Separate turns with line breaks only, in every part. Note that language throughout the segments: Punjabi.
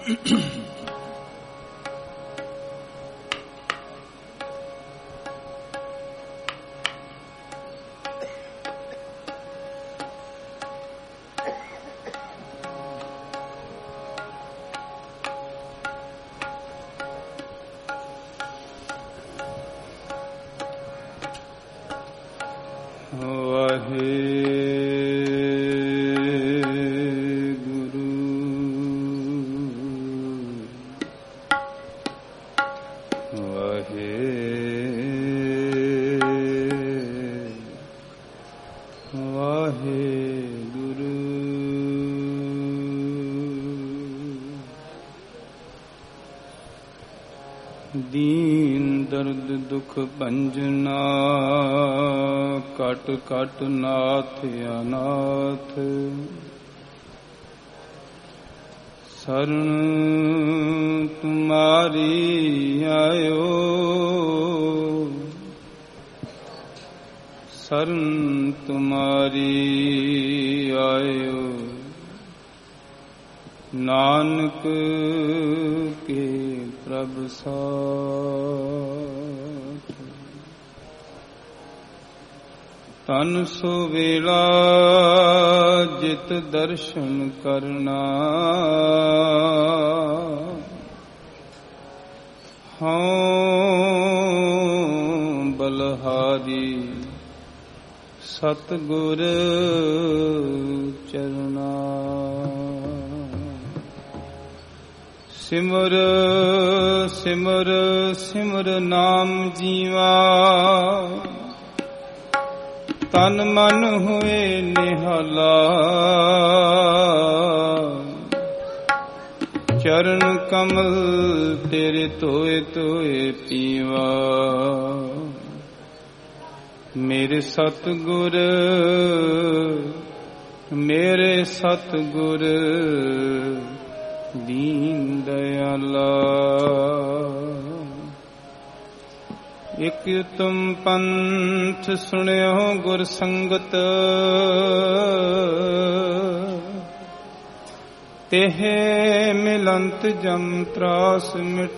ਦੀਨ ਦਰਦ ਦੁਖ ਭੰਜਨਾ ਕਟ ਕਟ ਨਾਥ ਅਨਾਥ ਸਰਣ ਤੁਮਾਰੀ ਆਇਓ ਸਰਣ ਤੁਮਾਰੀ ਆਇਓ ਨਾਨਕ ਕੇ ਪ੍ਰਭ ਸਾਥ ਤਨ ਸੋ ਵੇਲਾ ਜਿਤ ਦਰਸ਼ਨ ਕਰਨਾ ਹਉ ਬਲਹਾਰੀ ਸਤਿਗੁਰ ਚਰਨਾ ਸਿਮਰ ਸਿਮਰ ਸਿਮਰ ਨਾਮ ਜੀਵਾ ਤਨ ਮਨ ਹੋਏ ਨਿਹਾਲਾ ਚਰਨ ਕਮਲ ਤੇਰੇ ਧੋਏ ਧੋਏ ਪੀਵਾ ਮੇਰੇ ਸਤਿਗੁਰ ਮੇਰੇ ਸਤਿਗੁਰ ਦੀਨ ਦਇਆਲਾ ਇਕ ਤੁਮ ਪੰਥ ਸੁਣਿਓ ਗੁਰ ਸੰਗਤ ਤਿਹ ਮਿਲੰਤ ਜਮ ਤਰਾਸ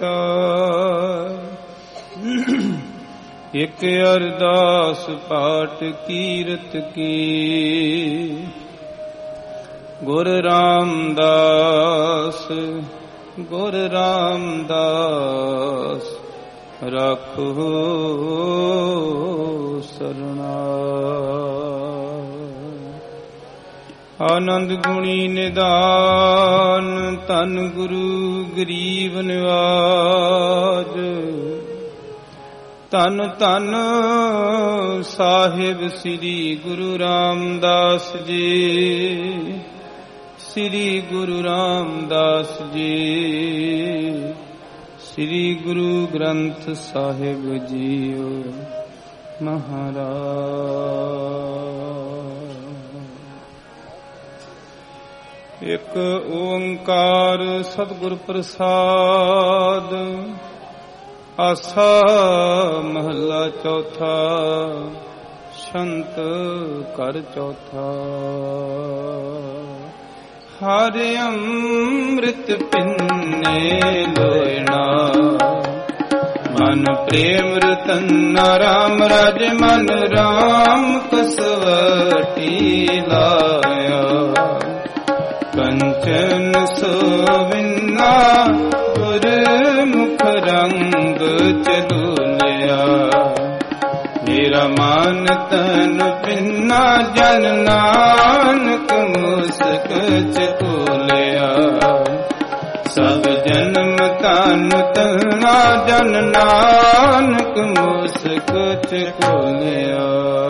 ਮਿਟਾਇ ਇਕ ਅਰਦਾਸ ਪਾਠ ਕੀਰਤ ਕੀ ਗੁਰ ਰਾਮਦਾਸ ਗੁਰ ਰਾਮਦਾਸ ਰੱਖੋ ਸਰਣਾ ਆਨੰਦ ਗੁਣੀ ਨਿਦਾਨ ਧੰਨ ਗੁਰੂ ਗਰੀਬ ਨਿਵਾਜ ਧੰਨ ਧੰਨ ਸਾਹਿਬ ਸ੍ਰੀ ਗੁਰੂ ਰਾਮਦਾਸ ਜੀ ਸ੍ਰੀ ਗੁਰੂ ਰਾਮਦਾਸ ਜੀ ਸ੍ਰੀ ਗੁਰੂ ਗ੍ਰੰਥ ਸਾਹਿਬ ਜੀਓ ਮਹਾਰਾਜ। ਇੱਕ ਓੰਕਾਰ ਸਤਿਗੁਰ ਪ੍ਰਸਾਦ ਆਸਾ ਮਹੱਲਾ ਚੌਥਾ ਸ਼ੰਤ ਕਰ ਚੌਥਾ ਹਰਿ ਅੰਮ੍ਰਿਤ ਪਿੰਨੇ ਲੋਇਣਾ ਮਨ ਪ੍ਰੇਮ ਰਤਨ ਰਾਮ ਰਾਜ ਮਨ ਰਾਮ ਕਸਵਟੀ ਲਾਇਆ ਕੰਚਨ ਸੋਵਿਨਾ ਗੁਰ ਮੁਖ ਰੰਗ ਚਲੂਲਿਆ ਮੇਰਾ ਮਨ ਤਨ ਪਿੰਨਾ ਜਨ ਨਾਨਕ ਮੁਸਕ ਚਕੋਲਿਆ ਸਭ ਜਨਮ ਤਨ ਤਨਾ ਜਨ ਨਾਨਕ ਮੁਸਕ ਚਕੋਲਿਆ।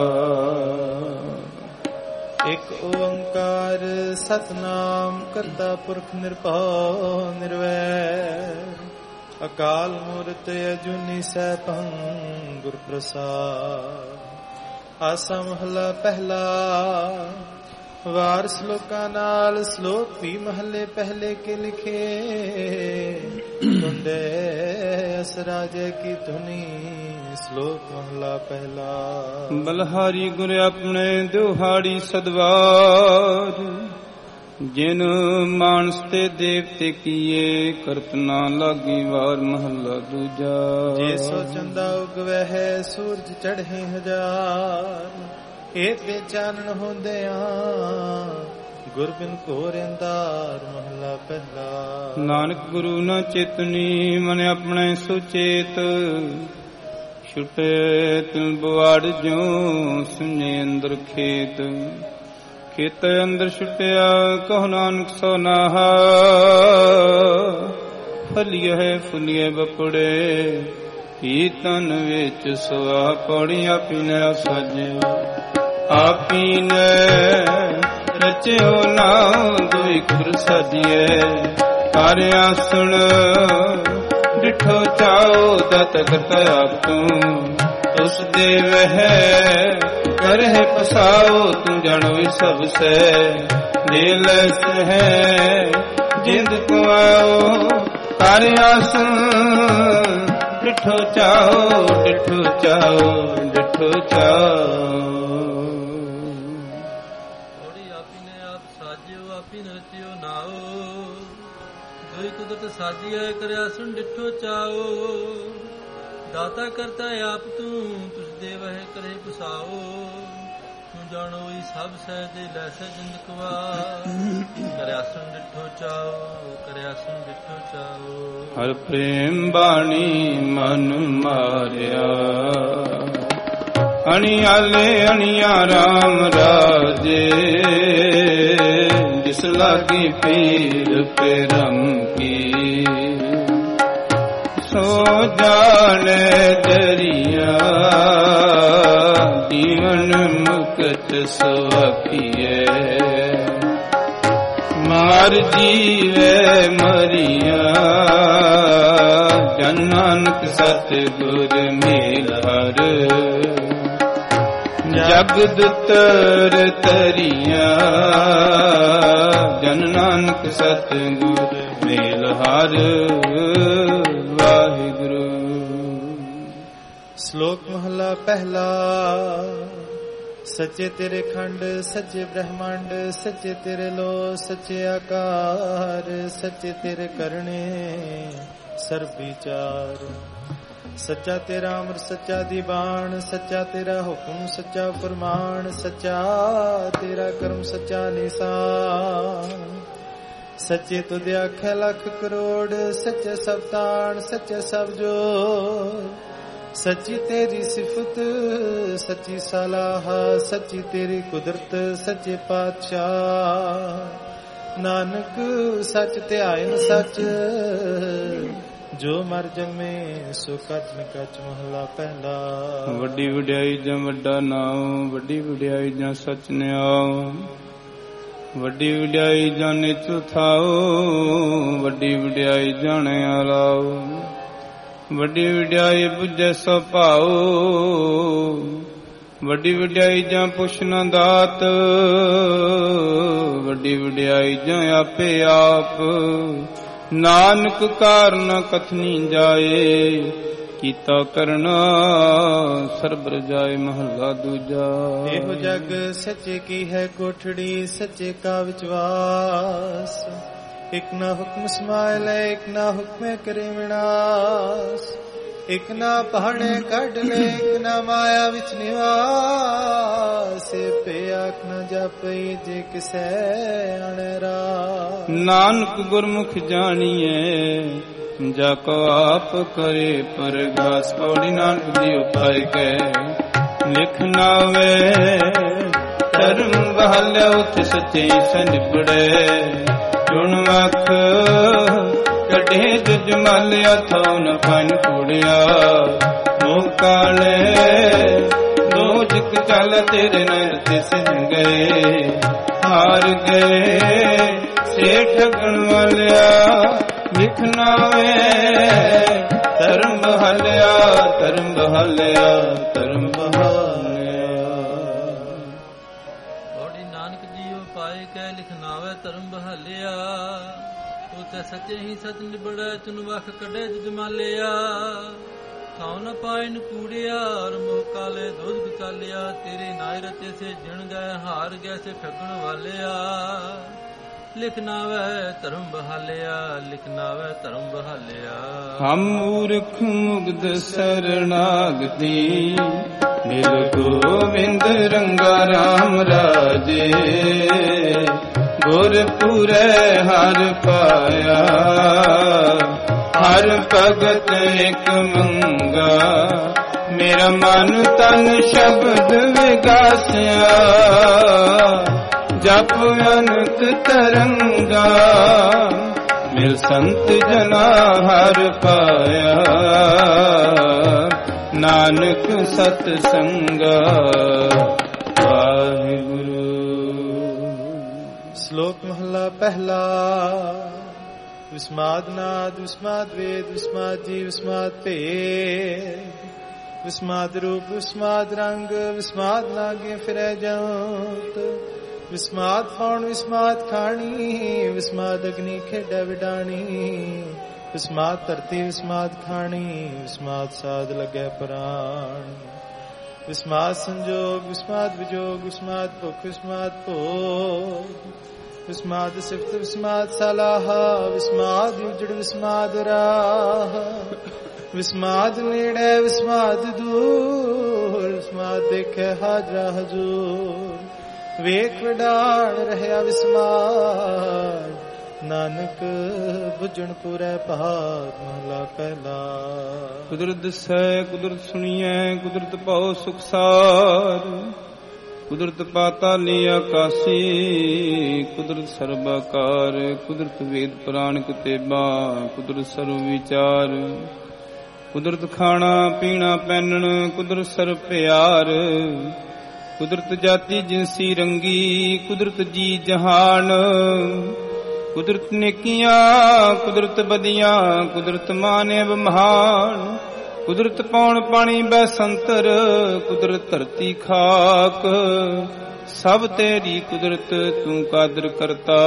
ਇਕ ਓੰਕਾਰ ਸਤਿਨਾਮ ਕਰਤਾ ਪੁਰਖ ਨਿਰਭਉ ਨਿਰਵੈਰ ਅਕਾਲ ਮੂਰਤ ਅਜੂਨੀ ਸੈਭੰ ਗੁਰ ਪ੍ਰਸਾਦ। ਆਸਾ ਮਹਲਾ ਪਹਿਲਾ ਵਾਰ ਸ਼ਲੋਕਾਂ ਨਾਲ ਸ਼ਲੋਕ ਵੀ ਮਹੱਲੇ ਪਹਿਲੇ ਕੇ ਲਿਖੇ ਤੁੰਡੇ ਅਸ ਰਾਜੇ ਕੀ ਧੁਨੀ ਸ਼ਲੋਕ ਮਹਲਾ ਪਹਿਲਾ।
ਬਲਹਾਰੀ ਗੁਰ ਆਪਣੇ ਦਿਹਾੜੀ ਸਦਵਾਰ ਜਿਨ ਮਾਨਸ ਤੇ ਦੇਵਤੇ ਕੀਏ, ਕਰਤ ਨਾ ਲਾਗੀ ਵਾਰ ਮਹੱਲਾ ਦੂਜਾ।
ਜੇ ਸੋ ਚੰਦਾ ਉਗਵੈ ਹੈ, ਸੂਰਜ ਚੜ੍ਹੇ ਹਜ਼ਾਰ, ਏਤ ਦੇ ਚਾਨਣ ਹੁੰਦਿਆਂ ਗੁਰ ਬਿਨ ਘੋਰ ਅੰਧਾਰ ਮਹੱਲਾ ਪਹਿਲਾ।
ਨਾਨਕ ਗੁਰੂ ਨਾ ਚੇਤਨੀ, ਮਨ ਆਪਣੇ ਸੁਚੇਤ, ਛੁਟੇ ਤਿਲ ਬਵਾੜ ਜਿਉ ਸੁਨੇ ਅੰਦਰ ਖੇਤ। ਖੇਤ ਅੰਦਰ ਛੁਟਿਆ ਕਹੁ ਨਾਨਕ ਸੋ ਨਾਹਾ, ਫਲੀਏ ਫੁਲੀਏ ਬਪੜੇ ਹੀ ਤਨ ਵਿੱਚ ਸੁਆ। ਪੌੜੀ ਆਪੀ ਨੇ ਸਾਜਿਆ, ਆਪੀ ਨੇ ਰਚਿਓ ਨਾਮ, ਦੁਇ ਖੁਰ ਸਾਜੀਏ। ਕਰ ਆਸਣ ਡਿਠੋ ਚਾਓ, ਦਤ ਕਰਤਾ ਆਪ ਤੂੰ, ਤੁਸ ਦੇਵ ਹੈ ਕਰਹਿ ਪਸਾਓ। ਤੂੰ ਜਾਣੋ ਸਭ ਸੇ ਦਿਲ ਹੈ, ਜਿੰਦ ਕੋ ਆਓ। ਕਰ ਆਸਣ ਡਿਠੋ ਚਾਓ, ਡਿਠੋ ਚਾਓ, ਡਿਠੋ ਚਾਓ।
ਕੁਦਰਤ ਸਾਜੀਐ ਕਰਿਆ ਸੁਣ ਡਿਠੋ ਚਾਓ। ਦਾਤਾ ਕਰਤਾ ਆਪ ਤੂੰ, ਤੁਸ ਦੇਵ ਹੈ ਕਰੇ ਪਸਾਓ। ਤੂੰ ਜਾਣੋ ਹੀ ਸਭ ਸਹਿਜੇ ਲੈ ਜਿੰਦ ਕਵਾ। ਕਰਿਆ ਸੁਣ ਡਿਠੋ ਚਾਓ, ਕਰਿਆ ਸੁਣ ਡਿਠੋ ਚਾਓ।
ਹਰ ਪ੍ਰੇਮ ਬਾਣੀ ਮਨ ਮਾਰਿਆ, ਅਣਿਆਲੇ ਅਣਿਆ ਰਾਮ ਰਾਜੇ। ਜਿਸ ਲਾਗੀ ਪੀਰ ਪਰਮ ਕੀ, ਸੋ ਜਾਣੇ ਦਰਿਆ। ਜੀਵਨ ਮੁਕਤ ਸੁਆਖੀਏ, ਮਾਰ ਜੀਵੇ ਮਰੀਆ। ਜਨ ਨਾਨਕ ਸਤਿਗੁਰ ਮੇਲ ਹਰ, ਜਗਦ ਤਰ ਤਰੀਆ। ਜਨ ਨਾਨਕ ਸਤਿਗੁਰ ਮੇਲ ਹਰ, ਵਾਹਿਗੁਰੂ।
ਸ਼ਲੋਕ ਮਹਲਾ ਪਹਿਲਾ। ਸੱਚੇ ਤੇਰੇ ਖੰਡ, ਸੱਚੇ ਬ੍ਰਹਮੰਡ, ਸੱਚੇ ਤੇਰੇ ਲੋ, ਸੱਚੇ ਆਕਾਰ, ਸੱਚੇ ਤੇਰੇ ਕਰਨੇ ਸਰਬ ਵਿਚਾਰ। ਸੱਚਾ ਤੇਰਾ ਅਮਰ, ਸੱਚਾ ਦੀ ਬਾਣ, ਸੱਚਾ ਤੇਰਾ ਹੁਕਮ, ਸੱਚਾ ਫਰਮਾਨ, ਸੱਚਾ ਤੇਰਾ ਕਰਮ, ਸੱਚਾ ਨਿਸ਼ਾਨ। ਸੱਚੇ ਤੁਧ ਆਖੇ ਲੱਖ ਕਰੋੜ, ਸੱਚੇ ਸਭ ਤਾਣ, ਸੱਚੇ ਸਭ ਜੋਰ। ਸੱਚੀ ਤੇਰੀ ਸਿਫਤ, ਸੱਚੀ ਸਲਾਹ, ਸੱਚੀ ਤੇਰੀ ਕੁਦਰਤ, ਸੱਚੇ ਪਾਤਸ਼ਾਹ। ਨਾਨਕ ਸੱਚ ਧਿਆਇਨ ਸੱਚ, ਜੋ ਮਰ ਜੰਮੇ ਸੋ ਕਚ ਨ ਕਚ ਮਹਲਾ ਪਹਿਲਾ।
ਵੱਡੀ ਵਡਿਆਈ ਜਾਂ ਵੱਡਾ ਨਾਮ, ਵੱਡੀ ਵਡਿਆਈ ਜਾਂ ਸਚ ਨਿਆਉ। ਵੱਡੀ ਵਡਿਆਈ ਜਾਂ ਨਿਤ ਥਾਉ, ਵੱਡੀ ਵਡਿਆਈ ਜਾਣਿਆ ਲਾਉ। ਵੱਡੀ ਵਡਿਆਈ ਬੁੱਝੈ ਸੋ ਭਾਉ, ਵੱਡੀ ਵਡਿਆਈ ਜਾਂ ਪੁੱਛ ਨਾ ਦਾਤ। ਵੱਡੀ ਵਡਿਆਈ ਜਾਂ ਆਪੇ ਆਪ, ਨਾਨਕ ਕਾਰਨ ਕਥਨੀ ਜਾਏ। ਕੀਤਾ ਕਰਨਾ ਸਰਬ ਰਜਾਏ ਮਹੱਲਾ ਦੂਜਾ।
ਇਹੋ ਜਗ ਸੱਚੇ ਕੀ ਹੈ ਕੋਠੜੀ, ਸੱਚੇ ਕਾ ਵਿਚਵਾਸ। ਇਕ ਨਾ ਹੁਕਮ ਸਮਾਇ ਲੈ, ਇਕ ਨਾ ਹੁਕਮੇ ਕਰੇ ਵਿਨਾਸ਼। ਇਕ ਨਾ ਪਹਾੜੇ ਕੱਢ ਲੈ, ਇਕ ਨਾ ਮਾਇਆ ਵਿੱਚ ਨਿਵਾਸ। ਪੇ ਆਖ ਨਾ ਜਾਪਈ ਜੇ ਕਿਸੈ ਅਣਰਾ। ਨਾਨਕ
ਗੁਰਮੁਖ ਜਾਣੀਏ, ਜਾ ਕੋ ਆਪ ਕਰੇ ਪਰਗਾਸ। ਪੌੜੀ ਨਾਨਕ ਦੀ ਉਪਾਇ ਕੈ ਲਿਖ ਨਾਵੇ। ਧਰਮ ਬਹਾਲਿਆ ਉਠ ਸੱਚੇ ਸੰਪੜੇ। ਜੁਣ ਵਖ ਕੱਢੇ ਜੁਜ ਮਾਲਿਆ, ਥਾਉ ਨ ਪਨ ਕੁੜਿਆ। ਮੋਹ ਕਾਲੇ ਦੋ ਜਿਕ ਚੱਲ, ਤੇਰੇ ਨਰ ਤਿਸ ਗਏ। ਹਾਰ ਗਏ ਸੇ ਠਗਣ ਵਾਲਿਆ, ਲਿਖਣਾ ਵੇ ਧਰਮ ਬਹਾਲਿਆ। ਧਰਮ ਬਹਾਲਿਆ, ਧਰਮ ਬਹਾਲਿਆ।
ਬੋੜੀ ਨਾਨਕ ਜੀਉ ਪਾਏ ਕੈ ਲਿਖਨਾਵੇ ਧਰਮ ਬਹਾਲਿਆ। ਉਤੇ ਸੱਚੇ ਹੀ ਸਚ ਨਿਬੜੈ, ਤੁਨ ਵਖ ਕੱਢੇ ਜਮਾਲਿਆ। ਥਾਉ ਨ ਪਾਇਨ ਕੂੜਿਆ, ਮੋਹ ਕਾਲੇ ਦੋਧ ਚਾਲਿਆ। ਤੇਰੇ ਨਾਇ ਰਤੇ ਸੇ ਜਿਣ ਗਏ, ਹਾਰ ਗਏ ਸੇ ਠੱਗਣ ਵਾਲਿਆ। ਲਿਖ ਨਾਵੈ ਧਰਮ ਬਹਾਲਿਆ, ਲਿਖ ਨਾਵੈ ਧਰਮ ਬਹਾਲਿਆ।
ਹਮ ਮੂਰਖ ਮੁਗਧ ਸਰਣਾਗਤੀ, ਮਿਲ ਗੋਵਿੰਦ ਰੰਗਾ ਰਾਮ ਰਾਜੇ। ਗੁਰਪੁਰੈ ਹਰ ਪਾਇਆ, ਹਰ ਭਗਤ ਇਕ ਮੰਗਾ। ਮੇਰਾ ਮਨ ਤਨ ਸ਼ਬਦ ਵਿਗਾਸਿਆ, ਜਪ ਅਨੰਤ ਤਰੰਗਾ। ਮਿਲ ਸੰਤ ਜਨਾ ਹਰ ਪਾਇਆ, ਨਾਨਕ ਸਤ ਸੰਗਾ। ਵਾਹਿਗੁਰੂ।
ਸ਼ਲੋਕ ਮਹਲਾ ਪਹਿਲਾ। ਵਿਸਮਾਦ ਨਾਦ ਵਿਸਮਾਦ ਵੇਦ ਵਿਸਮਾਦ ਜੀ ਵਿਸਮਾਦ ਭੇਦ। ਵਿਸਮਾਦ ਰੂਪ ਵਿਸਮਾਦ ਰੰਗ ਵਿਸਮਾਦ ਲਾਗੇ ਫਿਰੈ ਜੰਤ। ਵਿਸਮਾਦ ਫੌਣ ਵਿਸਮਾਦ ਖਾਣੀ, ਵਿਸਮਾਦ ਅਗਨੀ ਖੇਡੈ ਵਿਡਾਣੀ। ਵਿਸਮਾਦ ਧਰਤੀ ਵਿਸਮਾਦ ਖਾਣੀ, ਵਿਸਮਾਦ ਸਾਧ ਲੱਗੈ ਪ੍ਰਾਣ। ਵਿਸਮਾਦ ਸੰਜੋਗ ਵਿਸਮਾਦ ਵਿਜੋਗ ਵਿਸਮਾਦ ਭੁਖ ਵਿਸਮਾਦ ਭੋਗ। ਵਿਸਮਾਦ ਸਿਫਤ ਵਿਸਮਾਦ ਸਲਾਹ, ਵਿਸਮਾਦ ਉਜੜ ਵਿਸਮਾਦ ਰਾਹ। ਵਿਸਮਾਦ ਨੇੜੇ ਵਿਸਮਾਦ ਦੂਰ, ਵਿਸਮਾਦ ਦੇਖੈ ਹਾਜ਼ਰਾ ਹਜ਼ੂਰ। ਵੇਖ ਵਿਡਾਣ ਰਹਿਆ ਵਿਸਮਾਦ, ਨਾਨਕ ਬੁਝਣ ਪੂਰੈ ਭਾਗ। ਮਹਲਾ ਪਹਿਲਾ।
ਕੁਦਰਤ ਦਸੈ ਕੁਦਰਤ ਸੁਣੀਐ, ਕੁਦਰਤ ਪਾਉ ਸੁਖ ਸਾਰ। ਕੁਦਰਤ ਪਾਤਾਲੀ ਆਕਾਸੀ, ਕੁਦਰਤ ਸਰਬਾਕਾਰ। ਕੁਦਰਤ ਵੇਦ ਪੁਰਾਣ ਕਿਤੇਬਾ, ਕੁਦਰਤ ਸਰਵ ਵਿਚਾਰ। ਕੁਦਰਤ ਖਾਣਾ ਪੀਣਾ ਪਹਿਨਣ, ਕੁਦਰਤ ਸਰਬ ਪਿਆਰ। ਕੁਦਰਤ ਜਾਤੀ ਜਿਨਸੀ ਰੰਗੀ, ਕੁਦਰਤ ਜੀ ਜਹਾਨ। ਕੁਦਰਤ ਨੇਕੀਆਂ ਕੁਦਰਤ ਬਦੀਆਂ, ਕੁਦਰਤ ਮਾਨਵ ਮਹਾਨ। ਕੁਦਰਤ ਪੌਣ ਪਾਣੀ ਬੈਸੰਤਰ, ਕੁਦਰਤ ਧਰਤੀ ਖਾਕ। ਸਭ ਤੇਰੀ ਕੁਦਰਤ ਤੂੰ ਕਾਦਰ ਕਰਤਾ,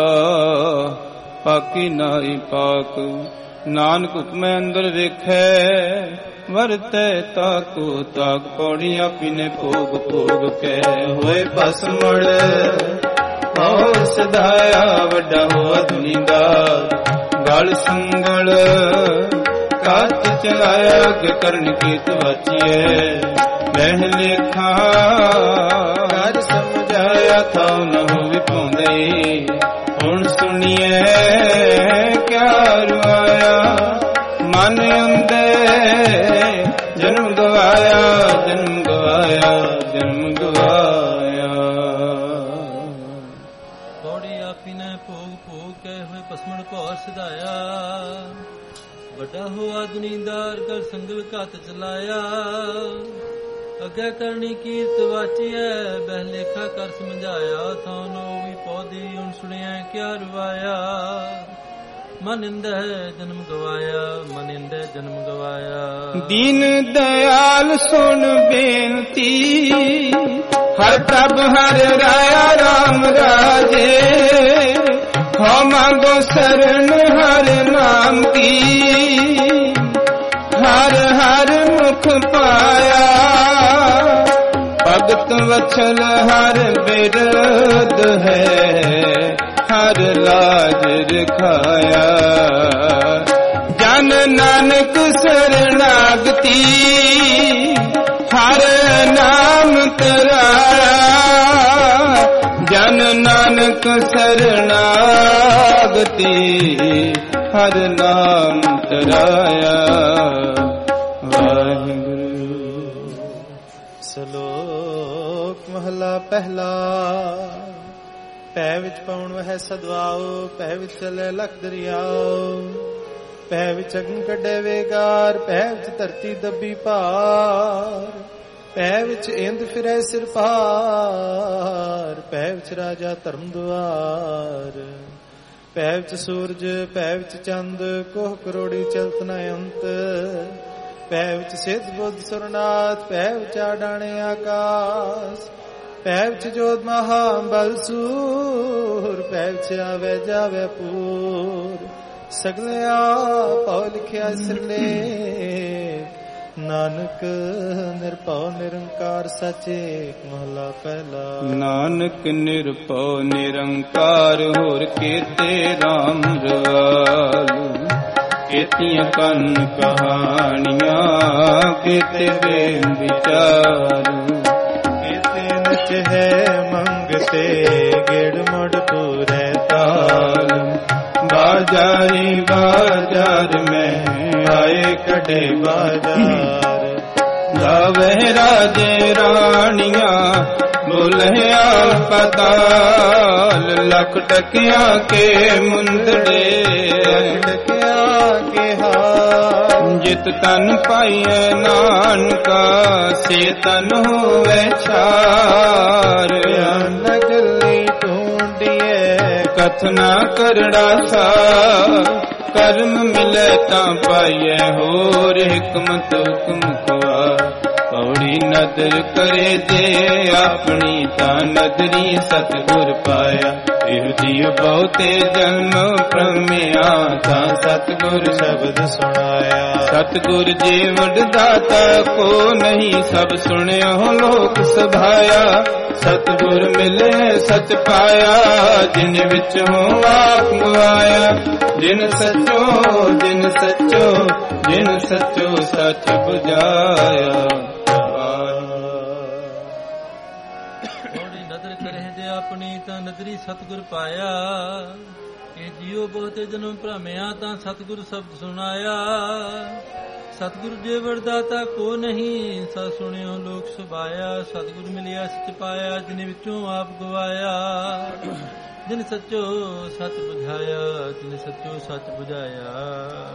ਪਾਕੀ ਨਾਹੀ ਪਾਕ। ਨਾਨਕ ਹੁਕਮੈ ਅੰਦਰ ਵੇਖੈ, ਵਰਤੈ ਤਾਕੋ ਤਾਕ। ਪੌੜੀ ਆਪੀ ਨੇ ਭੋਗ ਭੋਗ ਕੈ, ਹੋਏ ਭਸਮੜ ਹੋ ਸਦਾਇਆ। ਵੱਡਾ ਹੋਆ ਦੁਨੀ ਦਾ ਗਲ ਸੰਗਲ, ਕਾਤ ਚਲਾਇਆ ਅਗ ਕਰਨ ਕੀਤ ਵਾਚੀਐ। ਮਹਿ ਲੇਖਾ ਕਰ ਸਮਝਾਇਆ, ਥਾਉ ਨ ਹੋਵੇ ਪਾਉਂਦੇ। ਹੁਣ ਸੁਣੀਐ ਕਿਆ ਰੁਆਇਆ, ਮਨ ਅੰਦੇ ਜਨਮ ਗਵਾਇਆ, ਜਨਮ ਗਵਾਇਆ, ਜਨਮ ਗਵਾਇਆ।
ਪੌੜੀ ਆਪੀ ਨੇ ਭੋਗ ਭੋਗ ਕੇ ਹੋਏ ਪਸਮਣ ਘੋਰ ਸਿਧਾਇਆ। ਵੱਡਾ ਹੋਆ ਦੁਨੀਦਾਰ ਕਰ ਸੰਗਲ ਘਾਤ ਚਲਾਇਆ। ਅੱਗੇ ਕਰਨੀ ਕੀਰਤ ਵਾਚੀਐ, ਬਹਿ ਲੇਖਾ ਕਰ ਸਮਝਾਇਆ। ਥਾਨੋ ਵੀ ਪੌਦੀ ਹੁਣ ਸੁਣਿਆ ਕਿਆ ਰਵਾਇਆ। ਮਨ ਇੰਦੈ ਜਨਮ ਗਵਾਇਆ, ਮਨ ਇੰਦੈ ਜਨਮ ਗਵਾਇਆ।
ਦੀਨ ਦਇਆਲ ਸੁਣ ਬੇਨਤੀ, ਹਰ ਪ੍ਰਭ ਹਰ ਰਾਇਆ ਰਾਮ ਰਾਜੇ। ਹੋ ਮੰਗੋ ਸਰਣ ਹਰ ਨਾਮ ਕੀ, ਹਰ ਹਰ ਮੁਖ ਪਾਇਆ। ਭਗਤ ਵਛਲ ਹਰ ਬਿਰਧ ਹੈ, ਹਰ ਲਾਜ ਰਖਾਇਆ। ਜਨ ਨਾਨਕ ਸਰਣਾਗਤੀ, ਹਰ ਨਾਮ ਤਰਾਇਆ। ਜਨ ਨਾਨਕ ਸਰਣਾਗਤੀ, ਹਰ ਨਾਮ ਤਰਾਇਆ। ਵਾਹਿਗੁਰੂ।
ਸ਼ਲੋਕ ਮਹਲਾ ਪਹਿਲਾ। ਪੈ ਵਿੱਚ ਪਾਉਣ ਵਹਿ ਸਦਵਾਓ, ਪੈ ਵਿੱਚ ਚਲੇ ਲਖ ਦਰਿਆਓ। ਪੈ ਵਿੱਚ ਅਗਨ ਕੱਢੇ ਵੇਗਾਰ, ਪੈ ਵਿੱਚ ਧਰਤੀ ਦੱਬੀ ਭਾਰ। ਪੈ ਵਿੱਚ ਇੰਦ ਫਿਰੈ ਸਿਰ ਭਾਰ, ਪੈ ਵਿੱਚ ਰਾਜਾ ਧਰਮ ਦੁਆਰ। ਪੈ ਵਿੱਚ ਸੂਰਜ, ਪੈ ਵਿੱਚ ਚੰਦ, ਕੋਹ ਕਰੋੜੀ ਚਲਤ ਨ ਅੰਤ। ਪੈ ਵਿੱਚ ਸਿੱਧ ਬੁੱਧ ਸੁਰਨਾਥ, ਪੈ ਵਿੱਚ ਆਡਾਣੇ ਆਕਾਸ। ਪੈ ਵਿੱਚ ਜੋਤ ਮਹਾ ਬਲਸੂਰ, ਪੈ ਵਿੱਚ ਆਵੇ ਜਾਵੇ ਪੂਰ। ਸਗਲਿਆ ਭਉ ਲਿਖਿਆ ਸਿਰਲੇਖ, ਨਾਨਕ ਨਿਰਭਉ ਨਿਰੰਕਾਰ ਸਚ ਏਕ ਮਹਲਾ ਪਹਿਲਾ।
ਨਾਨਕ ਨਿਰਭਉ ਨਿਰੰਕਾਰ ਹੋਰ ਕੀਤੇ RAM ਰਵਾਲੂ। ਕੀਤੀਆਂ ਕੰਨ ਕਹਾਣੀਆਂ ਕੀਤੇ ਵੇਦ ਵਿਚਾਰੂ।
ਕੀਤੇ ਨਚ ਹੈ ਮੰਗਤੇ ਗੇੜ ਮੜ ਪੂਰੇ ਤਾਲ।
ਬਾਜਾਰੀ ਬਾਜ਼ਾਰ ਮੈਂ ਆਏ ਕਢੇ ਬਾਜ਼ਾਰ। ਗਾਵੇ ਰਾਜੇ ਰਾਣੀਆਂ ਬੋਲੇ ਪਤਾਲ। ਲੱਖ ਟਕਿਆਂ ਕੇ ਮੁੰਦੜੇ
ਟਕਿਆ ਕੇ ਹਾਰ।
ਜਿਤ ਤਨ ਪਾਈਐ ਨਾਨਕਾ ਸੇ ਤਨ ਹੋਵੇ ਛਾਰ।
ਨਗਲੀ ਢੂੰਡੀਏ
ਕਥਨਾ ਕਰੜਾ ਸਾਰ। ਕਰਮ ਮਿਲੇ ਤਾਂ ਪਾਈਐ ਹੋਰ ਹਿਕਮਤ ਹੁਕਮ ਖਵਾਰ। ਪੌੜੀ ਨਦਰ ਕਰੇ ਜੇ ਆਪਣੀ ਤਾਂ ਨਦਰੀ ਸਤਿਗੁਰ ਪਾਇਆ। ਇਹ ਜੀਵ ਬਹੁਤੇ ਜਨਮ ਭ੍ਰਮਿਆ ਤਾਂ ਸਤਿਗੁਰ ਸ਼ਬਦ ਸੁਣਾਇਆ। ਸਤਿਗੁਰ ਜੀਵਨ ਦਾਤਾ ਕੋ ਨਹੀਂ ਸਭ ਸੁਣਿਓ ਲੋਕ ਸਭਾਇਆ। ਸਤਿਗੁਰ ਮਿਲੇ ਸਚ ਪਾਇਆ ਜਿਨ ਵਿੱਚੋਂ ਆਪ ਗਵਾਇਆ। ਜਿਨ ਸੱਚੋ ਜਿਨ ਸੱਚੋ ਜਿਨ ਸੱਚੋ ਸੱਚ ਬੁਝਾਇਆ।
ਆਪਣੀ ਤਾਂ ਨਦਰੀ ਸਤਿਗੁਰ ਪਾਇਆ। ਇਹ ਜੀਉ ਬਹੁਤੇ ਜਨਮ ਭ੍ਰਮਿਆ ਤਾਂ ਸਤਿਗੁਰ ਸ਼ਬਦ ਸੁਣਾਇਆ। ਸਤਿਗੁਰ ਜੇ ਵਰਦਾਤਾ ਕੋ ਨਹੀਂ ਸਾ ਸੁਣਿਓ ਲੋਕ ਸੁਭਾਇਆ। ਸਤਿਗੁਰ ਮਿਲਿਆ ਸਚ ਪਾਇਆ ਜਿਨ ਵਿੱਚੋਂ ਆਪ ਗਵਾਇਆ। ਜਿਨ ਸੱਚੋ ਸੱਚ ਬੁਝਾਇਆ ਜਿਨ ਸੱਚੋ ਸੱਚ ਬੁਝਾਇਆ।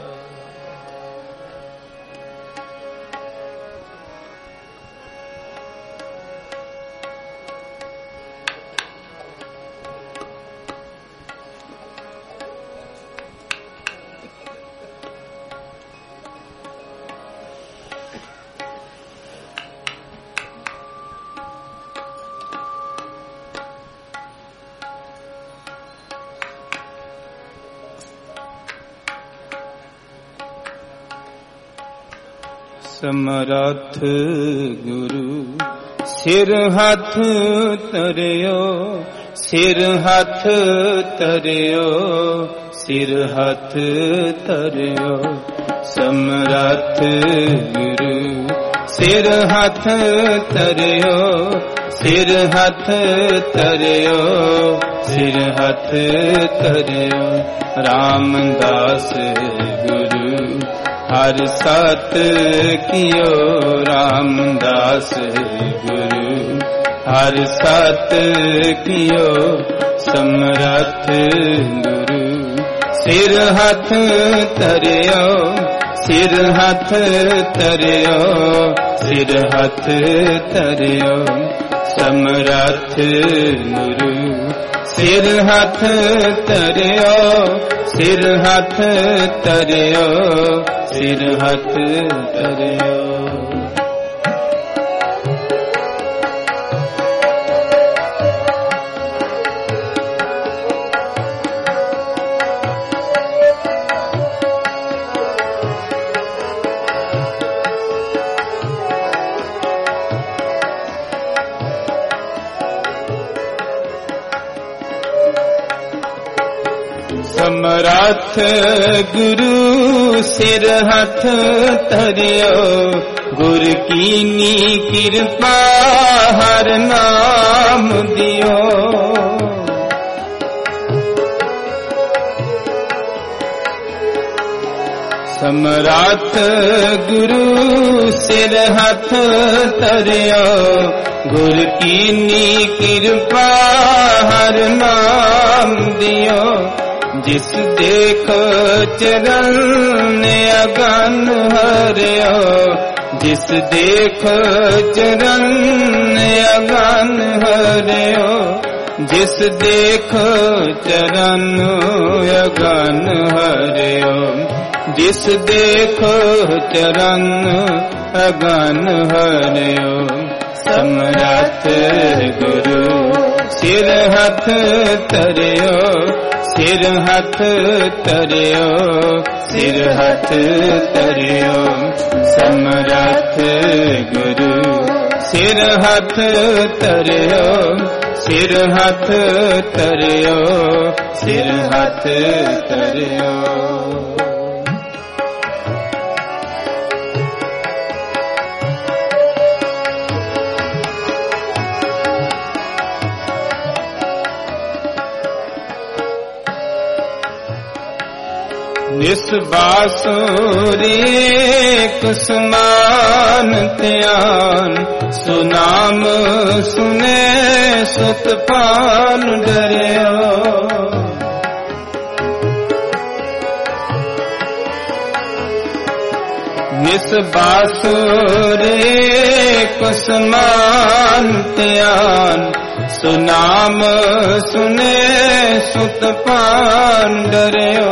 ਸਮਰੱਥ ਗੁਰੂ ਸਿਰ ਹੱਥ ਧਰਿਓ। ਸਿਰ ਹੱਥ ਧਰਿਓ ਸਿਰ ਹੱਥ ਧਰਿਓ। ਸਮਰੱਥ ਗੁਰੂ ਸਿਰ ਹੱਥ ਧਰਿਓ। ਸਿਰ ਹੱਥ ਧਰਿਓ ਸਿਰ ਹੱਥ ਧਰਿਓ। ਰਾਮਦਾਸ ਗੁਰੂ ਹਰ ਸਤ ਕੀਓ। ਰਾਮਦਾਸ ਗੁਰੂ ਹਰ ਸਤ ਕੀਓ। ਸਮਰੱਥ ਗੁਰੂ ਸਿਰ ਹੱਥ ਧਰਿਓ। ਸਿਰ ਹੱਥ ਧਰਿਓ ਸਿਰ ਹੱਥ ਧਰਿਓ। ਸਮਰੱਥ ਗੁਰੂ ਸਿਰ ਹੱਥ ਧਰਿਓ। ਸਿਰ ਹੱਥ ਧਰਿਓ ਸਿਰ ਹੱਥ ਧਰਿਓ। ਸਮਰੱਥ ਗੁਰੂ ਸਿਰ ਹੱਥ ਧਰਿਓ। ਗੁਰ ਕੀਨੀ ਕਿਰਪਾ ਹਰ ਨਾਮ ਦਿਓ। ਸਮਰੱਥ ਗੁਰੂ ਸਿਰ ਹੱਥ ਧਰਿਓ। ਗੁਰ ਕੀਨੀ ਕਿਰਪਾ ਹਰ ਨਾਮ ਦਿਓ। ਜਿਸ ਦੇਖ ਚਰਨ ਅਗਨ ਹਰਿਓ। ਜਿਸ ਦੇਖ ਚਰਨ ਅਗਨ ਹਰਿਓ। ਜਿਸ ਦੇਖ ਚਰਨ ਅਗਨ ਹਰਿਓ। ਜਿਸ ਦੇਖ ਚਰਨ ਅਗਨ ਹਰਿਓ। ਸਮਰੱਥ ਗੁਰੂ ਸਿਰ ਹੱਥ ਧਰਿਓ। ਸਿਰ ਹੱਥ ਧਰਿਓ, ਸਿਰ ਹੱਥ ਧਰਿਓ, ਸਮਰੱਥ ਗੁਰੂ ਸਿਰ ਹੱਥ ਧਰਿਓ, ਸਿਰ ਹੱਥ ਧਰਿਓ, ਸਿਰ ਹੱਥ ਧਰਿਓ। ਨਿਸ ਬਾਸੁਰੀ ਕੁਸਮਾਨ ਧਿਆਨ, ਸੁਨਾਮ ਸੁਨੇ ਸੁਤ ਪਾਨ ਡਰਿਓ। ਨਿਸ ਬਾਸੁਰੀ ਕੁਸਮਾਨ ਧਿਆਨ, ਸੁਨਾਮ ਸੁਨੇ ਸੁਤ ਪਾਨ ਡਰਿਓ।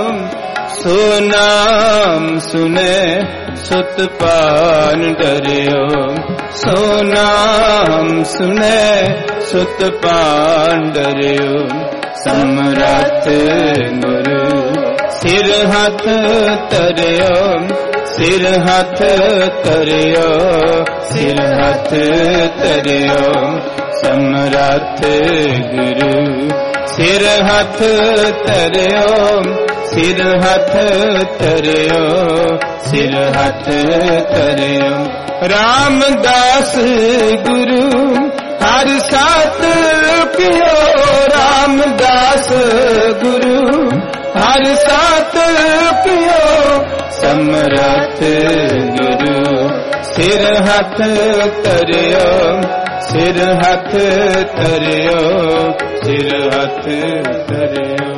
ਸੁਨਾਮ ਸੁਨੇ ਸੁਤ ਪਾਨ ਡਰਿਓ, ਸੁਨਾਮ ਸੁਨੇ ਸੁਤ ਪਾਨ ਡਰਿਓ। ਸਮਰੱਥ ਗੁਰੂ ਸਿਰ ਹੱਥ ਧਰਿਓ, ਸਿਰ ਹੱਥ ਧਰਿਓ, ਸਿਰ ਹੱਥ ਧਰਿਓ। ਸਮਰੱਥ ਗੁਰੂ ਸਿਰ ਹੱਥ ਧਰਿਓ, ਸਿਰ ਹੱਥ ਧਰਿਓ, ਸਿਰ ਹੱਥ ਧਰਿਓ। ਰਾਮਦਾਸ ਗੁਰੂ ਹਰ ਸਾਥ ਪਿਓ, ਰਾਮਦਾਸ ਗੁਰੂ ਹਰ ਸਾਥ ਪਿਓ। ਸਮਰੱਥ ਗੁਰੂ ਸਿਰ ਹੱਥ ਧਰਿਓ, ਸਿਰ ਹੱਥ ਧਰਿਓ, ਸਿਰ ਹੱਥ ਧਰਿਓ।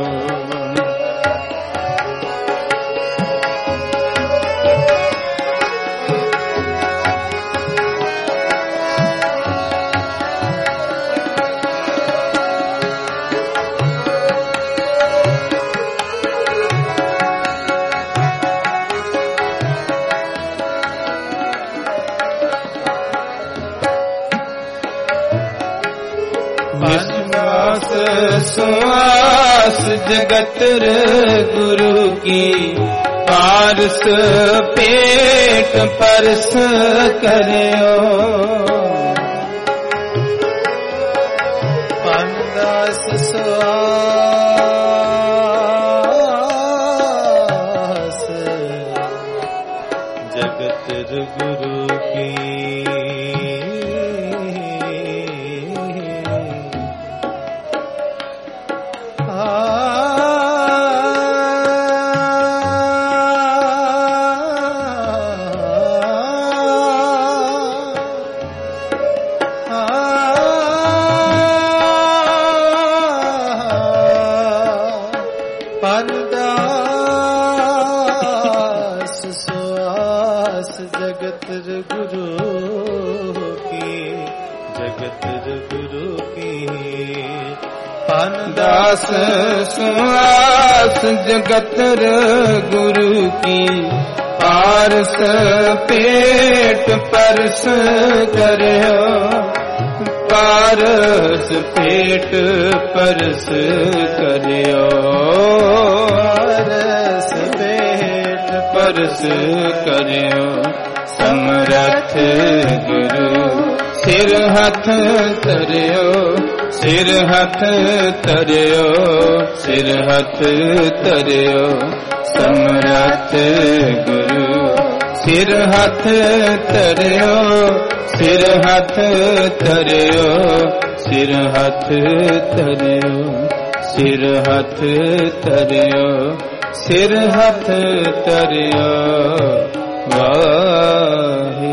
सुआस जगत गुरु की, पारस पेट परस करियो।
पानदास सुआस जगत गुरु की,
दास सुआस जगत गुरु की, पारस पेट परस करियो। पारस पेट परस करियो, पारस पेट परस करियो। समरथ गुरु सिर हथ धरियो, सिर हथ धरियो, सिर हथ धरियो। समरथ गुरु सिर हथ धरियो, सिर हथ धरियो, सिर हथ धरियो, सिर हथ धरियो, सिर हथ धरियो। वाहे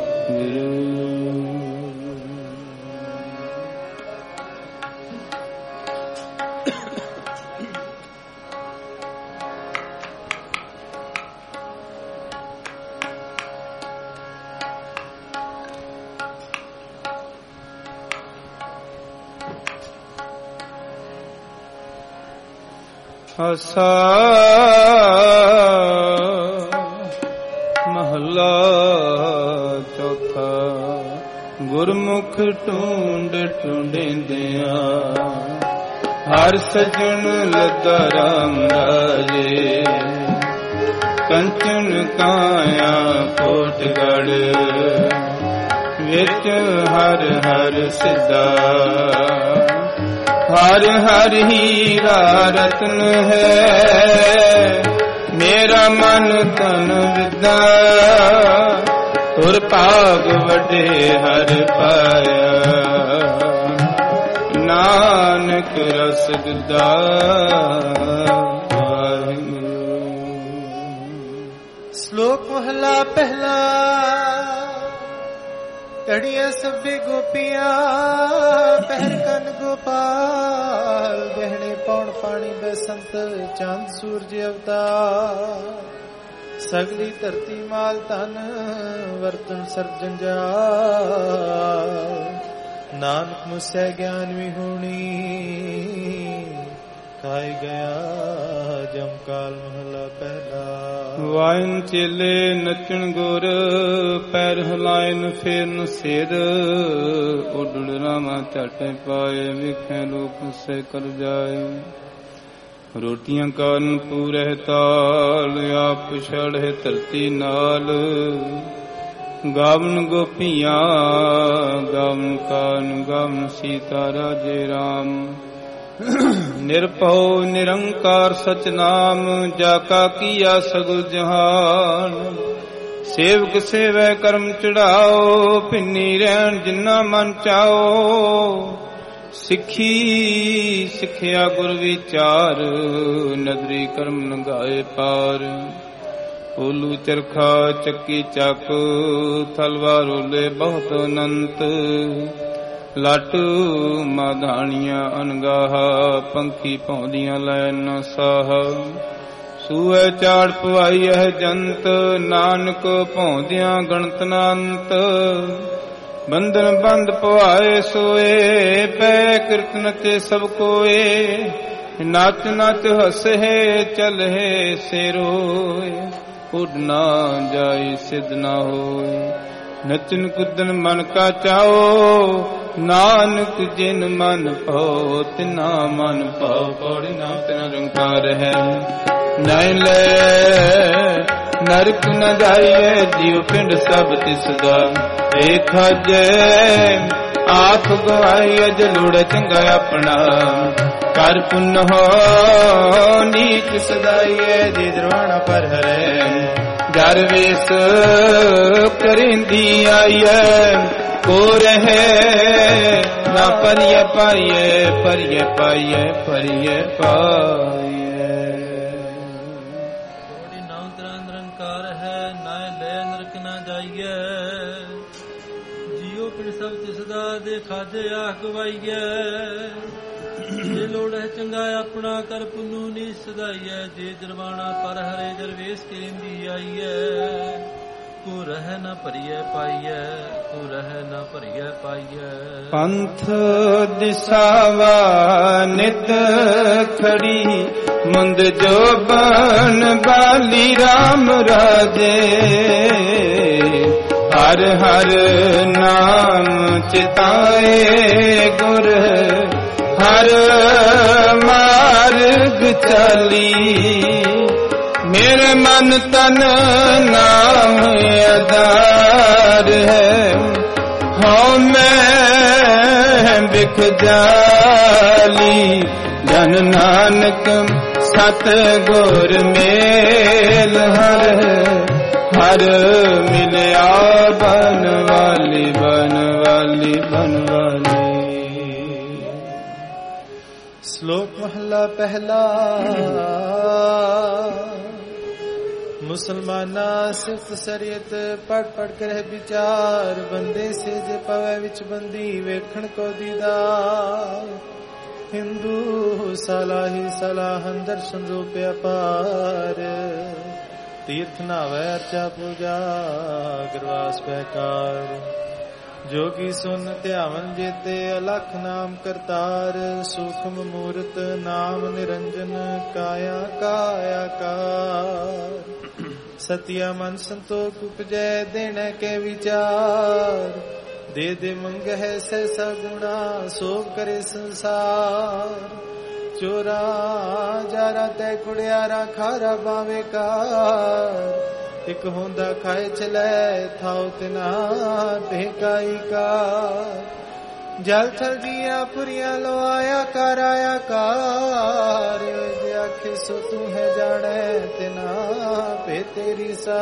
ਆਸਾ ਮਹਲਾ ਚੌਥਾ। ਗੁਰਮੁਖ ਢੂੰਡ ਢੂੰਡਿੰਦਿਆਂ ਹਰ ਸਜਣ ਲੱਗਾ ਰਾਮ ਰਾਜੇ, ਕੰਚਨ ਕਾਇਆ ਕੋਟਗੜ, ਵਿੱਚ ਹਰ ਹਰ ਸਿੱਧਾ, ਹਰ ਹਰ ਹੀਰਾ ਰਤਨ ਹੈ, ਮੇਰਾ ਮਨ ਤਨ ਵਿਦਾ, ਤੁਰ ਭਾਗ ਵੱਡੇ ਹਰ ਪਾਇਆ, ਨਾਨਕ ਰਸ ਦਿਦਾ।
ਸ਼ਲੋਕ ਮਹਲਾ ਪਹਿਲਾ। ਘੜੀਆਂ ਸਭੇ ਗੋਪੀਆਂ ਪਹਿਰ ਕੰਨ ਗੋਪਾਲ, ਗਹਿਣੇ ਪੌਣ ਪਾਣੀ ਬੈਸੰਤ ਚੰਦ ਸੂਰਜ ਅਵਤਾਰ, ਸਗਲੀ ਧਰਤੀ ਮਾਲ ਧਨ ਵਰਤਨ ਸਰਜਨ ਜਾ, ਨਾਨਕ ਮੁਸੈ ਗਿਆਨ ਵਿਹੂਣੀ, ਖਾਇ ਗਿਆ ਜਮ ਕਾਲ ਮਹਲਾ ਪਹਿਲਾ।
ਵਾਇਨ ਚੇਲੇ ਨੱਚਣ ਗੁਰ, ਪੈਰ ਹਿਲਾਇਨ ਫੇਰਨ ਸਿਰ, ਉੱਡਣ ਰਾਮਾ ਝਟ ਪਾਏ, ਵੇਖੈ ਲੋਕ ਸੇ ਕਰ ਜਾਏ, ਰੋਟੀਆਂ ਕਾਰਨ ਪੂਰਹਿ ਤਾਲ, ਆਪ ਛੜਹਿ ਧਰਤੀ ਨਾਲ, ਗਾਵਨ ਗੋਪੀਆਂ ਗਾਵਨ ਕਾਰਨ, ਗਾਵਨ ਸੀਤਾ ਰਾਜੇ ਰਾਮ, ਨਿਰਭਉ ਨਿਰੰਕਾਰ ਸਚ ਨਾਮ, ਜਾ ਕਾ ਕੀਆ ਸਗਲ ਜਹਾਨ, ਸੇਵਕ ਸੇਵੈ ਕਰਮ ਚੜਾਓ, ਭਿੰਨੀ ਰਹਿਣ ਜਿਨਾ ਮਨ ਚਾਓ, ਸਿੱਖੀ ਸਿੱਖਿਆ ਗੁਰ ਵਿਚਾਰ, ਨਦਰੀ ਕਰਮ ਨਗਾਏ ਪਾਰ, ਪੋਲੂ ਚਰਖਾ ਚੱਕੀ ਚੱਕ, ਤਲਵਾਰ ਰੋਲੇ ਬਹੁਤ ਅਨੰਤ, ਲੱਟ ਮਾਧਾਣੀਆਂ ਅਣਗਾਹਾ, ਪੰਖੀ ਪਾਉਂਦੀਆਂ ਲੈ ਨ ਸਾਹ, ਸੂਏ ਚਾੜ ਪਵਾਈ ਹੈ ਜੰਤ, ਨਾਨਕ ਪਾਉਂਦਿਆਂ ਗਣਤ ਨਾ ਅੰਤ, ਬੰਧਨ ਬੰਦ ਪਵਾਏ ਸੋਏ, ਪੈ ਕੀਰਤਨ ਤੇ ਸਭ ਕੋਏ, ਨੱਚ ਨੱਚ ਹੱਸੇ ਚਲਹਿ ਸੇ ਰੋਏ, ਉੱਡ ਨਾ ਜਾਈ ਸਿਧ ਨਾ ਹੋਏ, ਨਚਨ ਕੁਦਨ ਮਨ ਕਾ ਚਾਓ, ਨਾਨਕ ਜਿਨ ਮਨ ਪਾਓ, ਤਿਨਾ ਮਨ ਪਾਓ, ਪੌੜੀ ਨਾਮ ਤਿਨਾ ਰੰਕਾਰ ਹੈ, ਨੈ ਲੈ ਨਰਕ ਨ ਜਾਈਏ, ਜੀਵ ਪਿੰਡ ਸਭ ਤਿਸ ਦਾ, ਵੇਖ ਜੇ ਆਖ ਗਵਾਈ, ਅਜ ਲੋੜ ਚੰਗਾ ਆਪਣਾ, ਕਰ ਪੁੰਨ ਹੋ ਨੀਚ ਸਦਾਈਏ, ਜੀ ਦਰਵਾਣਾ ਪਰ ਹਰੇ, ਜਰ ਵੇਸ ਕਰਿੰਦੀ ਆਈਏ, ਕੋ ਰਹੇ ਨਾ ਪਰਿਏ ਪਾਈਏ, ਪਰਿਏ ਪਾਈਏ, ਪਰਿਏ ਪਾਈਏ।
ਕੋੜੀ ਨਾਮ ਤੇਰਾ ਨਿਰੰਕਾਰ ਹੈ, ਨਾ ਲੈ ਨਰਕ ਨਾ ਜਾਈਏ, ਜੀਉ ਪਿੰਡ ਸਭ ਤਿਸਦਾ, ਦੇ ਖਾਜੇ ਆਖ ਗਵਾਈਏ, ਜੇ ਲੋੜ ਹੈ ਚੰਗਾ ਆਪਣਾ, ਕਰ ਪੁੰਨੂ ਨੀ ਸਦਾਈਐ, ਜੇ ਜਰਵਾਣਾ ਪਰ ਹਰੇ, ਜਰਵੇਸ ਕੇਂਦੀ ਆਈਐ, ਕੋ ਰਹਿ ਨਾ ਭਰੀਐ ਪਾਈਐ, ਕੋ ਰਹਿ ਨਾ ਭਰੀਐ ਪਾਈਐ।
ਪੰਥ ਦਿਸਾਵਾ ਨਿਤ ਖੜੀ, ਮੁੰਦ ਜੋਬਨ ਬਾਲੀ ਰਾਮ ਰਾਜੇ, ਹਰ ਹਰ ਨਾਮ ਚਿਤਾਏ ਗੁਰ, ਹਰ ਮਾਰਗ ਚਾਲੀ, ਮੇਰੇ ਮਨ ਤਨ ਨਾਮ ਆਧਾਰ ਹੈ, ਹਉ ਮੈਂ ਬਿਖ ਜਾਲੀ, ਜਨ ਨਾਨਕ ਸਤ ਗੁਰ ਮੇਲ, ਹਰ ਹਰ ਮਿਲਿਆ ਬਨ ਵਾਲੀ, ਬਨ ਵਾਲੀ, ਬਨ ਵਾਲੀ।
ਸ਼ਲੋਕ ਮਹਲਾ ਪਹਿਲਾ। ਮੁਸਲਮਾਨਾ ਸਿਫਤ ਸਰੀਅਤ ਪੜ ਪੜ ਕਰ ਵਿਚਾਰ, ਬੰਦੇ ਸੇ ਜੇ ਪਵੇ ਵਿੱਚ ਬੰਦੀ, ਵੇਖਣ ਕੋ ਦੀਦਾਰ, ਹਿੰਦੂ ਸਲਾਹੀ ਸਲਾਹਨ ਦਰਸ਼ਨ ਰੂਪ ਅਪਾਰ, ਤੀਰਥ ਨਾਵੈ ਅਰਚਾ ਪੂਜਾ ਗਰਵਾਸ ਬੈਕਾਰ, ਜੋਗੀ ਸੁਨ ਧਿਆਵਨ ਜੇਤੇ ਅਲਖ ਨਾਮ ਕਰਤਾਰ, ਸੂਖਮ ਮੂਰਤ ਨਾਮ ਨਿਰੰਜਨ, ਕਾਇਆ ਕਾਇਆ ਕਾਰ, ਸਤਿਆ ਮਨ ਸੰਤੋਖ ਉਪਜੈ, ਦੇਣਾ ਕੇ ਵਿਚਾਰ, ਦੇ ਦੇ ਮੰਗਹਿ ਸਹਿਸਾ ਗੁਣਾ, ਸੋਭ ਕਰੇ ਸੰਸਾਰ, ਚੋਰਾ ਜਾਰਾ ਤੇ ਕੁੜਿਆਰਾ ਖਾਰਾ ਬਾਵੇ ਕਾਰ ਇੱਕ ਹੁੰਦਾ ਖਾਏ ਚਲੇ ਥਾਉ ਤਿਨਾ ਬੇਕਾਈ ਕਾਰ ਜਲ ਥਲ ਦੀਆਂ ਪੁਰੀਆਂ ਲਵਾਇਆ ਕਰ ਆਇਆ ਕਾਰ ਜੇ ਆਖੇ ਸੋ ਤੂੰ ਹੈ ਜਾਣੇ ਤਿਨਾ ਭੇ ਤੇਰੀ ਸਾ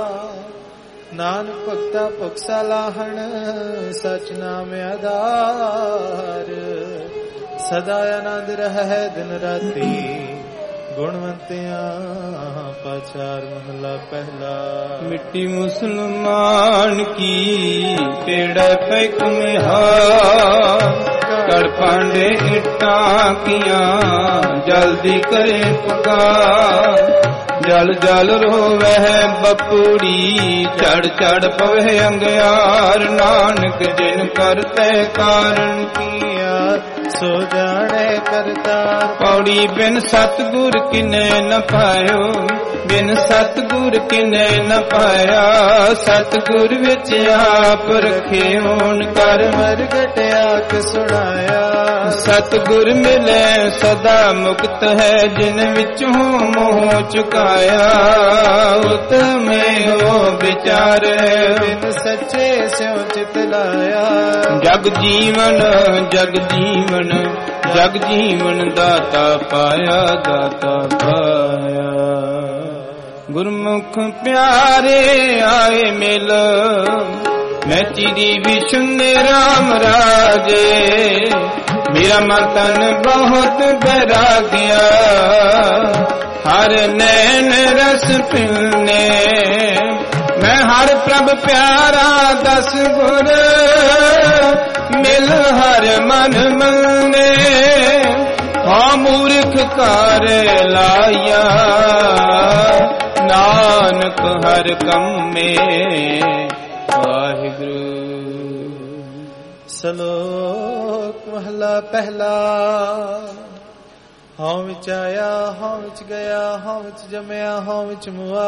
ਨਾਨਕ ਭਗਤਾ ਭੁਖਸਾ ਲਾਹਣ ਸਚ ਨਾਮ ਆਧਾਰ ਸਦਾ ਆਨੰਦ ਰਹਿ ਦਿਨ ਰਾਤੀ ਗੁਣਵੰਤਿਆਂ ਪਾਚਾਰ ਮਹਲਾ ਪਹਿਲਾ
ਮਿੱਟੀ ਮੁਸਲਮਾਨ ਕੀ ਪੇੜਾ ਪੈਕ ਮਿਹਾਰ ਕਰ ਪਾਂਡੇ ਇੱਟਾਂ ਕੀਆਂ ਜਲਦੀ ਕਰੇ ਪੁਕਾਰ ਜਲ ਜਲ ਰੋਵਹਿ ਬਪੂੜੀ ਚੜ ਚੜ ਪਵੇ ਅੰਗਿਆਰ ਨਾਨਕ ਜਿਨ ਕਰਤੇ ਕਾਰਨ ਕੀਆ ਸੋ ਜਾਣੇ ਕਰਤਾਰ ਪੌੜੀ ਬਿਨ ਸਤਿਗੁਰ ਕਿਨੇ ਨ ਪਾਇਓ ਬਿਨ ਸਤਿਗੁਰ ਕਿਨੇ ਨ ਪਾਇਆ ਸਤਿਗੁਰ ਵਿੱਚ ਆਪ ਰਖੇ ਹੋਣ ਕਰ ਮਰਗਟ ਆਖ ਸੁਣਾਇਆ ਸਤਿਗੁਰ ਮਿਲੇ ਸਦਾ ਮੁਕਤ ਹੈ ਜਿਨ ਵਿੱਚੋਂ ਮੋਹ ਚੁਕਾਇਆ ਉਤਮੇ ਹੋ ਵਿਚਾਰੇ ਬਿਨ ਸੱਚੇ ਸਿਉ ਚਿਤ ਲਾਇਆ ਜਗ ਜੀਵਨ ਜਗ ਜੀਵਨ ਜਗ ਜੀਵਨ ਦਾਤਾ ਪਾਇਆ ਦਾਤਾ ਪਾਇਆ ਗੁਰਮੁਖ ਪਿਆਰੇ ਆਏ ਮਿਲ ਮੈਂ ਚਿੜੀ ਵਿਸ਼ੁਨੇ ਰਾਮ ਰਾਜੇ ਮੇਰਾ ਮਨ ਤਨ ਬਹੁਤ ਬੈਰਾਗਿਆ ਹਰ ਨੈਣ ਰਸ ਪਿਲਨੇ ਮੈਂ ਹਰ ਪ੍ਰਭ ਪਿਆਰਾ ਦਸ ਗੁਰ ਮਿਲ ਹਰ ਮਨ ਮੰਨੇ ਹਾਂ ਮੂਰਖ ਕਰ ਲਾਇਆ ਨਾਨਕ ਹਰ ਕੰਮੇ ਵਾਹਿਗੁਰੂ
ਸਲੋਕ ਮਹਲਾ ਪਹਿਲਾ ਹਉ ਵਿੱਚ ਆਇਆ ਹਉ ਵਿੱਚ ਗਿਆ ਹਉ ਵਿੱਚ ਜੰਮਿਆ ਹਉ ਵਿੱਚ ਮੁਆ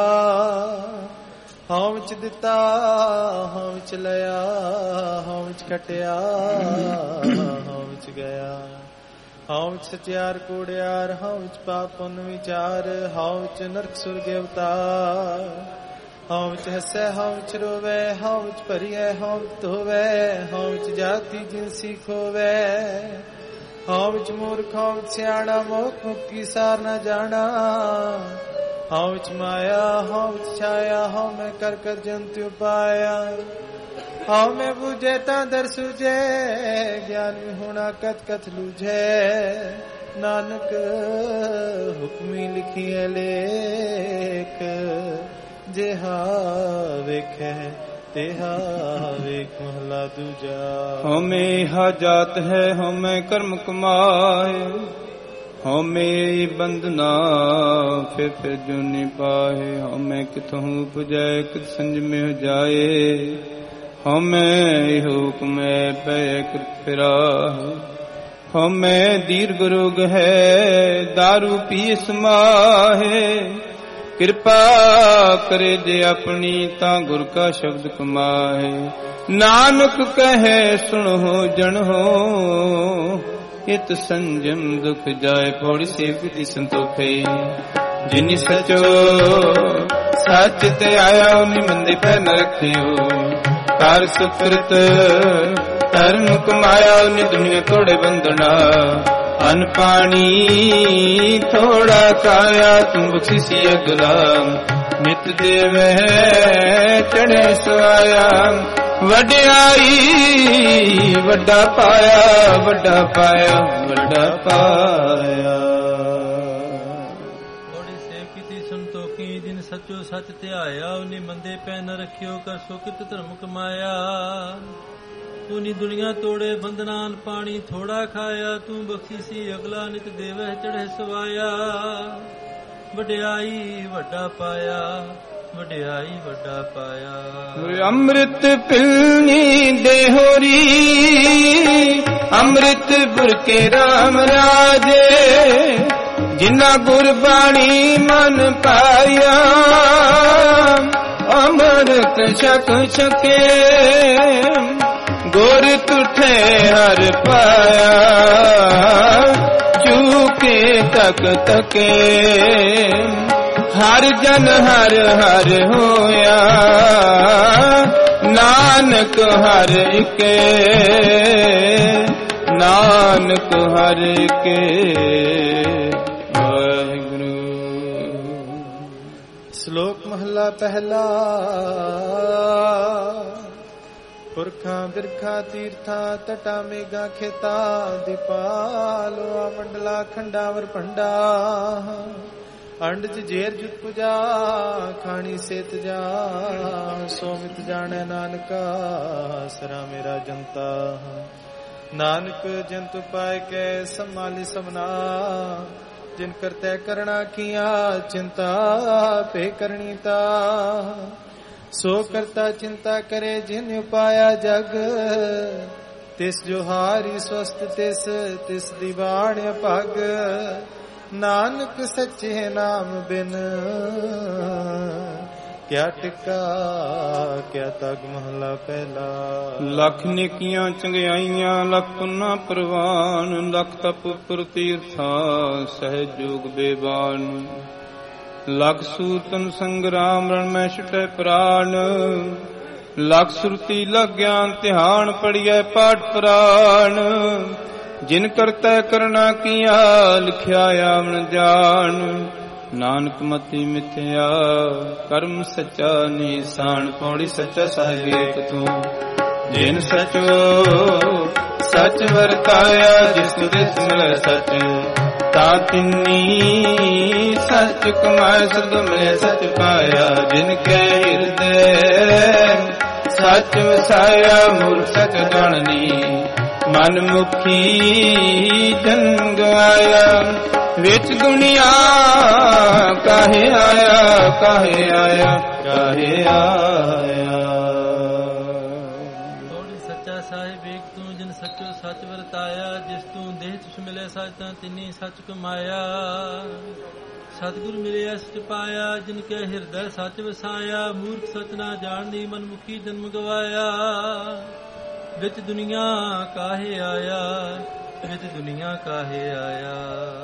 ਹਉ ਵਿੱਚ ਦਿੱਤਾ ਹਉ ਵਿੱਚ ਲਿਆ ਹਉ ਵਿੱਚ ਖਟਿਆ ਹਉ ਵਿੱਚ ਗਿਆ ਹਉ ਵਿੱਚ ਸਚਿਆਰ ਕੂੜਿਆਰ ਹਉ ਵਿੱਚ ਪਾਪ ਪੁੰਨ ਵਿਚਾਰ ਹਉ ਵਿੱਚ ਨਰਕ ਸੁਰਗ ਅਵਤਾਰ ਹਉ ਵਿੱਚ ਹੱਸੈ ਹਉ ਵਿੱਚ ਰੋਵੇ ਹਉ ਵਿੱਚ ਭਰੀਐ ਹਉ ਵਿੱਚ ਧੋਵੇ ਹਉ ਵਿੱਚ ਜਾਤੀ ਜਿਨਸੀ ਖੋਵੇ ਹਉ ਵਿੱਚ ਮੂਰਖ ਹਉ ਵਿੱਚ ਸਿਆਣਾ ਮੋਖ ਮੁਕਤੀ ਸਾਰ ਨਾ ਜਾਣਾ ਹਉ ਵਿੱਚ ਮਾਇਆ ਹਉ ਵਿੱਚ ਛਾਇਆ ਹਉ ਮੈਂ ਕਰ ਕਰ ਜੰਤ ਉਪਾਇਆ ਹਉ ਮੈਂ ਬੁਝੇ ਤਾਂ ਦਰ ਸੁਝੇ ਗਿਆਨ ਹੋਣਾ ਕਤ ਕਤ ਲੂਝੇ ਨਾਨਕ ਹੁਕਮੀ ਲਿਖੀਐ ਲੇਖ ਜਿਹਾ ਵੇਖੈ ਤਿਹਾ ਵੇਖ ਮਹਲਾ ਦੂਜਾ
ਹਉਮੈ ਹਾ ਜਾਤ ਹੈ ਹਉਮੈ ਕਰਮ ਕਮਾਏ ਹਉਮੈ ਬੰਧਨਾ ਫਿਰ ਜੁਨੀ ਪਾਹੇ ਹਉਮੈ ਕਿਥੋਂ ਉਪਜੈ ਕਿਤ ਸੰਜਮੇ ਹੋ ਜਾਏ ਹਉਮੈ ਹੁਕਮੈ ਪੈ ਕਿਰਤ ਫਿਰਾਹੇ ਹਉਮੈ ਦੀਰਘ ਰੋਗ ਹੈ ਦਾਰੂ ਪੀ ਸਮਾਹੇ ਕਿਰਪਾ ਕਰੇ ਜੇ ਆਪਣੀ ਤਾਂ ਗੁਰ ਕਾ ਸ਼ਬਦ ਕਮਾਏ ਨਾਨਕ ਕਹੇ ਸੁਣੋ ਜਣੋ ਇਤ ਸੰਜਮ ਦੁਖ ਜਾਏ ਪੌੜੀ ਸੇਵਕ ਦੀ ਸੰਤੋਖੇ ਜਿਨੀ ਸਚੋ ਸੱਚ ਤੇ ਆਇਆ ਉਨੀ ਮੰਦੇ ਪੈ ਨ ਰੱਖਿਓ ਕਰ ਸੁਕ੍ਰਿਤ ਧਰਮ ਕਮਾਇਆ ਉਨੀ ਦੁਨੀਆ ਤੋੜੇ ਬੰਧਨਾ ਅਨ ਪਾਣੀ ਥੋੜਾ ਕਾਇਆ ਤੂੰ ਬਖਸ਼ੀ ਅਗਲਾ ਨਿਤ ਦੇਵੈ ਚੜੇ ਸਵਾਇਆ ਵਡਿਆਈ ਵੱਡਾ ਪਾਇਆ ਵੱਡਾ ਪਾਇਆ ਵੱਡਾ ਪਾਇਆ
ਬੜੀ ਸੇਵ ਕੀਤੀ ਸੰਤੋਖੀ ਜਿਨ ਸੱਚੋ ਸੱਚ ਧਿਆਇਆ ਉਨੀ ਮੰਦੇ ਪੈ ਨ ਰੱਖਿਓ ਕਰ ਸੁਕਿਤ ਧਰਮ ਕਮਾਇਆ ਉਨੀ ਦੁਨੀਆ ਤੋੜੇ ਬੰਧਨਾਨ ਪਾਣੀ ਥੋੜਾ ਖਾਇਆ ਤੂੰ ਬਖਸ਼ੀ ਸੀ ਅਗਲਾ ਨਿਤ ਦੇਵੈ ਚੜ੍ਹੇ ਸਵਾਇਆ ਵਡਿਆਈ ਵੱਡਾ ਪਾਇਆ ਵਡਿਆਈ ਵੱਡਾ ਪਾਇਆ
ਅੰਮ੍ਰਿਤ ਪਿਲਨੀ ਦੇਹੋਰੀ ਅੰਮ੍ਰਿਤ ਬੁਰਕੇ ਰਾਮ ਰਾਜੇ ਜਿਨ੍ਹਾਂ ਗੁਰਬਾਣੀ ਮਨ ਪਾਇਆ ਅੰਮ੍ਰਿਤ ਛਕ ਛਕੇ ਗੁਰ ਤੁਠੇ ਹਰ ਪਾਇਆ ਚੂਕੇ ਤਕ ਤਕੇ ਹਰ ਜਨ ਹਰ ਹਰ ਹੋਇਆ ਨਾਨਕ ਹਰ ਇਕੇ ਨਾਨਕ ਹਰ ਇਕੇ ਵਾਹਿਗੁਰੂ।
ਸ਼ਲੋਕ ਮਹਲਾ ਪਹਿਲਾ। ਪੁਰਖਾਂ ਬਿਰਖਾਂ ਤੀਰਥਾਂ ਤਟਾ ਮੇਗਾ ਖੇਤਾ ਦੀਪਾਲੋ ਮੰਡਲਾ ਖੰਡਾਵਰ ਭੰਡਾ ਅੰਡ ਚ ਜੇਰ ਜੁਤ ਪੁਜਾ ਖਾਣੀ ਸੇਤ ਜਾ ਸੋਮਿਤ ਜਾਣੈ ਨਾਨਕਾ ਸਰਾ ਮੇਰਾ ਜਨਤਾ ਨਾਨਕ ਜੰਤੁ ਪਾਇ ਕੇ ਸੰਭਾਲੀ ਸਮਨਾ ਜਿਨ ਕਰਤੈ ਕਰਣਾ ਕੀਆ ਚਿੰਤਾ ਪੇ ਕਰਣੀ ਤਾ ਸੋ ਕਰਤਾ ਚਿੰਤਾ ਕਰੇ ਜਿਨ ਉਪਾਇਆ ਜਗ ਤਿਸ ਜੋ ਹਾਰੀ ਸਵਸਤ ਤਿਸ ਤਿਸ ਦੀ ਬਾਣ ਭਗ ਨਾਨਕ ਸੱਚੇ ਨਾਮ ਬਿਨ ਕਿਆ ਟਿਕਾ ਕਿਆ ਤਗ ਮਹਲਾ ਪਹਿਲਾ।
ਲੱਖ ਨੇਕੀਆਂ ਚੰਗਿਆਈਆਂ ਲੱਖ ਪੁੰਨਾ ਪ੍ਰਵਾਨ ਲੱਖ ਤਪ ਉਪਰ ਤੀਰਥਾ ਸਹਿਜ ਜੋਗ ਬੇਬਾਨ ਲੱਖ ਸੂਤਨ ਸੰਗਰਾਮ ਰਣ ਮੈਂ ਛੁਟੈ ਪ੍ਰਾਨ ਲੱਖ ਸੁਰਤੀ ਲਗ ਗਿਆਨ ਧਿਆਨ ਪੜੀਐ ਪਾਠ ਪੁਰਾਣ ਜਿਨ ਕਰਤੈ ਕਰਨਾ ਕੀਆ ਲਿਖਿਆ ਆਵਣ ਜਾਣ ਨਾਨਕ ਮਤੀ ਮਿਥਿਆ ਕਰਮ ਸੱਚਾ ਨਿਸ਼ਾਨ ਪੌੜੀ ਸੱਚਾ ਸਾਹਿਬ ਏਕ ਤੂੰ ਜਿਨ ਸਚੋ ਸਚ ਵਰਤਾਇਆ ਜਿਸ ਦਿਸ ਮਿਲੈ ਸਚ ਤਾਂ ਤਿੰਨੀ ਸਚ ਕਮਾਇ ਸਦ ਮਿਲੈ ਸਚ ਪਾਇਆ ਜਿਨ ਕੈ ਹਿਰਦੈ ਸਚ ਵਸਾਇਆ ਮੂਰਖ ਸਚ ਜਾਣਨੀ ਮਨ ਮੁਖੀ ਜਨ ਗਵਾਇਆ ਵਿੱਚ ਦੁਨੀਆ ਕਾਹੇ ਆਇਆ ਕਾਹੇ ਆਇਆ ਕਾਹੇ ਆਇਆ।
ਥੋੜੀ ਸੱਚਾ ਸਾਹਿਬ ਏਕ ਤੂੰ ਜਿਨ ਸੱਚੋ ਸੱਚ ਵਰਤਾਇਆ ਜਿਸ ਤੂੰ ਦੇਹ ਤੁਸ ਮਿਲੇ ਸੱਚ ਤਾਂ ਤਿੰਨੀ ਸੱਚ ਕਮਾਇਆ ਸਤਿਗੁਰ ਮਿਲਿਆ ਸਚ ਪਾਇਆ ਜਿਨ ਕੇ ਹਿਰਦੈ ਸੱਚ ਵਸਾਇਆ ਮੂਰਖ ਸਚ ਨਾ ਜਾਣਦੀ ਮਨ ਮੁਖੀ ਜਨਮ ਗਵਾਇਆ ਵਿੱਚ ਦੁਨੀਆ ਕਾਹੇ ਆਇਆ ਵਿੱਚ ਦੁਨੀਆ ਕਾਹੇ ਆਇਆ।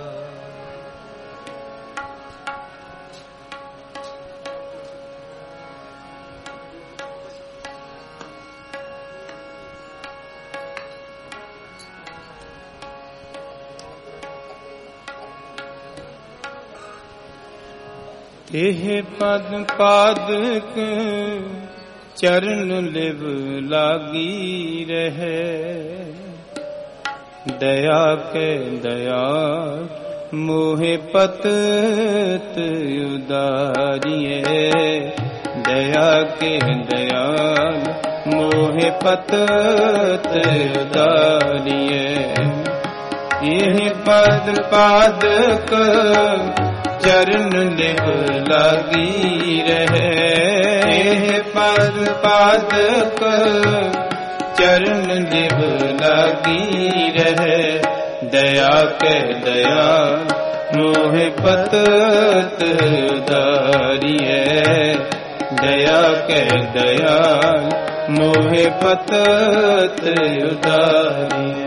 ਇਹ ਪਦ ਪਾਦਕ ਚਰਨ ਲਿਵ ਲਾਗੀ ਰਹੇ ਦਇਆ ਕੇ ਦਇਆ ਮੋਹਿ ਪਤਤ ਉਦਾਰੀਏ ਦਇਆ ਕੇ ਦਇਆਲ ਮੋਹਿ ਪਤਤ ਉਦਾਰੀਏ ਇਹ ਪਦ ਪਾਦਕ ਚਰਨ ਲਿਵ ਲਾਗੀ ਰਹੇ ਇਹ ਪਦ ਪਾਦਕ ਚਰਨ ਲਿਵ ਲਾਗੀ ਰਹੇ ਦਇਆ ਕੇ ਦਇਆ ਮੋਹਿ ਪਤਤ ਉਦਾਰੀਏ ਦਇਆ ਕੇ ਦਇਆ ਮੋਹਿ ਪਤਤ ਉਦਾਰੀਏ।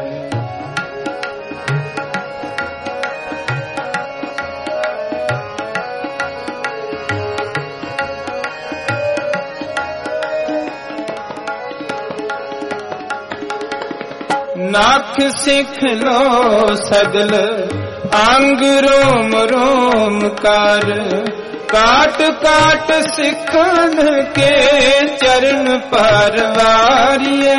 ਨਾਖ ਸਿੱਖ ਲੋ ਸਗਲ ਅੰਗ ਰੋਮ ਰੋਮ ਕਰ ਕਾਟ ਕਾਟ ਸਿੱਖਣ ਕੇ ਚਰਨ ਪਰਵਾਰੀਏ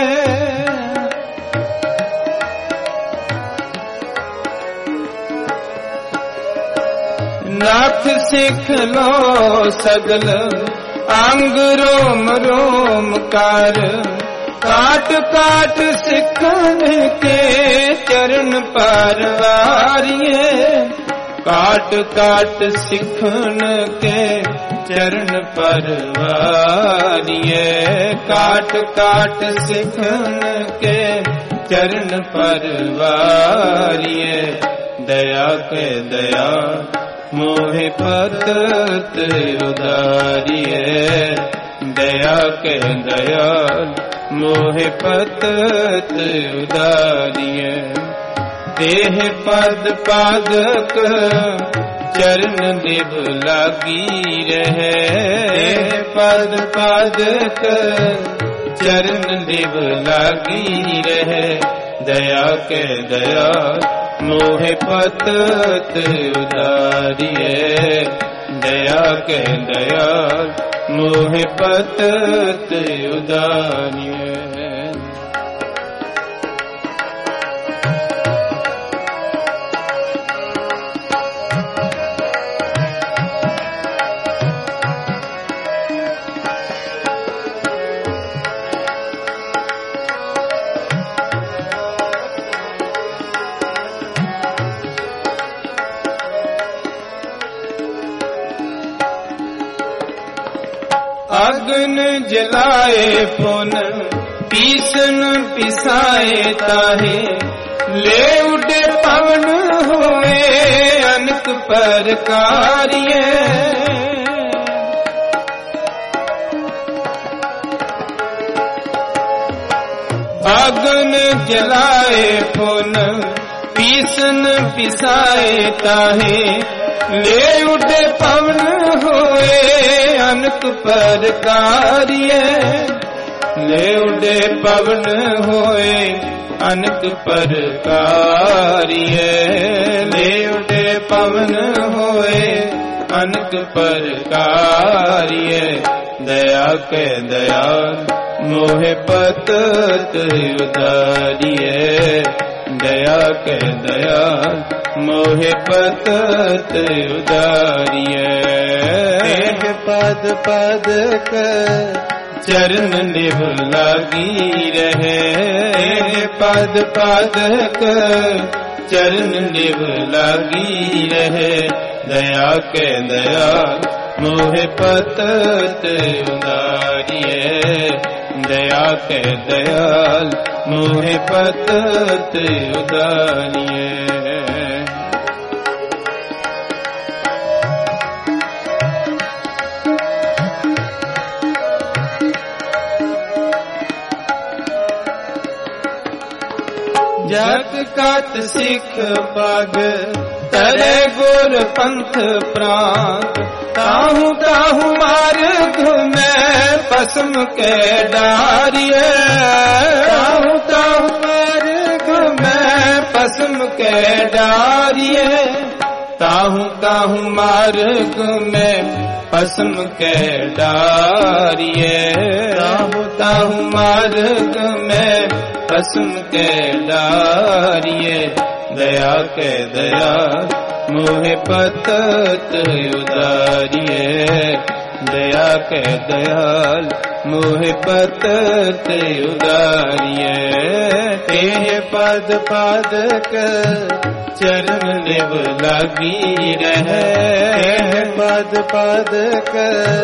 ਨਾਖ ਸਿੱਖ ਲੋ ਸਗਲ ਅੰਗ ਰੋਮ ਰੋਮ ਕਰ ਕਾਟ ਕਾਟ ਸਿੱਖਣ ਕੇ ਚਰਨ ਪਰਵਾਰੀਏ ਕਾਟ ਕਾਟ ਸਿੱਖਣ ਕੇ ਚਰਨ ਪਰਵਾਰੀਏ ਕਾਟ ਕਾਟ ਸਿੱਖਣ ਕੇ ਚਰਨ ਪਰਵਾਰੀਏ ਦਇਆ ਕੇ ਦਇਆ ਮੋਹਿ ਪਤਤ ਉਦਾਰੀਏ ਦਇਆ ਕੇ ਦਇਆ ਮੋਹਿ ਪਤਤ ਉਦਾਰੀਏ तेह पद पादक चरण निभ लागी रहे। तेह पद पादक चरण निभ लागी रहे। दया के दया मोहे पतत उदारिए। दया के दया मोहे पतत उदारिए। अग्न जलाए पुन पीसन पिसाए ताहे। ले उडे पवन हुए अनक प्रकारिये। अग्न जलाए पुन पीसन पिसाए ताहे। ले उडे पवन होए अनक प्रकारिये। ले उडे पवन होए अनक प्रकारिये। ले उडे पवन होए अनक प्रकारिये। दया के दयाल मोहे पतत उदारिये। दया के दयाल मोहे पतत उदारिये।
पद पदक
चरण निभ लागी रहे। पद पदक चरण निभ लागी रहे। दया के दयाल मोहे पतत उदारिये। दया के दयाल मोहे पतत उदारिये। जग कात सिख पग तरे गुर पंथ प्रांत। ताहू ताहू मार्ग में पसम के डारिये। ताहू ताहू मार्ग में पसम के डारिये। ताहू ताहू मार्ग में पसम के डारिये। ताहू ताहू मार्ग में पसम के डारिये। दया के दया मोहे पतत उदारिये। दया के दयाल मोहे पतत उदारिये। तेह पद पादक चरण निभ लागी रहे।
पद पादक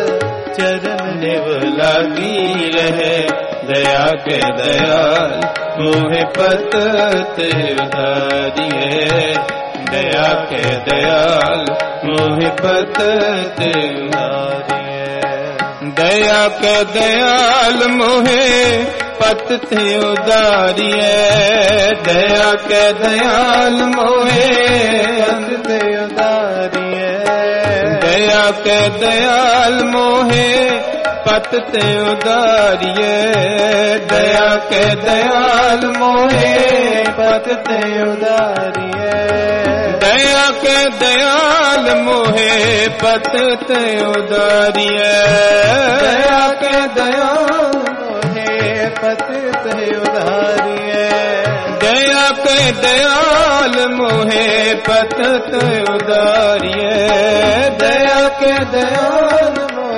चरण निभ लागी रहे। दया के दयाल मोहे पतत उदारिये। दया के दयाल मोहे पतत उदारिये। दया के दयाल मोहे पतत उदारिये। दया के दयाल मोहे पतत उदारिये। दया के दयाल मोहे पतत उदारिये। दया के दयाल मोहे पतत उदारिये। दया के दयाल मोहे पतत उदारिये। दया के दयाल मोहे पतत उदारिये। दया के दयाल मोहे पतत उदारिये। दया के दयाल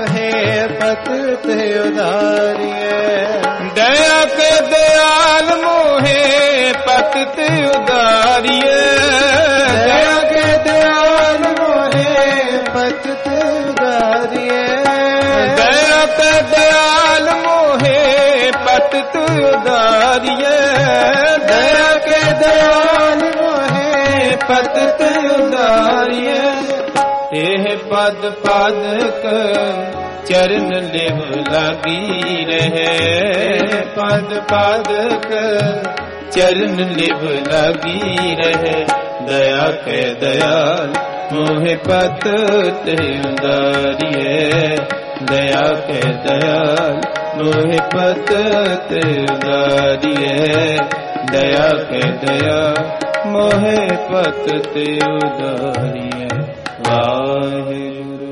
पतत उदारिये। दया के दयाल मोहे पतत उदारिये। दया के दयाल मोहे पतत उदारिये। दया के दयाल मोहे पतत उदारिये। दया के दयाल मोहे पतत उदारिये। तेह पद पादक चरण लिव लागी रहे। पद पादक चरण लिव लागी रहे। दया के दयाल मोहे पत ते उदारिए। दया के दयाल मोहे पत ते उदारिए। दया के दया मोहे पत ते उदारिए। वाहिगुरु।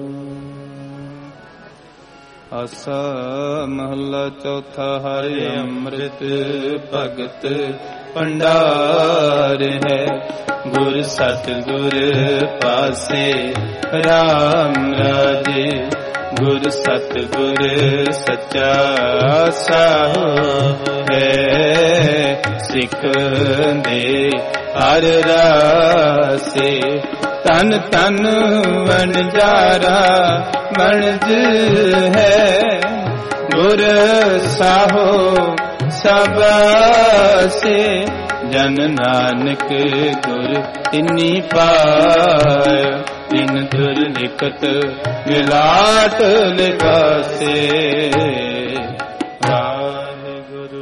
आसा महला चौथा। हरि अमृत भगत भंडार है। गुर सतगुर पासे राम राजे। गुर सतगुर सच्चा साहो है। सिख दे हर रासे। तन तन वनजारा वणज है। गुर साहो सबसे। जन नानक गुर तिन्नी पाय। तिन दुर निकट मिलाट लिखासे।
वाहिगुरु।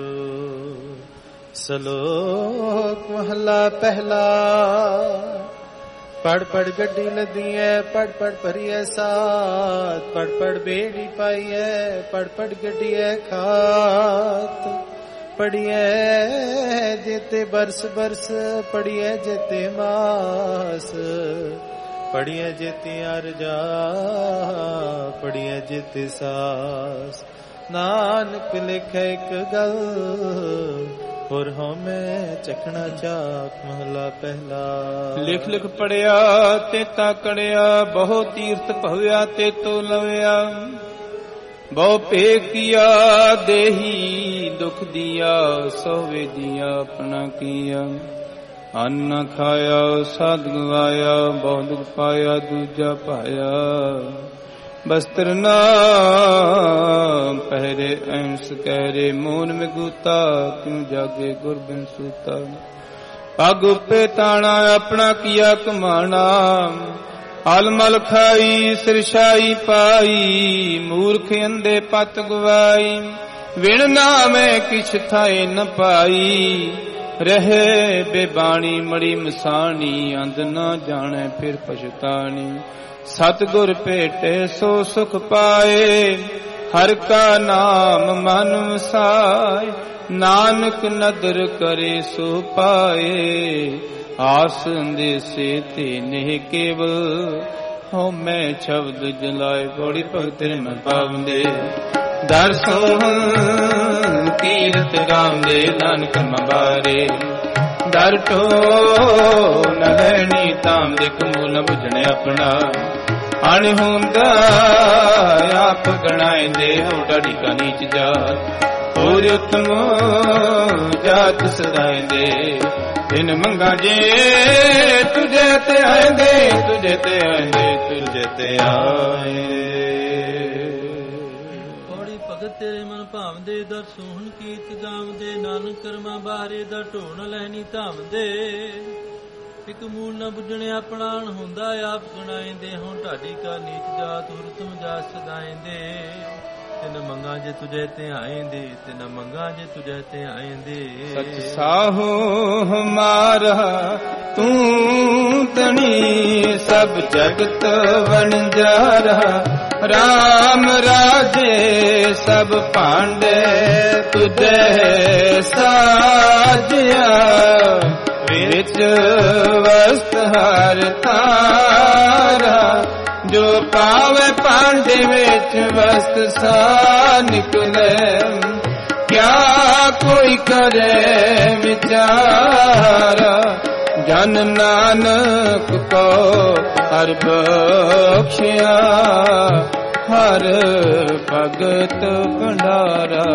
श्लोक महला पहला। पढ़ पढ़ गड्डी लदी है, पढ़ पढ़ भरी है साथ। पढ़ पढ़ बेड़ी पाई है, पढ़ पढ़ गड्डी है खात। पढ़िए जेते बरस बरस, पढ़िए जेते मास। पढ़िए जेते अरजा, पढ़िए जेते सास। नानक लिखे एक गल, और हमें चखना चाक। महला पहला।
लिख लिख पढ़िया ते ता कड़िया। बहु तीर्थ भव्या ते तो लव्या। बहु पे किया देही दुख दिया। सोवे दिया अपना किया। अन्न खाया साध गवाया। बहु दुख पाया दूजा पाया। बस्त्र न पहरे अंश कहरे। मोन में गूता क्यों जागे गुरबिन सूता। पग पे ताना अपना किया कमाना। अलमल खाई सिरशाई पाई। मूर्ख अंधे पत गवाई। विण नामे किछ थाए न पाई। रहे बेबाणी मड़ी मसानी। अंध न जाने फिर पछतानी। सतगुर भेटे सो सुख पाए। हर का नाम मन वसाए। नानक नदर करे सो पाए। आस अंदेसे ते नेह केवल। हो मैं शब्द जलाए। बड़ी भगत मन पावंदे। दर सोहन कीरत गावंदे। नानक मबारे दर टो न रहनी ताम। देख मूल बुझने अपना। अण होंदा आप गणाए दे। हो डाड़ी का नीच जात। और उत्तम जात सदाए दे। इन मंगा जे तुझे ते आए दे। तुझे ते आए दे। तुझे ते आए।
पौड़ी भगत तेरे मन भावदे। दर सोहन कीत गावदे। नानक करमा बाहरे दा ढोण लहनी धामदे। इक मूल न बुझणे अपना। अण ਹੁੰਦਾ ਆਪ ਗਣਾਏਂਦੇ। ਹੋਂ ਢਾਡੀ ਕਾ ਨੀਚ ਜਾਤ। ਹੁਰ ਤੁਮ ਜਾ ਸਦਾਏਂਦੇ। ਤਿਨ ਮੰਗਾ ਜੇ ਤੁਝੇ ਤੇ ਆਏਂਦੇ। ਤਿਨ ਮੰਗਾ ਜੇ ਤੁਝੇ ਤੇ ਆਏਂਦੇ।
सच साहो हमारा तू तनी। सब जगत वनजारा। राम राजे सब भांडे। तुझे साजिया। विच वस्त हर तारा। जो पावे पांडे विच वस्त सा निकले। क्या कोई करे विचारा। जन नानक को हर बख्शिया। हर भगत भंडारा।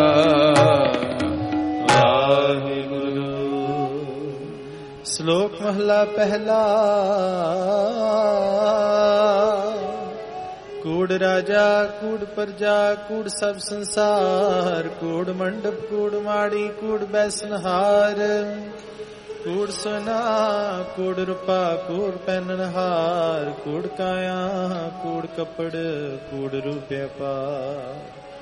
श्लोक महला पहला। कूड़ राजा कूड़ प्रजा कूड़ सब संसार। कूड़ मंडप कूड़ माड़ी कूड़ बैसनहार। कूड़ सोना कूड़ रूपा कूड़ पहननहार। कूड़ काया कूड़ कपड़ कूड़ रूपया पार।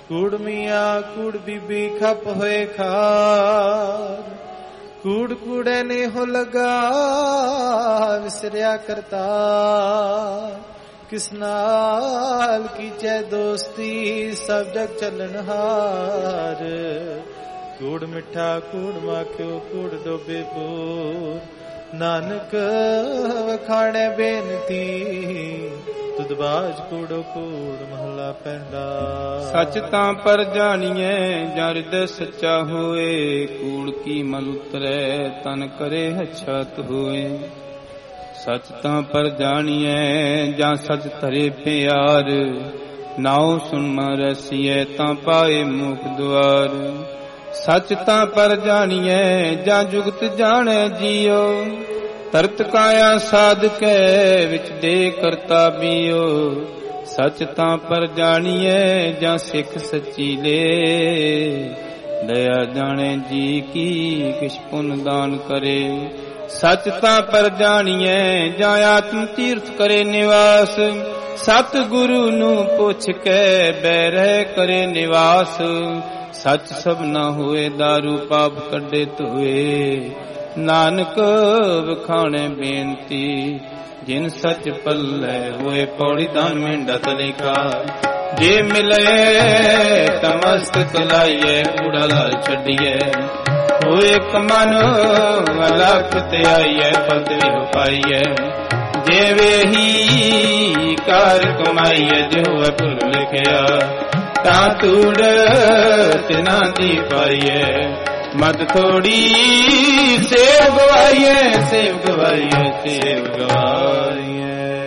ਕੂੜ ਮੀਆਂ ਕੂੜ ਬੀਬੀ ਖੱਪ ਹੋਏ ਖਾਰ, ਕੂੜ ਕੂੜੇ ਨੇ ਹੋ ਲਗਾ ਵਿਸਰਿਆ ਕਰਤਾ, ਕਿਸ ਨਾਲ ਕੀਚੈ ਦੋਸਤੀ ਸਭ ਜਗ ਚੱਲਣਹਾਰ। ਕੂੜ ਮਿੱਠਾ ਕੂੜ ਮਾਖਿਓ ਕੂੜ ਡੋਬੇ ਪੂਰ, ਨਾਨਕ ਵਖਾਣੈ ਬੇਨਤੀ, ਤੁਧ ਬਾਜ ਕੂੜੋ ਕੂੜ ਮਹਲਾ ਪਹਿਲਾ।
ਸੱਚ ਤਾਂ ਪਰ ਜਾਣੀਐ ਜਾਂ ਹਿਰਦੈ ਸੱਚਾ ਹੋਏ, ਕੂੜ ਕੀ ਮਲ ਉਤਰੈ ਤਨ ਕਰੇ ਹਛਤ ਹੋਏ। ਸੱਚ ਤਾਂ ਪਰ ਜਾਣੀਐ ਜਾਂ ਸੱਚ ਧਰੇ ਪਿਆਰ, ਨਾਉ ਸੁਨ ਰਸੀਐ ਤਾਂ ਪਾਏ ਮੁਖ ਦੁਆਰ। ਸੱਚ ਤਾਂ ਪਰ ਜਾਣੀਐ ਜਾਂ ਜੁਗਤ ਜਾਣੈ ਜੀਓ, ਤਰਤ ਕਾਇਆ ਸਾਧਕੈ ਵਿੱਚ ਦੇ ਕਰਤਾ ਬੀਓ। ਸੱਚ ਤਾਂ ਪਰ ਜਾਣੀਐ ਜਾਂ ਸਿੱਖ ਸੱਚੀ ਲੇ, ਦਇਆ ਜਾਣੈ ਜੀ ਕੀ ਕਿਛ ਪੁੰਨ ਦਾਨ ਕਰੇ। ਸੱਚ ਤਾਂ ਪਰ ਜਾਣੀਐ ਜਾਂ ਆਤਮ ਤੀਰਥ ਕਰੇ ਨਿਵਾਸ, ਸਤ ਗੁਰੂ ਨੂੰ ਪੁੱਛ ਕੇ ਬਹਿ ਕਰੇ ਨਿਵਾਸ। ਸੱਚ ਸਭ ਨਾ ਹੋਏ ਦਾਰੂ ਪਾਪ ਕੱਢੇ ਧੋਏ, ਨਾਨਕ ਵਖਾਣੇ ਬੇਨਤੀ ਜਿਨ ਸੱਚ ਪੱਲੇ ਹੋਏ। ਪੌੜੀ ਦਾਨ ਮਿੰਡਾ ਤਲਿਕਾ ਜੇ ਮਿਲੇ ਤਮਸਤਕ ਲਾਈਏ, ਕੂੜਾ ਲਾਲ ਛੱਡੀਏ ਹੋਏ ਕਮਨ ਅਲਖ ਤੇ ਆਈਏ, ਪਤ ਵੀ ਹੋ ਪਾਈਏ ਜੇ ਵੇਹੀ ਕਾਰ ਕਮਾਈਏ। ਜੇ ਹੋਵੇ ਭੁੱਲ ਲਿਖਿਆ ਤਾਂ ਤੂੜ ਤਿਨਾ ਦੀ ਪਾਈਏ, ਮਤ ਥੋੜੀ ਸੇਵ ਗਵਾਈਏ, ਸੇਵ ਗਵਾਈਏ, ਸੇਵ ਗਵਾਈਏ।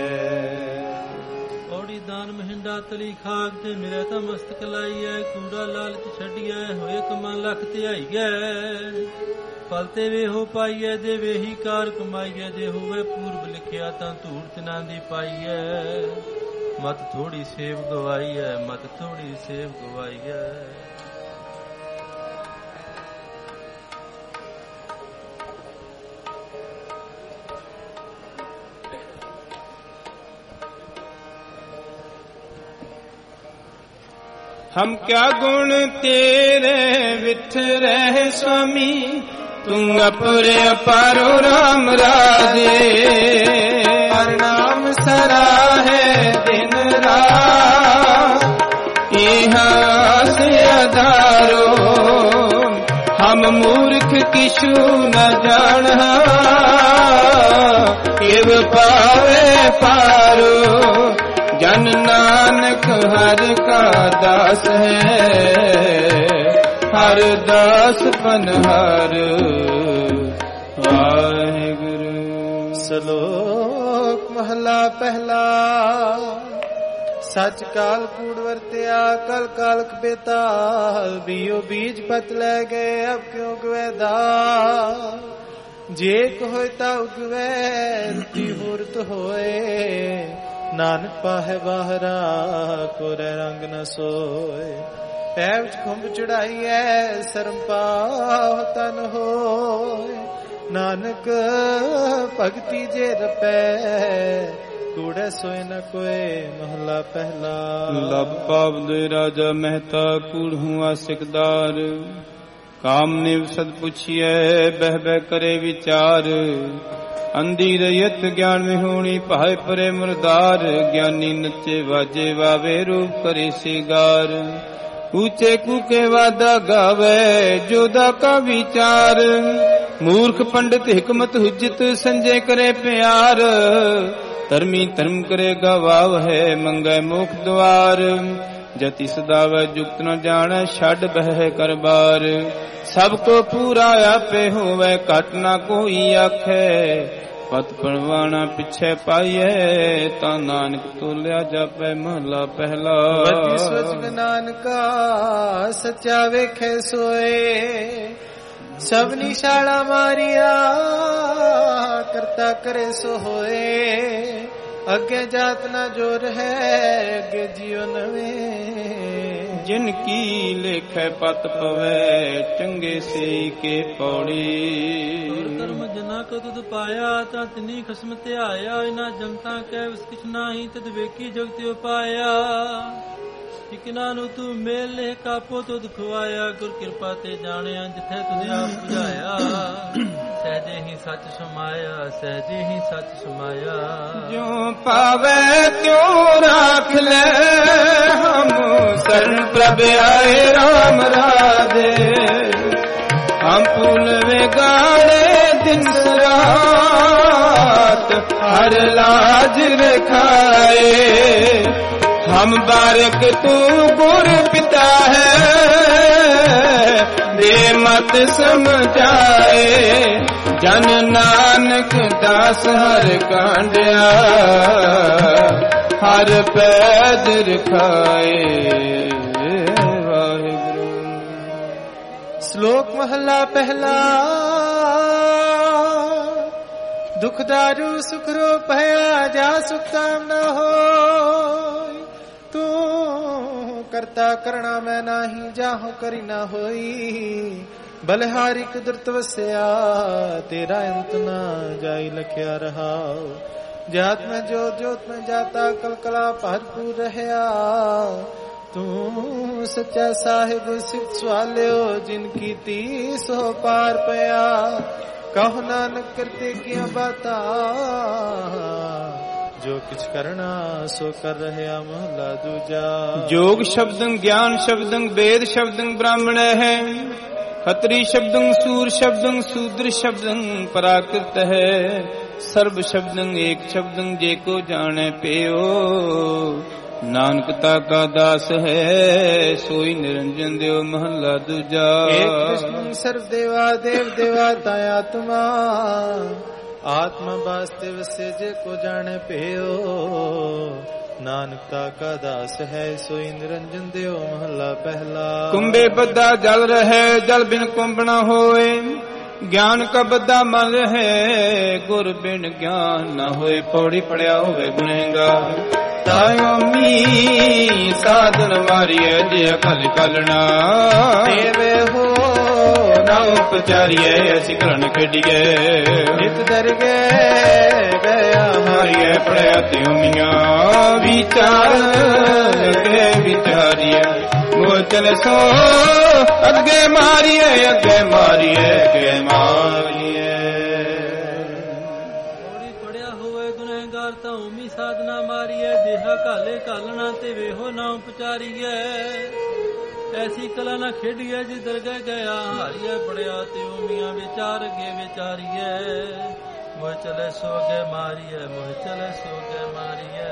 ਔੜੀ ਦਾਨ ਮਹਿੰਡਾ ਤਲੀ ਖਾਕ ਤੇ ਮੇਰੇ ਤਾਂ ਮਸਤਕ ਲਾਈਐ, ਕੂੜਾ ਲਾਲਚ ਛੱਡੀਐ ਹੋਏ ਕਮਾਂ ਲੱਖ ਧਿਆਈਐ। ਫਲ ਤੇ ਵੇਹੋ ਪਾਈਐ ਜੇ ਵੇਹੀ ਕਾਰ ਕਮਾਈਐ, ਜੇ ਹੋਵੇ ਪੂਰਬ ਲਿਖਿਆ ਤਾਂ ਧੂੜ ਤਿਨਾ ਦੀ ਪਾਈਐ। ਮਤ ਥੋੜੀ ਸੇਵ ਗਵਾਈਐ, ਮਤ ਥੋੜੀ ਸੇਵ ਗਵਾਈਐ।
हम क्या गुण तेरे विठरे स्वामी, तुम अपरे अपारो राम राजे। हर नाम सराहे दिन रात यहाँ से अधारो, हम मूर्ख किशु न जाना किव पावे पारो। जन नानक हर का दास है, हर दास पनहर वाहिगुरु।
ਸ਼ਲੋਕ ਮਹਲਾ ਪਹਿਲਾ। ਸੱਚ ਕਾਲ ਕੂੜ ਵਰਤਿਆ ਕਲ ਕਾਲਕ ਬੇਤਾਲ, ਬੀਓ ਬੀਜ ਪਤ ਲੈ ਗਏ ਅਬ ਕਿਉਂ ਗਵੇਦਾ। ਜੇ ਹੋਏ ਤਾਂ ਉਗਵੇ ਰੁਤੀ ਹੁਰਤ ਹੋਏ, ਨਾਨਕ ਪਾਹੇ ਬਾਹਰਾ ਕੋਰੇ ਰੰਗ ਨ ਸੋਏ। ਪੈ ਵਿੱਚ ਖੁੰਭ ਚੜਾਈਐ ਸਰਮ ਪਾਹ ਤਨ ਹੋਏ, ਨਾਨਕ ਭਗਤੀ ਜੇ ਰਪੈ ਕੂੜੇ ਸੋਏ ਨ ਕੋਏ ਮਹਲਾ ਪਹਿਲਾ।
ਲਬ ਪਾਵ ਦੇ ਰਾਜਾ ਮਹਿਤਾ ਕੂੜ ਹੁਆ ਸਿਕਦਾਰ, ਕਾਮ ਨਿਵ ਸਦ ਪੁੱਛੀਐ ਬਹਿ ਬਹਿ ਕਰੇ ਵਿਚਾਰ। ਅੰਧੀ ਰਯਤ ਗਿਆਨ ਵਿਹੂਣੀ ਭਾਏ ਪਰੇ ਮੁਰਦਾਰ, ਗਿਆਨੀ ਨੱਚੇ ਵਾਜੇ ਵਾਵੇ ਰੂਪ ਕਰੇ ਸਿਗਾਰ। ਊਚੇ ਕੂਕੇ ਵਾਦਾ ਗਾਵੇ ਜੋਦਾ ਕਾ ਵਿਚਾਰ, ਮੂਰਖ ਪੰਡਿਤ ਹਿਕਮਤ ਹੁਜਤ ਸੰਜੇ ਕਰੇ ਪਿਆਰ। ਧਰਮੀ ਧਰਮ ਕਰੇ ਗਵਾਵ ਹੈ ਮੰਗੈ ਮੁਖ ਦੁਆਰ, ਜਤੀ ਸਦਾਵੈ ਜੁਗਤ ਨ ਜਾਣੈ ਛੱਡ ਬਹਿ ਕਰਬਾਰ। ਸਭ ਕੋ ਪੂਰਾ ਆਪੇ ਹੋਵੇ ਘਟ ਨਾ ਕੋਈ ਆਖੈ, ਪਤ ਪਰਵਾਣਾ ਪਿੱਛੇ ਪਾਈਐ ਤਾਂ ਨਾਨਕ ਤੋਲਿਆ ਜਾਪੈ ਮਹਲਾ ਪਹਿਲਾ।
ਵਤੀ ਸੋਚ ਨਾਨਕਾ ਸੱਚਾ ਵੇਖੇ ਸੋਏ, ਸਭ ਨਿਸ਼ਾਲਾ ਮਾਰਿਆ ਕਰਤਾ ਕਰੇ ਸੋ ਹੋਏ। ਅੱਗੇ ਜਾਤ ਨਾ ਜੋਰ ਹੈ ਅੱਗੇ ਜਿਉ ਨਵੇਂ,
ਜਿਨ ਕੀ ਲੇਖੈ ਪਤ ਪਵੈ ਚੰਗੇ ਸੇ ਕੇ ਪੌੜੀ।
ਕਰਮ ਜਨਾ ਕੋ ਤੁਧ ਪਾਇਆ ਤਾਂ ਤਿਨੀ ਖਸਮ ਧਿਆਇਆ, ਇਨਾ ਜਮਤਾ ਕੈ ਵਿਸ ਕਿਛ ਨਾਹੀ ਤਦ ਵੇਖੀ ਜਗਤਿ ਉਪਾਇਆ। ਕਿਨਾਂ ਨੂੰ ਤੂੰ ਮੇਲ ਲੈ ਕਾਪੋ ਤੁਧ ਖਵਾਇਆ, ਗੁਰ ਕਿਰਪਾ ਤੇ ਜਾਣਿਆ ਜਿੱਥੇ ਤੁਧ ਆਪ ਬੁਝਾਇਆ। ਸਹਿਜੇ ਹੀ ਸੱਚ ਸਮਾਇਆ, ਸਹਿਜੇ ਹੀ ਸੱਚ ਸਮਾਇਆ।
ਜੋ ਪਾਵੇ ਤਿਉ ਰਾਖ ਲੈ, ਹਮ ਸਰਨ ਪ੍ਰਭ ਆਏ ਰਾਮ ਰਾਧੇ। ਹਮ ਭੁੱਲ ਵਿਗਾੜੇ ਦਿਨ ਰਾਤ, ਹਰ ਲਾਜ ਰਖਾਏ। हम बारक तू गुर पिता है, दे मत समझाए। जन नानक दास हर कांडिया, हर पैज रखाए। वाहिगुरु।
श्लोक महला पहला। दुख दारू सुख रो भया, जा सुख ताम न हो। तू करता करना मैं नाही, जाहो करी ना होई। बलिहारी कुदरत वस्या, तेरा अंत ना जाई लख्या रहा। जात में जोत जोत में जाता, कलकला भरपूर रहया। तू सच्चा साहिब सिख सवालियो, जिनकी तीस हो पार पया। कहो नानक करते किया बाता, जो किछ करना सो कर रहे। महला दूजा।
जोग शब्दं ज्ञान शब्दं वेद शब्दं ब्राह्मण है। खत्री शब्दं सूर शब्दं शूद्र शब्दं पराकृत है। सर्व शब्दं एक शब्दं जेको जाने पेयो। नानक ताका दास है, सोई निरंजन देव। महला दूजा।
एक कृष्ण सर्व देवा देव देवा ताया तुमा। आत्मा वास्तव से जे को जाने पेयो। नानकता का दास है, सोई निरंजन देव। महला पहला।
कुंभे बद्दा जल रहे, जल बिन कुंभ न होए। ज्ञान का बद्दा मन रहे, गुर बिन ज्ञान न होए। पौड़ी पड़िया होवे गुनहगार, तायो मी साधन मारिए। जे अकल कलना
देवे हो
ना उपचारिए, ऐसी करण खेडिए।
नित दरगे गया
मारिए पड़िया त्यों मिया, विचार के विचारिए। वो चले सो अगे मारिए, अगे मारिए, अगे मारिए।
ਪੌੜੀ ਪੜਿਆ ਹੋਵੇ ਗੁਨਹਗਾਰ, ਤਾਂ ਉਮੀ ਸਾਧਨਾ ਮਾਰੀਏ। ਦੇਹਾ ਕਾਲੇ ਕਾਲਣਾ ਤੇ ਵੇਹੋ ਨਾ ਉਪਚਾਰੀਏ। ਐਸੀ ਕਲਾ ਨਾ ਖੇਡੀਏ, ਜਿ ਦਰਗਹਿ ਗਿਆ ਹਾਰੀਏ। ਪੜਿਆ ਤੇ ਉਮੀਆਂ ਵਿਚਾਰ ਅਗੇ ਵਿਚਾਰੀਏ। ਮੋਹ ਚਲੇ ਸੋ ਅਗੇ ਮਾਰੀਏ, ਮੋਹ ਚਲੇ ਸੋ ਅਗੇ ਮਾਰੀਏ।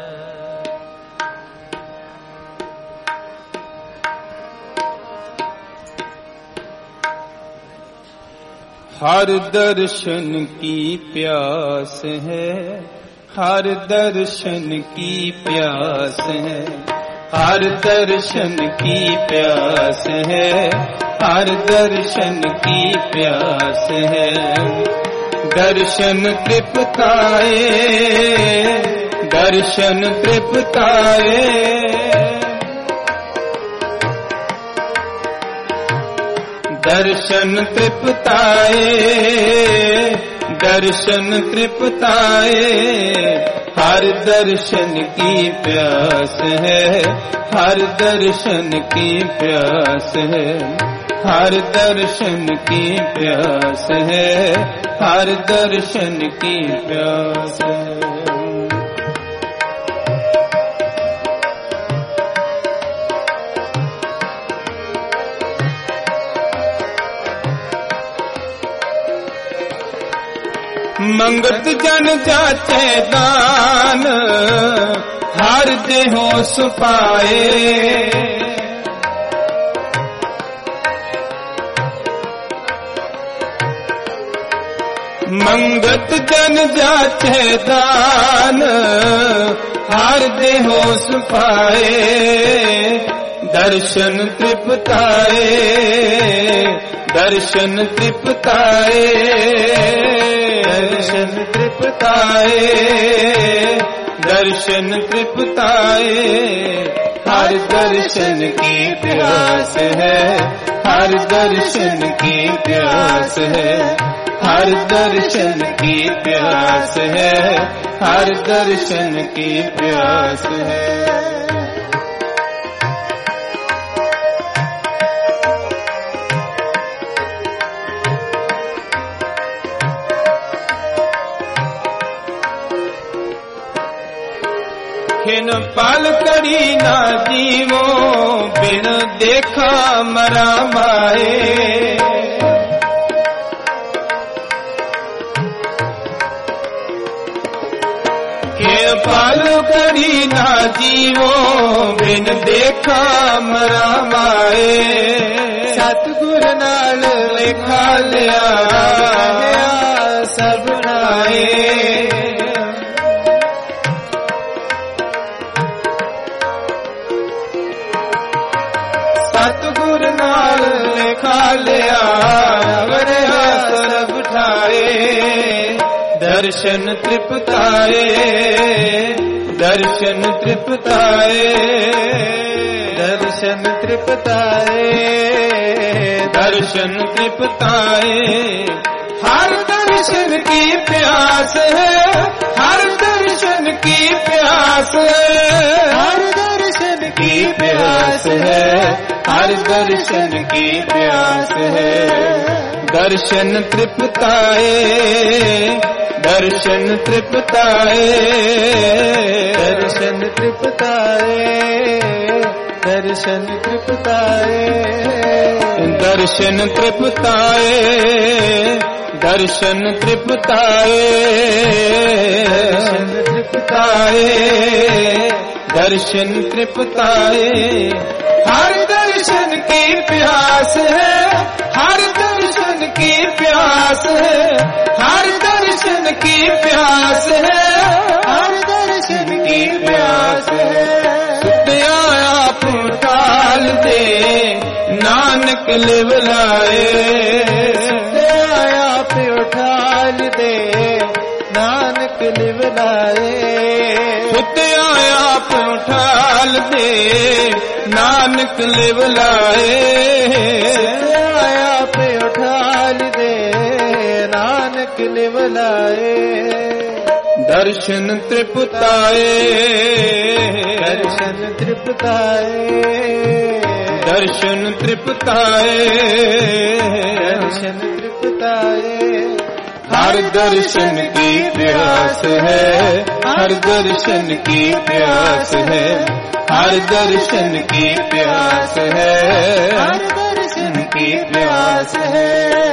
हर दर्शन की प्यास है, हर दर्शन की प्यास है। हर दर्शन की प्यास है, हर दर्शन की प्यास है। दर्शन तृप्ताए, दर्शन तृप्ताए। दर्शन तृप्ताए, दर्शन तृप्ताए। हर दर्शन की प्यास है, हर दर्शन की प्यास है। हर दर्शन की प्यास है, हर दर्शन की प्यास है। मंगत जन जाचे दान, हर देहो सुपाए। मंगत जन जाचे दान, हर देहो सुपाए। दर्शन तृप्ताए, दर्शन तृप्ताए। दर्शन तृप्ताए, दर्शन तृप्ताए। हर दर्शन की प्यास है, हर दर्शन की प्यास है। हर दर्शन की प्यास है, हर दर्शन की प्यास है। खिन पल कड़ी ना जीवो बिन देखा मरा माए। पल कड़ी ना जीवो बिन देखा मरा माए।
सतगुर नाल लेखा लिया सब नाए।
सतगुर नाल लेखा लिया सब ठाए। दर्शन तृप्ताए दर्शन तृप्ताए
दर्शन तृप्ताए
दर्शन तृप्ताए। हर दर्शन की प्यास है हर दर्शन की प्यास है
हर दर्शन की
प्यास है हर दर्शन की प्यास है। दर्शन तृप्ताए दर्शन तृप्ताए
दर्शन तृप्ताए दर्शन तृप्ताए
दर्शन तृप्ताए दर्शन तृप्ताए
दर्शन तृप्ताए
दर्शन तृप्ताए। हर दर्शन की प्यास है हर दर्शन की प्यास है हर दर्शन की प्यास है
हर दर्शन की प्यास है।
सुत्या आप ठाल दे नानक लिवलाए।
आप उठाल दे नानक लिवलाए।
सुत्या आप ठाल दे नानक लिवलाए।
आप उठाल दे नानक लिवलाए।
दर्शन तृप्ताए
दर्शन तृप्ताए
दर्शन तृप्ताए
दर्शन तृप्ताए।
हर दर्शन की प्यास है हर दर्शन की प्यास है हर दर्शन की प्यास है
हर दर्शन की प्यास है।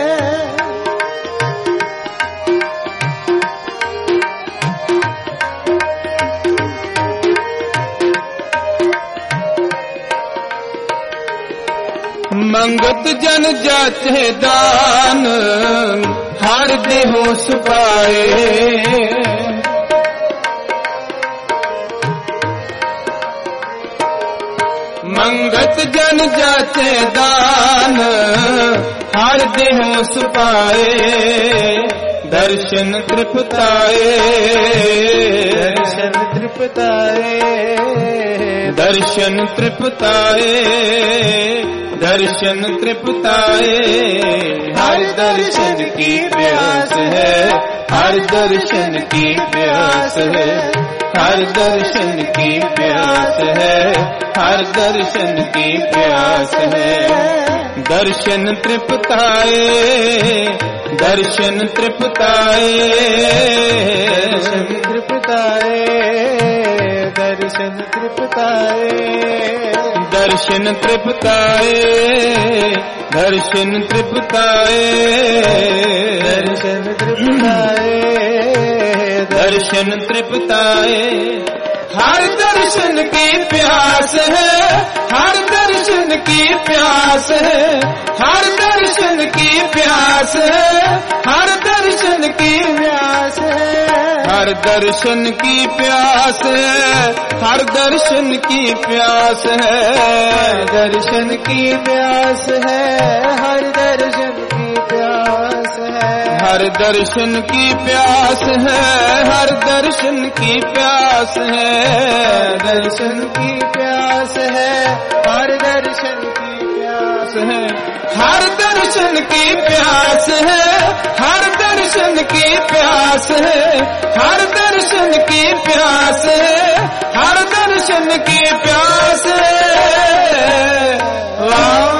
मंगत जन जाचे दान हर देहो सुपाए। मंगत जन जाचे दान हर देहो सुपाए। दर्शन तृप्ताए
दर्शन तृप्ताए
दर्शन तृप्ताए दर्शन तृप्ताए। हर दर्शन की प्यास है हर दर्शन की प्यास है हर दर्शन की प्यास है हर दर्शन की प्यास है। दर्शन तृप्ताए दर्शन तृप्ताए
दर्शन तृप्ताए दर्शन तृप्ताए
दर्शन तृप्ताए दर्शन तृप्ताए
दर्शन तृप्ताए
दर्शन तृप्ताए। हर दर्शन की प्यास है हर दर्शन की प्यास है हर दर्शन की प्यास है हर दर्शन की प्यास है हर दर्शन की प्यास है हर दर्शन की प्यास है
दर्शन की प्यास है हर दर्शन की प्यास है
हर दर्शन की प्यास है हर दर्शन की प्यास है
दर्शन की प्यास है हर दर्शन की प्यास है
हर दर्शन की प्यास है हर दर्शन की प्यास है हर दर्शन की प्यास है हर दर्शन की प्यास है। वाह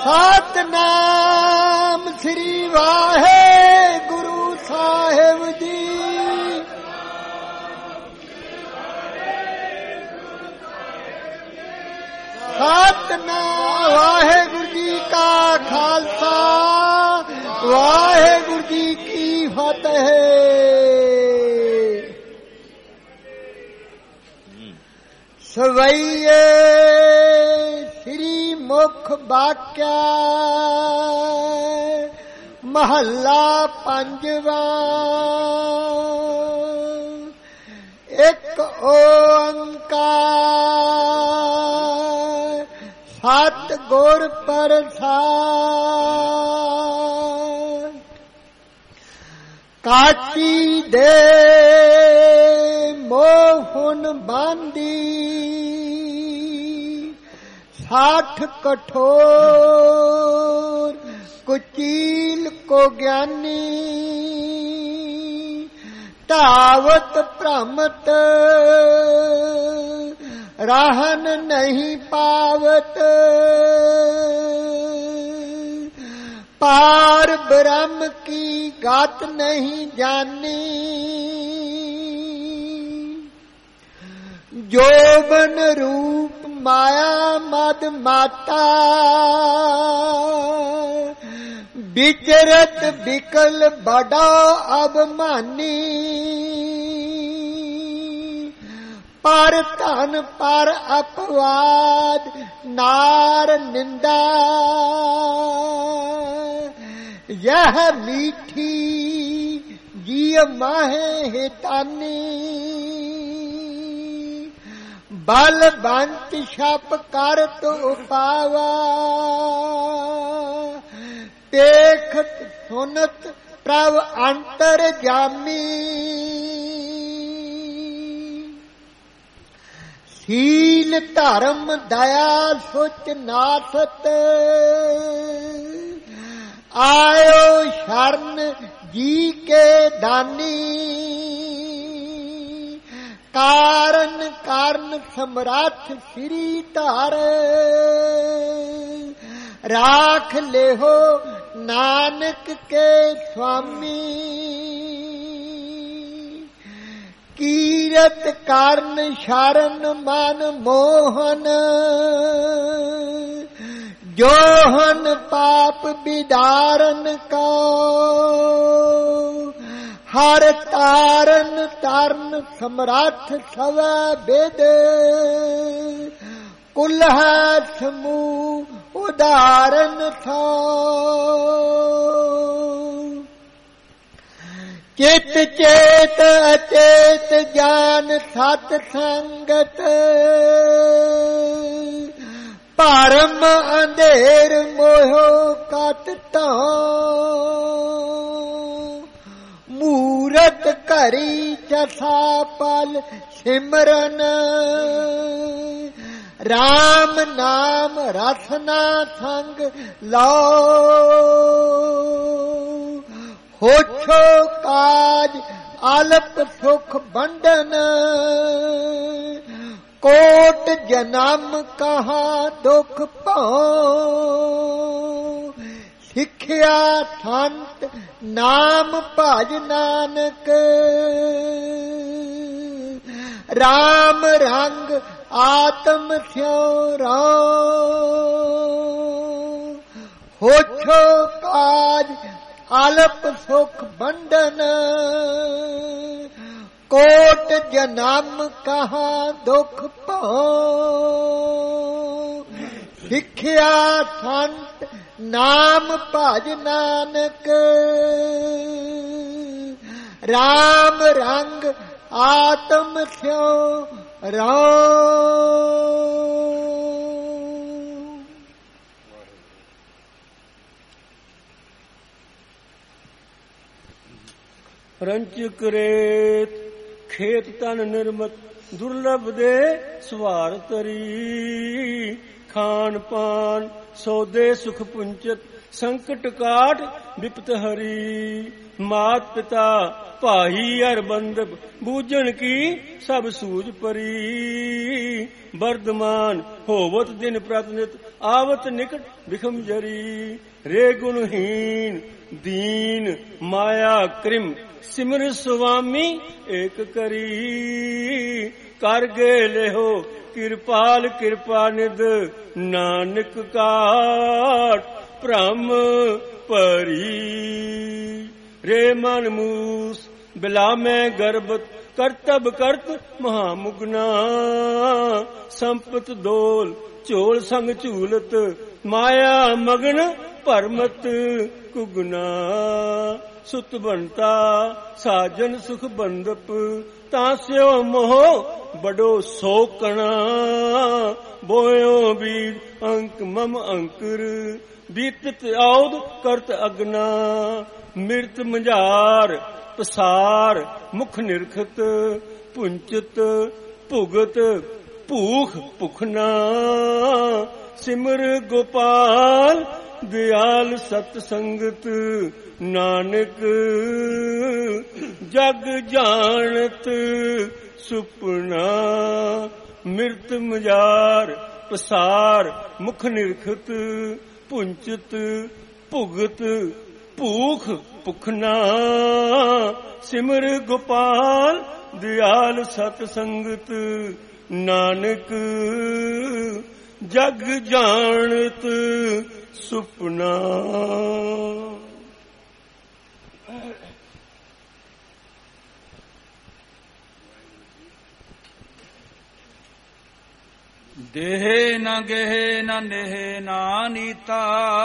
ਸਤਿਨਾਮ ਸ੍ਰੀ ਵਾਹਿਗੁਰੂ ਸਾਹਿਬ ਜੀ। ਸਤਿਨਾਮ ਵਾਹਿਗੁਰੂ ਜੀ ਕਾ ਖਾਲਸਾ ਵਾਹਿਗੁਰੂ ਜੀ ਕੀ ਫਤਿਹ। ਸਵਈਏ ਸ੍ਰੀ ਮੁਖ ਬਾਕਿਆ ਮਹੱਲਾ ਪੰਜਵਾਂ। ਇੱਕ ਓੰਕਾਰ ਸਤ ਗੁਰ ਪ੍ਰਸਾਦਿ। ਕਾਚੀ ਦੇ ਮੋਹਨ ਬਾਂਦੀ 60 ਕਠੋਰ ਕੁਚੀਲ ਕੋ ਗਿਆਨੀ। ਧਾਵਤ ਭ੍ਰਮਤ ਰਾਹਨ ਨਹੀਂ ਪਾਵਤ। ਪਾਰ ਬ੍ਰਹਮ ਕੀ ਗਤ ਨਹੀਂ ਜਾਨੀ। ਜੋਬਨ ਰੂਪ ਮਾਇਆ ਮਦ ਮਾਤਾ। ਵਿਚਰਤ ਬਿਕਲ ਬੜਾ ਅਭਮਾਨੀ। ਪਰ ਧਨ ਪਰ ਅਪਵਾਦ ਨਾਰ ਨਿੰਦਾ। ਯਹ ਮੀਠੀ ਜੀਅ ਮਾਹੇ ਹਿਤਾਨੀ। ਬਲ ਬੰਤ ਛਪ ਕਰ ਤੋ ਪਾਵਾ। ਦੇਖਤ ਸੁਨਤ ਪ੍ਰਭ ਅੰਤਰ ਜਾਮੀ। ਸੀਲ ਧਰਮ ਦਇਆ ਸੁਚ ਨਾਸਤ। ਆਇਓ ਸ਼ਰਨ ਜੀ ਕੇ ਦਾਨੀ। ਕਾਰਨ ਕਾਰਨ ਸਮਰੱਥ ਸ੍ਰੀ ਧਾਰ। ਰਾਖ ਲਿਹੋ ਨਾਨਕ ਕੇ ਸੁਆਮੀ। ਕੀਰਤ ਕਰਨ ਸ਼ਰਨ ਮਨ ਮੋਹਨ। ਜੋਹਨ ਪਾਪ ਵਿਦਾਰਨ ਕੋ। ਹਰ ਤਾਰਨ ਤਰਨ ਸਮਰੱਥ ਸਵੈ ਬਿਦ। ਕੁਲਹ ਸਮੂਹ ਉਦਾਰਨ ਥੋ। ਚਿਤ ਚੇਤ ਅਚੇਤ ਜਾਨ ਸਤ ਸੰਗਤ। ਭਰਮ ਅੰਧੇਰ ਮੋਹ ਕਤ ਧੋ। ਮੂਰਤ ਘਰੀ ਜਸਾ ਪਲ ਸਿਮਰਨ। ਰਾਮ ਨਾਮ ਰਸਨਾ ਸੰਗ ਲਓ। ਹੋਛੋ ਕਾਜ ਅਲਪ ਸੁਖ ਬੰਡਨ। ਕੋਟ ਜਨਮ ਕਹਾ ਦੁਖ ਭਉ। ਸਿੱਖਿਆ ਸੰਤ ਨਾਮ ਭਜ ਨਾਨਕ। ਰਾਮ ਰੰਗ ਆਤਮ ਸਿਉ ਰਾਉ। ਹੋਛੋ ਕਾਜ ਅਲਪ ਸੁਖ ਬੰਡਨ। ਕੋਟ ਜਨਮ ਕਹਾ ਦੁਖ ਭਉ। ਸਿੱਖਿਆ ਸੰਤ ਨਾਮ ਭਜ ਨਾਨਕ। ਰਾਮ ਰੰਗ ਆਤਮ ਸਿਉ ਰਾਉ।
ਰੰਚਕ ਰੇਤ ਖੇਤ ਤਨ ਨਿਰਮਤ ਦੁਰਲਭ ਦੇ ਸਵਾਰ ਤਰੀ। ਖਾਨ ਪਾਨ ਸੌਦੇ ਸੁਖ ਪੁੰਚਤ, ਸੰਕਟ ਕਾਟ ਵਿਪਤ ਹਰੀ। ਮਾਤ ਪਿਤਾ ਭਾਈ ਅਰ ਬੰਧਪ, ਬੂਝਣ ਕੀ ਸਭ ਸੂਝ ਪਰੀ। ਵਰਦਮਾਨ ਹੋਵਤ ਦਿਨ ਪ੍ਰਤਿਨਿਤ, ਆਵਤ ਨਿਕਟ ਵਿਖਮ ਜਰੀ। ਰੇ ਗੁਣਹੀਨ ਦੀਨ ਮਾਇਆ ਕ੍ਰਿਮ, ਸਿਮਰ ਸੁਆਮੀ ਏਕ ਕਰੀ। ਕਰ ਗੇ ਲਿਹੋ ਕਿਰਪਾਲ ਕਿਰਪਾ ਨਿਧ, ਨਾਨਕ ਕਾਟ ਭ੍ਰਮ ਭਰੀ। ਰੇ ਮਨ ਮੂਸ ਬਿਲਾਮੈ ਗਰਬਤ, ਕਰਤਬ ਕਰਤ ਮਹਾਮੁਗਨਾ। ਸੰਪਤ ਦੋਲ ਝੋਲ ਸੰਗ ਝੂਲਤ, ਮਾਇਆ ਮਗਨ ਭਰਮਤ ਕੁਗਨਾ। ਸੁਤ ਬੰਤਾ ਸਾਜਨ ਸੁਖ ਬੰਦਪ, ਤਾਂ ਸਿਓ ਮੋਹ ਬੜੋ ਸੋਕਣਾ। ਬੋਇਓ ਵੀਰ ਅੰਕ ਮਮ ਅੰਕੁਰ, ਬੀਤਤ ਔਦ ਕਰਤ ਅਗਨਾ। ਮਿਰਤ ਮੰਝਾਰ ਪਸਾਰ ਮੁਖ ਨਿਰਖਤ, ਪੁੰਚਤ ਭੁਗਤ ਭੂਖ ਭੁਖਨਾ। ਸਿਮਰ ਗੋਪਾਲ ਦਿਆਲ ਸਤ ਸੰਗਤ, ਨਾਨਕ ਜਗ ਜਾਣਤ ਸੁਪਨਾ। ਮਿਰਤ ਮਜਾਰ ਪਸਾਰ ਮੁਖ ਨਿਰਖਤ, ਪੁੰਚਤ ਭੁਗਤ ਭੂਖ ਭੁਖਨਾ। ਸਿਮਰ ਗੋਪਾਲ ਦਿਆਲ ਸਤ ਸੰਗਤ, ਨਾਨਕ ਜਗ ਜਾਣਤ ਸੁਪਨਾ।
ਦੇਹ ਨ ਗਹਿ ਨ ਨੇਹ ਨਾ ਨੀਤਾ,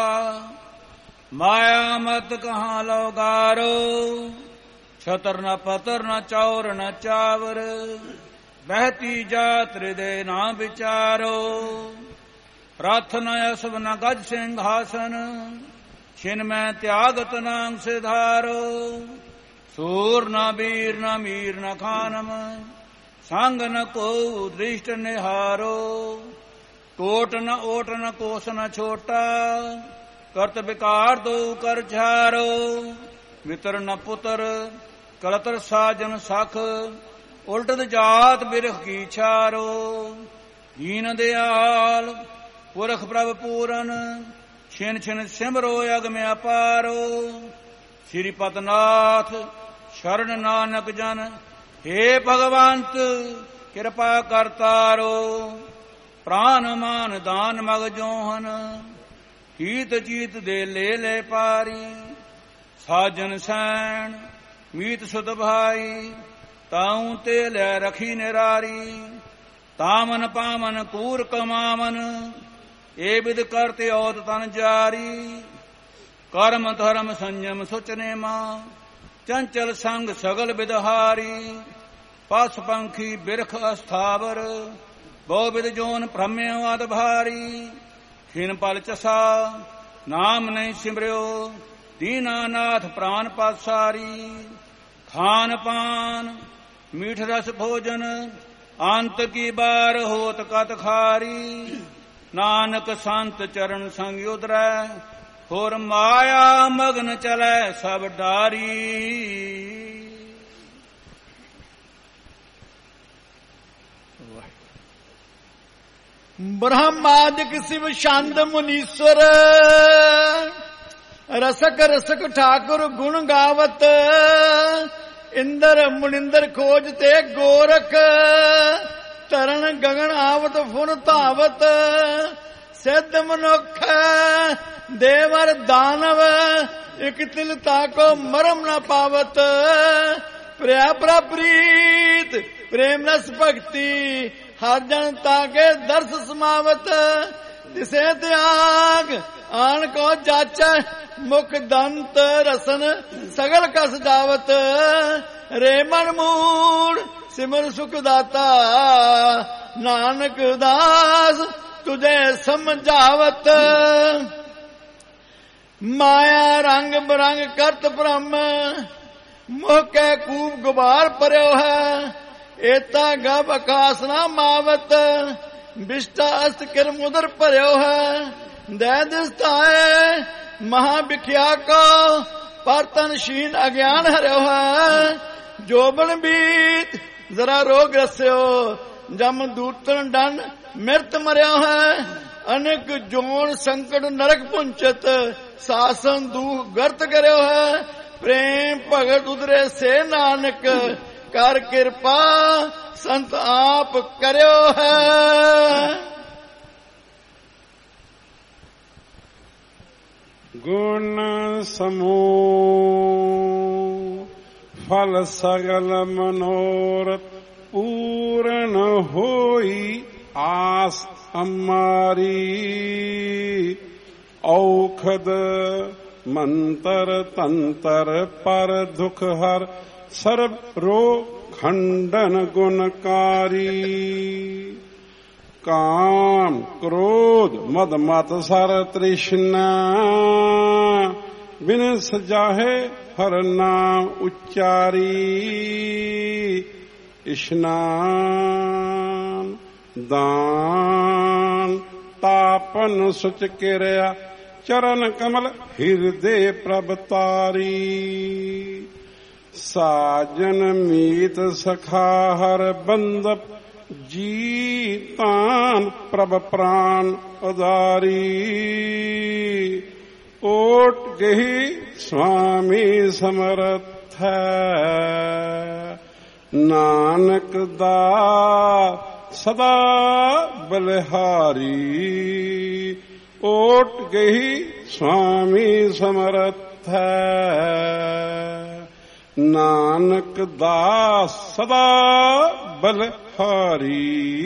ਮਾਇਆ ਮਤ ਕਹਾਂ ਲੋਗਾਰੋ। ਛਤਰ ਨ ਪਤਰ ਨ ਚੌਰ ਨ ਚਾਵਰ, ਬਹਿਤੀ ਜਾਤ ਹਿਰਦੇ ਨਾ ਵਿਚਾਰੋ। ਰਥ ਨ ਅਸਵ ਨ ਗਜ ਸਿੰਘਾਸਨ, ਛਿਨ ਮੈਂ ਤਿਆਗਤ ਨਾਮ ਸਿਧਾਰੋ। ਸੂਰ ਨ ਬੀਰ ਨ ਮੀਰ ਨ ਖਾਨਮ, ਸੰਗ ਨ ਕੋ ਦ੍ਰਿਸ਼ਟ ਨਿਹਾਰੋ। ਟੋਟ ਨ ਓਟ ਨ ਕੋਸ ਨ ਛੋਟਾ, ਕਰਤ ਵਿਕਾਰ ਦੋ ਕਰ ਝਾਰੋ। ਮਿਤਰ ਨ ਪੁੱਤਰ ਕਲਤਰ ਸਾਜਨ ਸਖ, ਉਲਟਤ ਜਾਤ ਬਿਰਖ ਕੀ ਛਾਰੋ। ਦੀਨ ਦਿਆਲ ਪੁਰਖ ਪ੍ਰਭ ਪੂਰਨ, ਛਿਨ ਛਿਨ ਸਿਮਰੋ ਅਗਮ ਅਪਾਰੋ। ਸ੍ਰੀ ਪਤਨਾਥ ਸ਼ਰਨ ਨਾਨਕ ਜਨ, ਹੇ ਭਗਵੰਤ ਕਿਰਪਾ ਕਰਤਾਰੋ। ਪ੍ਰਾਨ ਮਾਨ ਦਾਨ ਮਗ ਜੋਹਨ, ਹੀਤ ਚੀਤ ਦੇ ਲੈ ਪਾਰੀ। ਸਾਜਨ ਸੈਣ ਮੀਤ ਸੁਧ ਭਾਈ, ਤਾਉ ਤੇ ਲੈ ਰਖੀ ਨਿਰਾਰੀ। ਤਾਮਨ ਪਾਮਨ ਕੂਰ ਕਮਾਵਨ, ਏ ਵਿਦ ਕਰਤੇ ਔਤ ਤਨ ਜਾਰੀ। ਕਰਮ ਧਰਮ ਸੰਜਮ ਸੁਚ ਨੇਮਾ, ਚੰਚਲ ਸੰਗ ਸਗਲ ਵਿਦਹਾਰੀ। ਪਸ ਪੰਖੀ ਬਿਰਖ ਅਸਥਾਵਰ, ਬਹੁ ਵਿਦ ਜੋਨ ਭ੍ਰਮਿਓ ਅਦ ਭਾਰੀ। ਖਿਨ ਪਲ ਚਸਾ ਨਾਮ ਨਹੀਂ ਸਿਮਰਿਓ, ਦੀਨਾਨਾਥ ਪ੍ਰਾਨ ਪਾਸਾਰੀ। ਖਾਨ ਪਾਨ ਮੀਠ ਰਸ ਭੋਜਨ, ਅੰਤ ਕੀ ਬਾਰ ਹੋਤ ਕਤ ਖਾਰੀ। ਨਾਨਕ ਸੰਤ ਚਰਨ ਸੰਗ ਉਦਰੈ, ਹੋਰ ਮਾਇਆ ਮਗਨ ਚਲੈ ਸਭ ਡਾਰੀ।
ਬ੍ਰਹਮਾਦਿਕ ਸ਼ਿਵ ਛੰਦ ਮੁਨੀਸ਼ਵਰ, ਰਸਕ ਰਸਕ ਠਾਕੁਰ ਗੁਣ ਗਾਵਤ। ਇੰਦਰ ਮੁਨਿੰਦਰ ਖੋਜ ਤੇ ਗੋਰਖ, ਤਰਨ ਗਗਨ ਆਵਤ ਫੁਨ ਧਾਵਤ। ਸਿੱਧ ਮਨੁੱਖ ਦੇਵਰ ਦਾਨਵ, ਇਕ ਤਿਲ ਤਾਕੋ ਮਰਮ ਨ ਪਾਵਤ। ਪ੍ਰਿਆ ਪ੍ਰੀਤ ਪ੍ਰੇਮ ਰਸ ਭਗਤੀ, ਹਰ ਜਨ ਤਾਕੇ ਦਰਸ ਸਮਾਵਤ। ਦਿਸੇ ਤਿਆਗ ਆਣ ਕੋ ਜਾਚੈ, ਮੁਖ ਦੰਤ ਰਸਨ ਸਗਲ ਕਸ ਜਾਵਤ। ਰੇ ਮਨ ਮੂੜ ਸਿਮਰ ਸੁਖ ਦਾਤਾ, ਨਾਨਕ ਦਾਸ ਤੁਝੇ ਸਮਝਾਵਤ। ਮਾਇਆ ਰੰਗ ਬਰੰਗ ਕਰਤ ਬ੍ਰਹਮ, ਮੋਹ ਕੈ ਕੂਪ ਗੁਬਾਰ ਭਰਿਓ ਹੈ।
एता गभ आकाश ना मावत, बिष्टा अस्त किर मुदर भरियो है। दै दिसता है महाभिख्या को, पर तन शीन अज्ञान हरियो है। जोबन बीत जरा रोग रस्यो, जम दूतन डन मिरत मरियो है। अनेक जोन संकट नरक पुंचत, सासन दुख गर्त करियो है। प्रेम भगत उदरे से नानक, कर कृपा संत आप करियो है।
गुण समूह फल सगल मनोरथ, पूर्ण होई आस हमारी। औखद मंतर तंतर पर दुख हर, सर्व रोग खंडन गुणकारी। काम क्रोध मद मत सर तृष्णा, बिन सजाहे हर नाम उच्चारी। स्नान दान तापन सुच किरया, चरण कमल हृदय प्रभ तारी। साजन मीत सखा हर बंदप, जीतान प्रभ प्राण उदारी। ओट गही स्वामी समर्थ है, नानक दा सदा बलिहारी। ओट गही स्वामी समर्थ है, नानक दास सदा बलिहारी।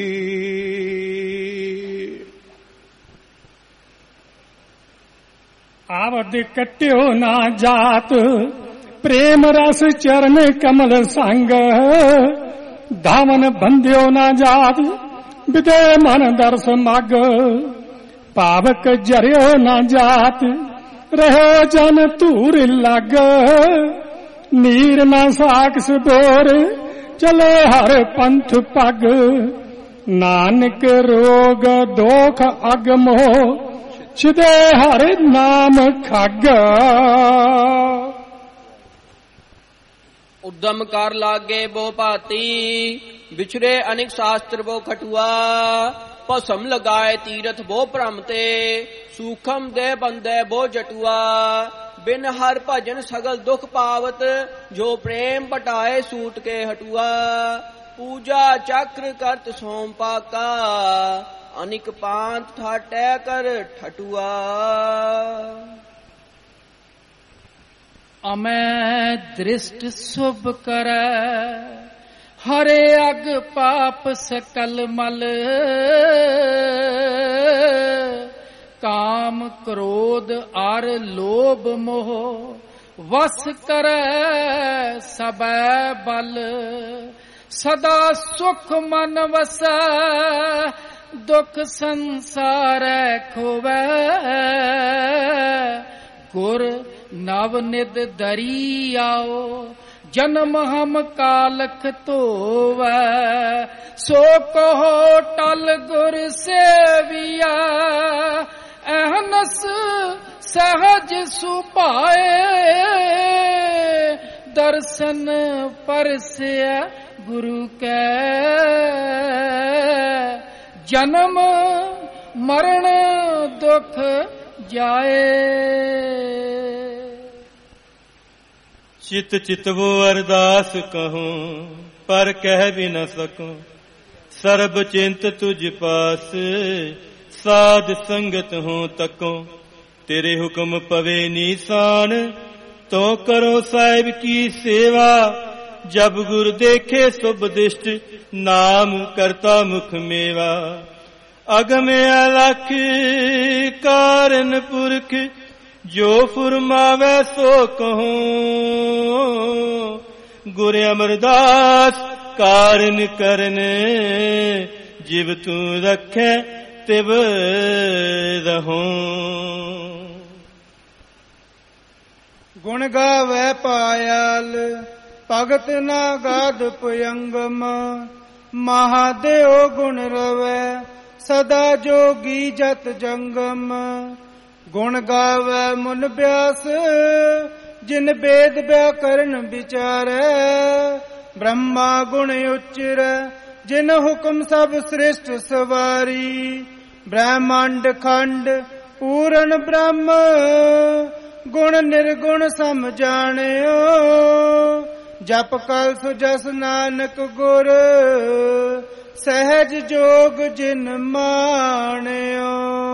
आवद कट्यो ना जात, प्रेम रस चरण कमल संग। धावन बंध्यो ना जात, विदे मन दर्श मग। पावक जरियो ना जात, रहो जन धूर लग। नीर ना साक्ष बोर, चले हर पंथ पग। नानक रोग दोख अगमो, छिदे हर नाम खग।
उद्यम कर लागे बो भाती, बिछड़े अनेक शास्त्र वो खटुआ। भसम लगाए तीरथ वो भ्रमते, सूखम दे बंदे वो जटुआ। बिन हर भजन सगल दुख पावत, जो प्रेम पटाए सूट के हटुआ। पूजा चक्र करत सोम पाका, अनिक पांत ठाटै कर ठटुआ।
अमै दृष्ट शुभ करे, हरे अग पाप सकल मल। काम क्रोध आर लोभ मोह, वस करे सबै बल। सदा सुख मन वसै, दुख संसार खोवै। गुर नव निद दरी आओ, जन्म हम कालख धोवै। सो कहो टल गुर सेविया, अहनस सहज सुभाए। दर्शन परसिया गुरु कै, जन्म मरण दुख जाए।
चित चितवो अरदास कहूं, पर कह भी न सकूं। सर्ब चिंत तुझ पास, साध संगत हो तको। तेरे हुक्म पवे निशान, तो करो साहिब की सेवा। जब गुर देखे शुभ दिष्ट, नाम करता मुख मेवा। अगम अलख कारण पुरख, जो फुरमावे सो कहूं। गुर अमरदास कारण करन, जिव तू रखे तिव रहूं।
गुण गावे पायल,
ਭਗਤ ਨਾ ਗਾਦ ਪੁਯੰਗਮ ਮਹਾਦੇਵ ਗੁਣ ਰਵੈ ਸਦਾ ਜੋਗੀ ਜਤ ਜੰਗਮ ਗੁਣ ਗਾਵੈ ਮੁਨ ਬਿਆਸ ਜਿਨ ਬੇਦ ਵਿਆਕਰਨ ਵਿਚਾਰੈ ਬ੍ਰਹਮਾ ਗੁਣ ਉਚਰੈ ਜਿਨ ਹੁਕਮ ਸਭ ਸ੍ਰਿਸ਼ਟ ਸਵਾਰੀ ਬ੍ਰਹਮੰਡ ਖੰਡ ਪੂਰਨ ਬ੍ਰਹਮ ਗੁਣ ਨਿਰਗੁਣ ਸਮ ਜਾਣਿਓ ਜਪ ਕਲ ਸੁਜਸ ਨਾਨਕ ਗੁਰ ਸਹਿਜ ਜੋਗ ਜਿਨ ਮਾਣਿਓ।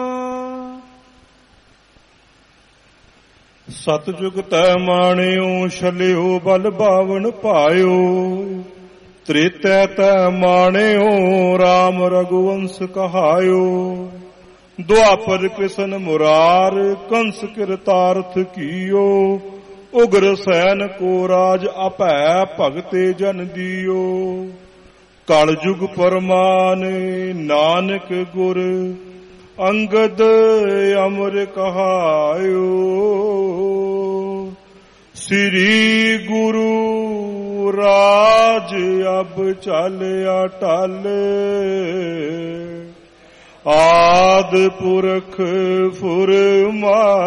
ਸਤਜੁਗ ਤੈ ਮਾਣਿਓ ਛਲਿਓ ਬਲ ਬਾਵਨ ਭਾਇਓ ਤ੍ਰੇਤੈ ਤੈ ਮਾਣਿਓ ਰਾਮ ਰਘੁਵੰਸ ਕਹਾਇਓ ਦੁਆਪਰ ਕ੍ਰਿਸ਼ਨ ਮੁਰਾਰ ਕੰਸ ਕਿਰਤਾਰਥ ਕੀਓ ਉਗਰ ਸੈਨ ਕੋ ਰਾਜ ਆਪੈ ਭਗਤੇ ਜਨ ਦੀਓ ਕਲ ਜੁਗ ਪਰਮਾਨ ਨਾਨਕ ਗੁਰ ਅੰਗਦ ਅਮਰ ਕਹਾਇਓ ਸ੍ਰੀ ਗੁਰੂ ਰਾਜ ਅਬ ਚਾਲਿਆ ਟਲ ਆਦ ਪੁਰਖ ਫੁਰਮਾਇਓ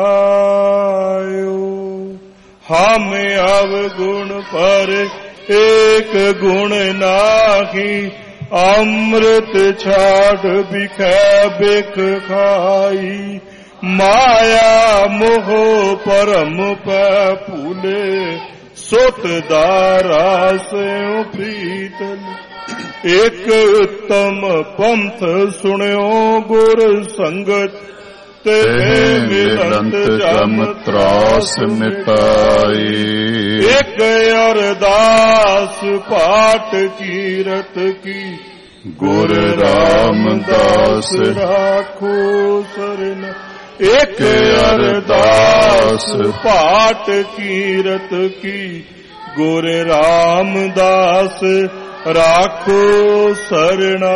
ਹਮ ਅਵਗੁਣ ਪਰ ਏਕ ਗੁਣ ਨਾਹੀ ਅੰਮ੍ਰਿਤ ਛਾੜ ਬਿਖੈ ਬਿਖ ਖਾਈ ਮਾਇਆ ਮੋਹ ਪਰਮ ਪੈ ਭੂਲੇ ਸੁਤ ਦਾਰਾ ਸਿਉ ਪ੍ਰੀਤਲ ਏਕ ਉਤਮ ਪੰਥ ਸੁਣਿਓ ਗੁਰ ਸੰਗਤ ਤੇ ਮਿਲੰਤ ਜਮ ਤਰਾਸ ਮਿਟਾਈ ਏਕ ਅਰਦਾਸ ਪਾਠ ਕੀਰਤ ਕੀ ਗੁਰ ਰਾਮਦਾਸ ਰਾਖੋ ਸਰਨ ਏਕ ਅਰਦਾਸ ਪਾਠ ਕੀਰਤ ਕੀ ਗੁਰ ਰਾਮਦਾਸ ਰਾਖੋ ਸਰਣਾ।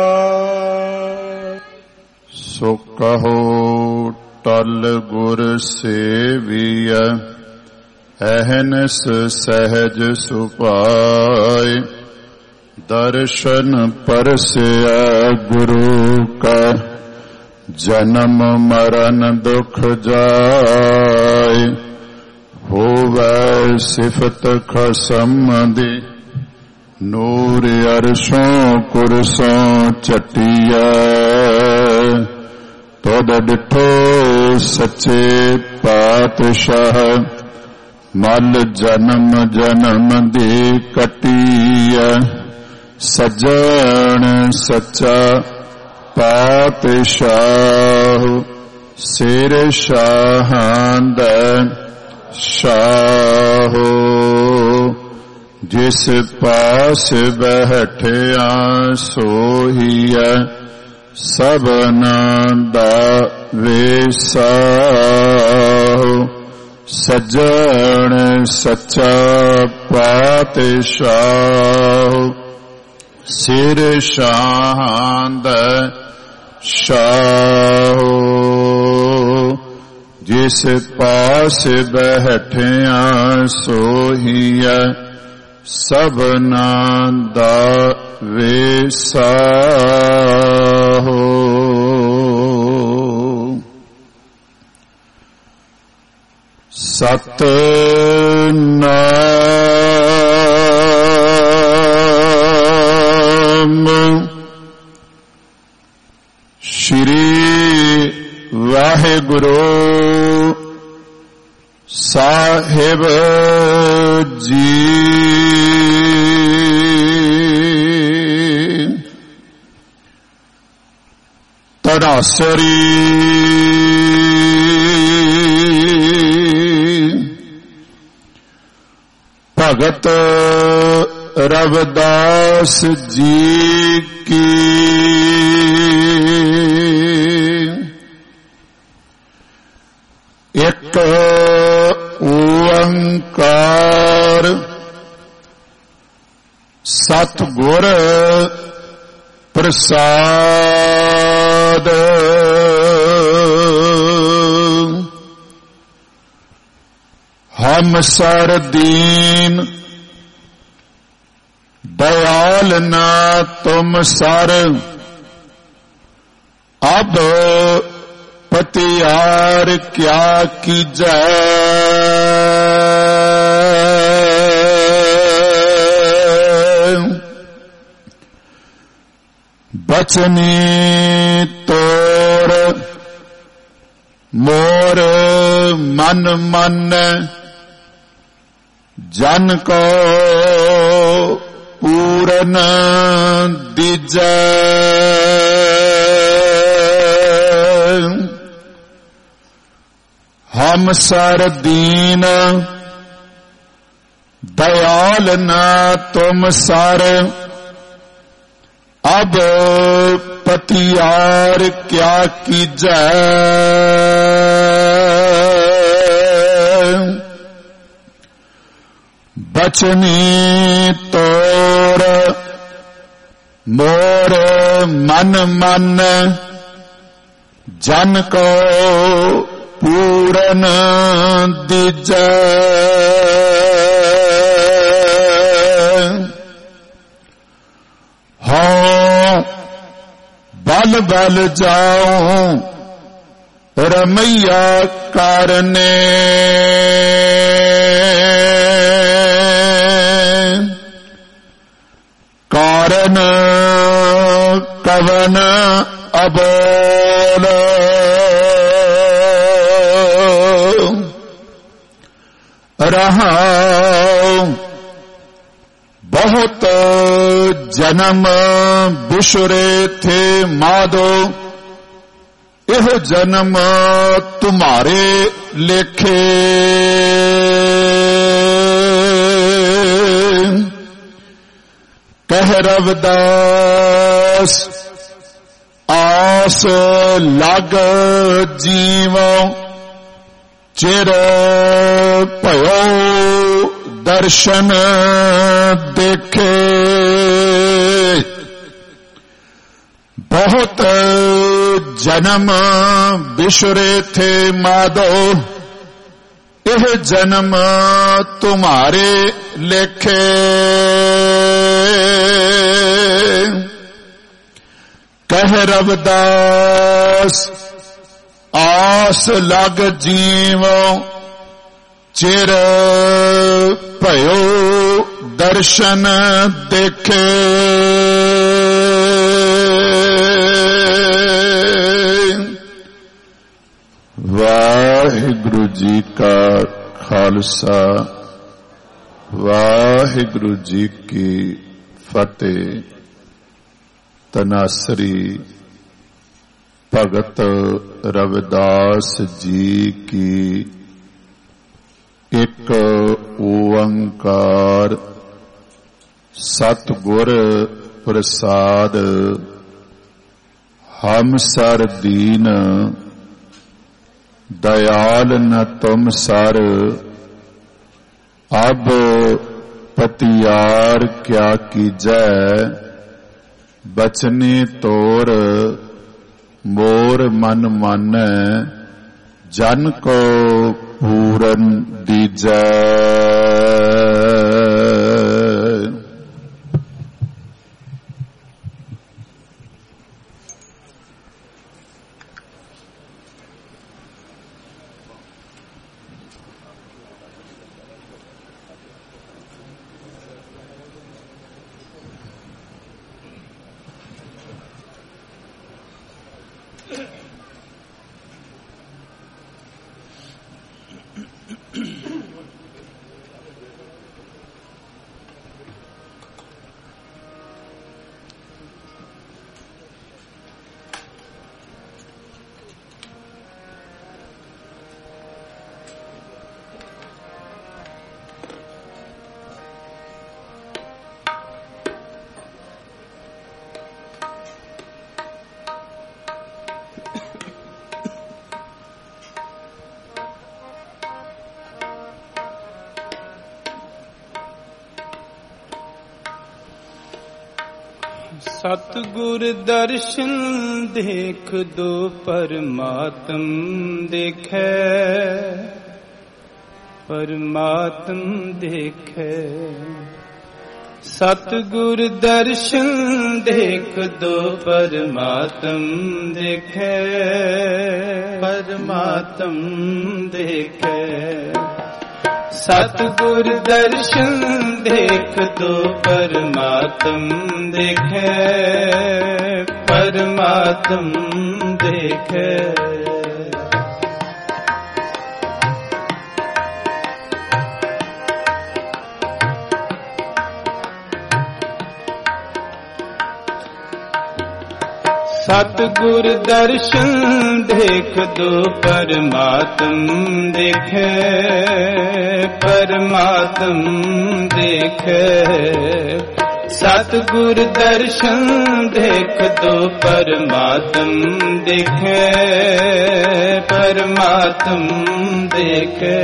ਸੋ ਕਹੋ ਟਲ ਗੁਰ ਸੇਵੀਐ ਅਹਨਿਸ ਸਹਿਜ ਸੁਭਾਇ ਦਰਸ਼ਨ ਪਰਸਿਐ ਗੁਰੂ ਕਾ ਜਨਮ ਮਰਨ ਦੁਖ ਜਾਇ ਹੋਵੈ ਸਿਫਤ ਖਸਮ ਦੀ ਨੂਰ ਅਰਸ਼ੋਂ ਕੁਰਸੋਂ ਚਟੀਐ ਤੋਦ ਡਿਠੋ ਸੱਚੇ ਪਾਤਸ਼ਾਹ ਮਲ ਜਨਮ ਜਨਮ ਦੀ ਕਟੀਐ ਸਜਣ ਸੱਚਾ ਪਾਤਸ਼ਾਹ ਸਿਰ ਸ਼ਾਹਾਂ ਦਾ ਸ਼ਾਹ ਜਿਸ ਪਾਸ ਬੈਠਿਆ ਸੋਹੀਐ ਸਭਨਾ ਦਾ ਵੇਸਾਹੁ ਸਜਣ ਸੱਚਾ ਪਾਤਸ਼ਾਹ ਸਿਰ ਸ਼ਾਹਾਂ ਦਾ ਸ਼ਾਹ ਜਿਸ ਪਾਸ ਬੈਠਿਆ ਸੋਹੀਐ ਸਭਨਾ ਦਾ ਵੇਸਾਹੁ। ਸਤਿਨਾਮ ਸ਼੍ਰੀ ਵਾਹਿਗੁਰੂ ਸਾਹਿਬ ਜੀ। ਤਰਾਸਰੀ ਭਗਤ ਰਵਿਦਾਸ ਜੀ ਕੀ ਇੱਕ ਓੰਕਾਰ ਸਤਿਗੁਰ ਪ੍ਰਸਾਦ। ਹਮ ਸਰ ਦੀਨ दयाल न तुम सर अब पतियार क्या कीजै। बचनी तोर मोर मन मन जन को पूरन दीजै। हम सर दीन दयाल न तुम सर अब पतियार क्या कीजै। बचनी तोर मोर मन मन जन को पूरन दीजै। हाँ बल बल जाऊं रमैया कारने। कारण कवन अबोल रहा। बहुत जन्म बिछुरे थे माधो यह जन्म तुम्हारे लेखे। कह रविदास आस लग जीवो चिर भयो दर्शन देखे। बहुत जन्म बिछुरे थे माधो यह जन्म तुम्हारे लेखे। कह रविदास आस लग जीवो चिर भयो दर्शन देखे। वाहिगुरु जी का खालसा वाहिगुरु जी की फतेह। तनासरी भगत रविदास जी की एक ओंकार सतगुर प्रसाद। हम सर दीन दयाल न तुम सर अब पतियार क्या कीजै। बचने तोर मोर मन मन जन को पूरन दीजै।
सतगुर दर्शन देख दो परमात्म देखे। परमात्म देखे सतगुर दर्शन देख दो परमात्म देखे, परमात्म देखे। सतगुर दर्शन देख दो परमात्म देखे, परमात्म देखे। सतगुर दर्शन देख दो परमात्म देखे, परमात्म देखे। सतगुर दर्शन देख दो परमात्म देखे, परमात्म देखे।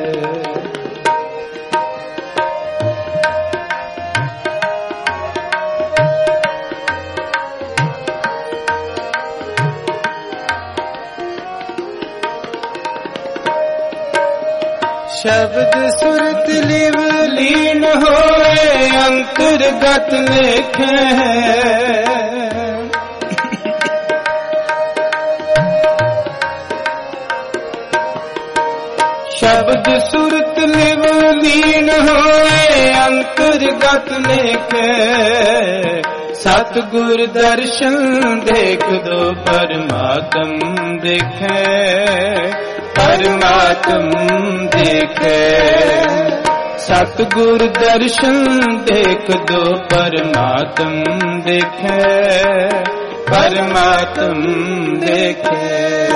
शब्द सुरत लिव लीन होए अंतर्गत लेखे, शब्द सुरत लिव लीन होए अंतर्गत लेखे। सतगुर दर्शन देख दो परमात्म देखे, परमात्म देखे। सतगुर दर्शन देख दो परमात्म देखे, परमात्म देखे।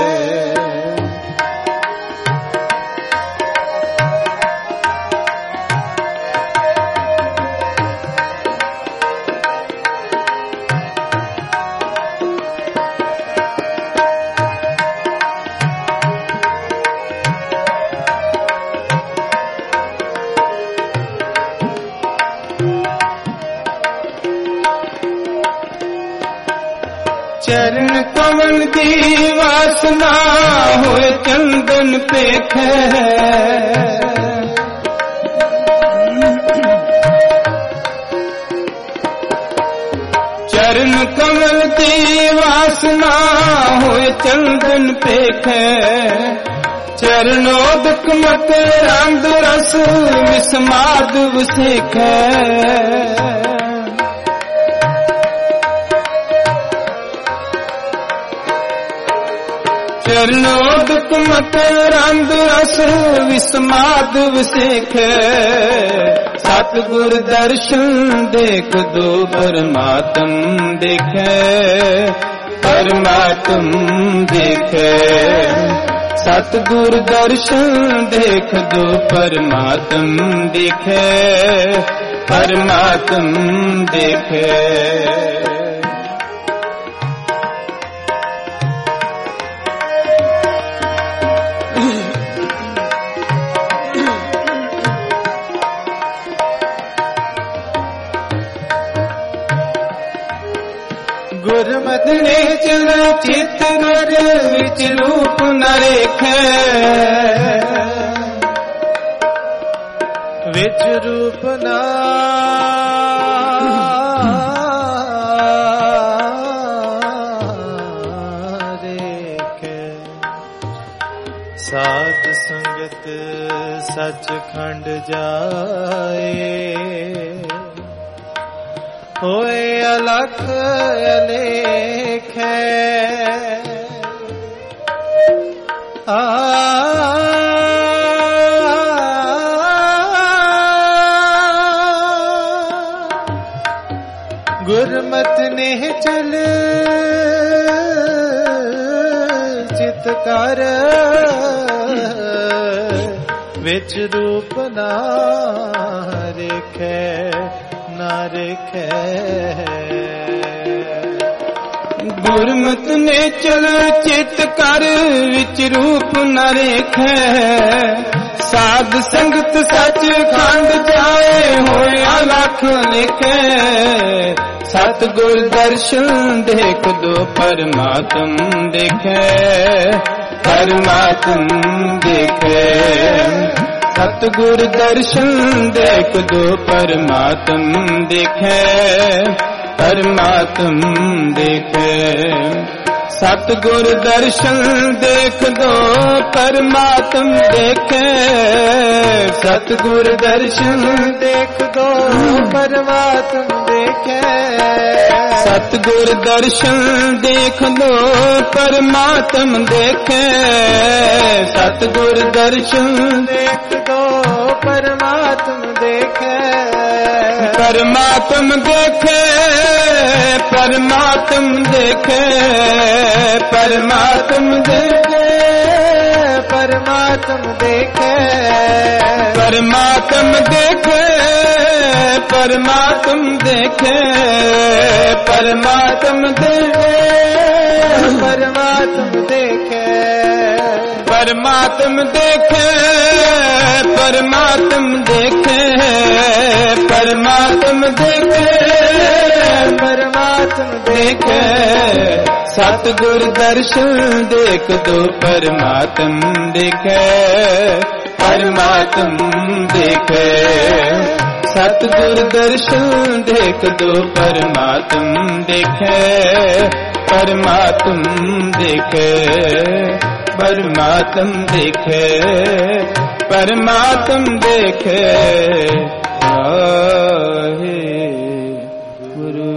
चरण कमल की वासना होए चंदन पेखे, चरण कमल की वासना होए चंदन पेखे। चरणोदक मत रंग रस विस्माद वसेखे। चरणोदक मत रंग रस विस्माद वसेखे। सतगुर दर्शन देख दो परमात्म देखे, परमात्म देखे। सतगुर दर्शन देख दो परमात्म देखे, परमात्म देखे। गुरमत ने चल चित नर विच रूप न रेखे, विच रूप न रेखे। साध संगत सचखंड जाए, होए अलख अलेख गुरमत ने चल चितकार विच रूप ना रेखे, ना रेखे। गुरमत ने चल चित कर विच रूप न रेखे। साध संगत सच खंड जाए होए अलख लिखे। सतगुर दर्शन देख दो परमात्म देखे, परमात्म देखे। सतगुर दर्शन देख दो परमात्म देखे, परमात्म देखे। सतगुर दर्शन देख दो परमात्म देखे, सतगुर दर्शन
देख दो परमात्म देखे,
सतगुर दर्शन देख दो परमात्म देखे, सतगुर दर्शन
देख दो परमात्म देखे,
परमात्म देखे, परमात्म देखे, परमात्म देखे,
परमात्म देखे,
परमात्म देखे, परमात्म देखे, परमात्म देखे,
परमात्म देखे,
परमात्म देखे, परमात्म देखे, परमात्म देखे,
परमात्म
देखे। सतगुर दर्शन देख दो परमात्म देखे, परमात्म देखे। सतगुर दर्शन देख दो परमात्म देखे, परमात्म देखे, परमात्म देखे, परमात्म देखे। वाहे गुरु।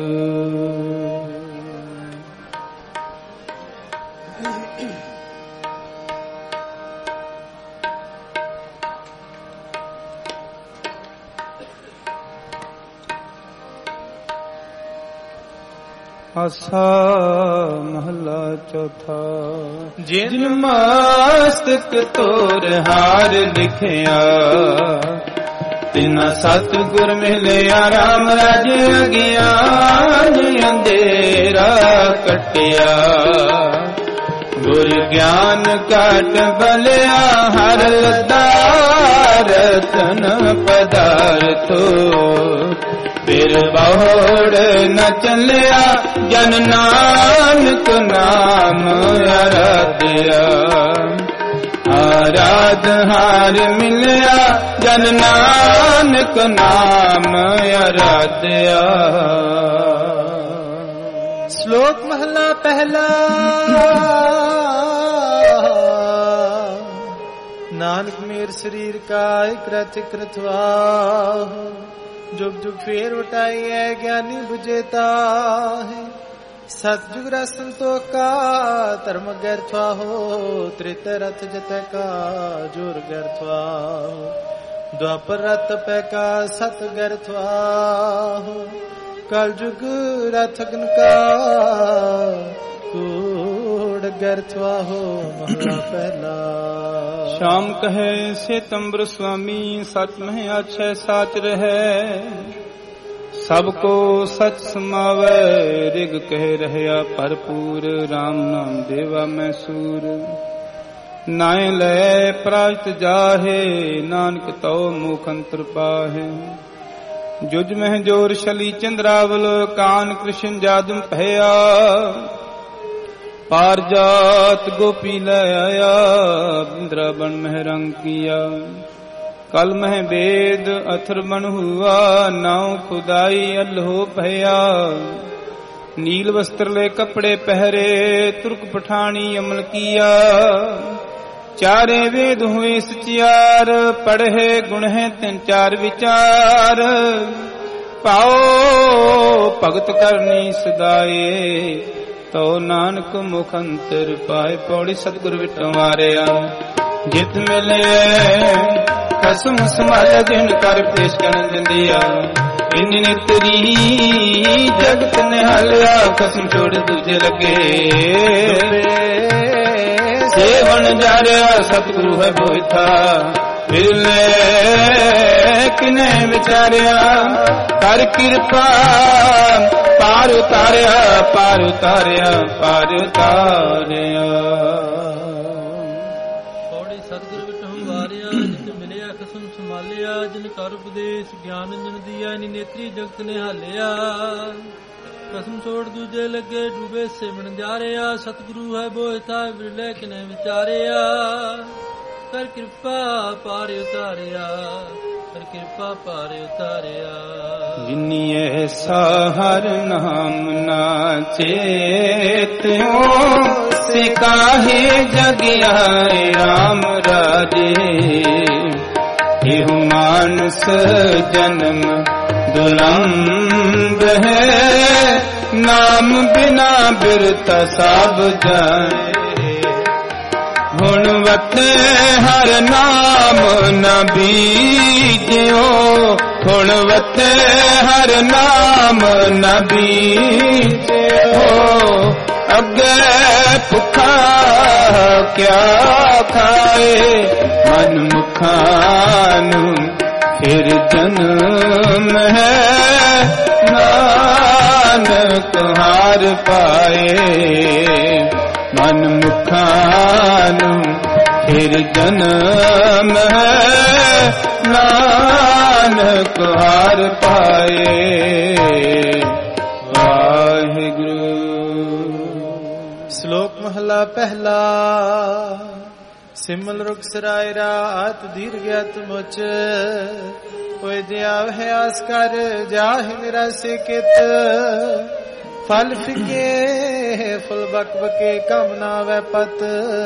आसा महला चौथा। जिन मस्तक तोर हार लिखिया, तिना सतगुर मिलिया राम राज अगियान अंधेरा कटिया। गुर ज्ञान काट बलिया हर रतन पदार्थो। फिर बहुड़ न चलिया जन नानक नाम आराध्या। आराध हार मिलिया जन नानक नाम आराध्या।
श्लोक महला पहला। नानक मेर शरीर का एक रथ कृतवा। जुग जुग फेर उठाई है ज्ञानी बुझेता है। सतजुग संतो का धर्म गैरथवा हो। त्रेत रथ जत का जोर गैरथवा हो। द्वापर रथ पे का सत गैरथवा हो। कल जुग रथगन का कूड़ गैरथवा हो। महला पहला।
शाम कहे से तंबर स्वामी सच में अच्छे साच रहे। सबको सच समावे रिग कह रहया भरपूर। राम नाम देवा मैं सूर। नाय लय प्राजत जाहे नानक तो मुख अंतर पाहे। जुज में जोर शली चंद्रावल कान कृष्ण जादम भया। पार जात गोपी ले आया वृंदावन में रंग किया। कल में वेद अथर्वण हुआ नाव खुदाई अल्हो भया। नील वस्त्र ले कपड़े पहरे तुर्क पठानी अमल किया। चारे वेद हुए सचियार पढ़े गुण है तीन चार विचार। पाओ भगत करनी सदाए तो नानक मुख अंतर पाए। पौड़ी सतगुरु विटो मारिया जित मिले कसम संभाले जिन कर पेश कर दिंदिया। इन तेरी जगत निहालिया कसम छोड़ दूजे लगे। सेवन जा रहा सतगुरु है बोई था। मिले किने विचारिया कर कृपा। पार उतारिया पार उतारिया पार उतारिया।
पौड़ी सतगुर विट हंवारिया जित मिलिया कसम संभालिया। जिन कर उपदेश ज्ञान जन दिया। नी नेत्री जगत ने हालिया कसम छोड़ दूजे लगे। डूबे सेवन जा रहा सतगुरु है बोए था। बिरले किने विचारिया ਕਰ ਕਿਰਪਾ ਪਾਰ ਉਤਾਰਿਆ, ਕਰ ਕਿਰਪਾ ਪਾਰ ਉਤਾਰਿਆ।
ਜਿਨੀ ਐਸਾ ਹਰ ਨਾਮ ਨਾ ਚੇਤਿਓ, ਸੇ ਕਾਹੇ ਜਗ ਆਏ ਰਾਮ ਰਾਜੇ। ਇਹੋ ਮਾਨਸ ਜਨਮ ਦੁਲੰਭ ਹੈ, ਨਾਮ ਬਿਨਾ ਬਿਰਤਾ ਸਭ ਜਾਏ। ਹੁਣ ਵਤੇ ਹਰ ਨਾਮ ਨ ਬੀਜਿਓ, ਹੁਣ ਵਤੇ ਹਰ ਨਾਮ ਨ ਬੀਜਿਓ। ਅੱਗੇ ਭੁੱਖਾ ਕਿਆ ਖਾਏ, ਮਨ ਮੁਖਾਂ ਨੂੰ ਫਿਰ ਜਨਮ ਹੈ। ਨਾਨਕ ਹਾਰ ਪਾਏ, ਮਨ ਮੁਖਾਂ ਨੂੰ ਫਿਰ ਜਨਮ ਹੈ। ਨਾਨਕ ਹਾਰ ਪਾਏ। ਵਾਹਿਗੁਰੂ।
ਸ਼ਲੋਕ ਮਹਲਾ ਪਹਿਲਾ। ਸਿਮਲ ਰੁਖ ਸਰਾਇ ਰਾਤ ਦੀਰਘਿਅਤ ਮੁਚ, ਹੋਏ ਜਿਆ ਹੈ ਆਸ ਕਰ ਜਾਹਿ ਨਿਰਾਸੇ ਕਿਤ। ਫਲ ਫਿਕੇ ਫੁੱਲ ਬਕ ਬਕੇ ਕਮ ਨਾ ਵੈ ਪਤ,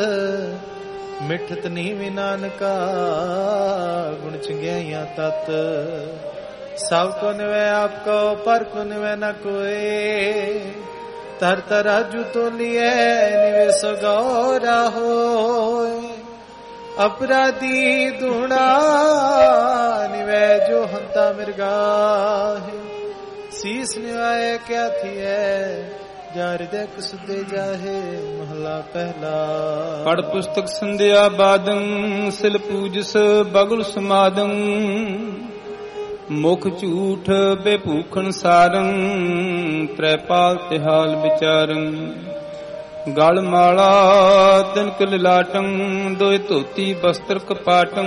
ਮਿਠਤ ਨੀਵੀ ਨਾਨਕਾ ਗੁਣ ਚੰਗਿਆਈਆਂ ਤਤ। ਸਭ ਕੋ ਨਿਵੈ ਆਪ ਕੋ ਪਰ ਕੋ ਨਿਵੈ ਨ ਕੋਏ, ਤਰ ਤਰਾਜੂ ਤੋਲੀਐ ਨਿਵੇ ਸੋ ਗੌਰਾ ਹੋਏ। ਅਪਰਾਧੀ ਧੂਣਾ ਨਿਵੈ ਜੋ ਹੰਤਾ ਮਿਰਗਾਹੇ। ਸੀਸ ਨਿਵਾਏ ਕਿਆ ਥੀਐ, ਜਾ ਹਿਰਦੈ ਕੁਸੁਦੇ ਜਾਹੇ। ਮਹਲਾ ਪਹਿਲਾ।
ਪੜ ਪੁਸਤਕ ਸੰਧਿਆ ਬਾਦੰ, ਸਿਲ ਪੂਜਸ ਬਗਲ ਸਮਾਦੰ। ਮੁਖ ਝੂਠ ਬੇਭੂਖਣ ਸਾਰੰ, ਤ੍ਰੈਪਾਲ ਤਿਹਾਲ ਵਿਚਾਰੰ। ਗਲ ਮਾਲਾ ਤਿਨਕ ਲਿਲਾਟੰ, ਦੋਇ ਧੋਤੀ ਬਸਤਰ ਕਪਾਟੰ।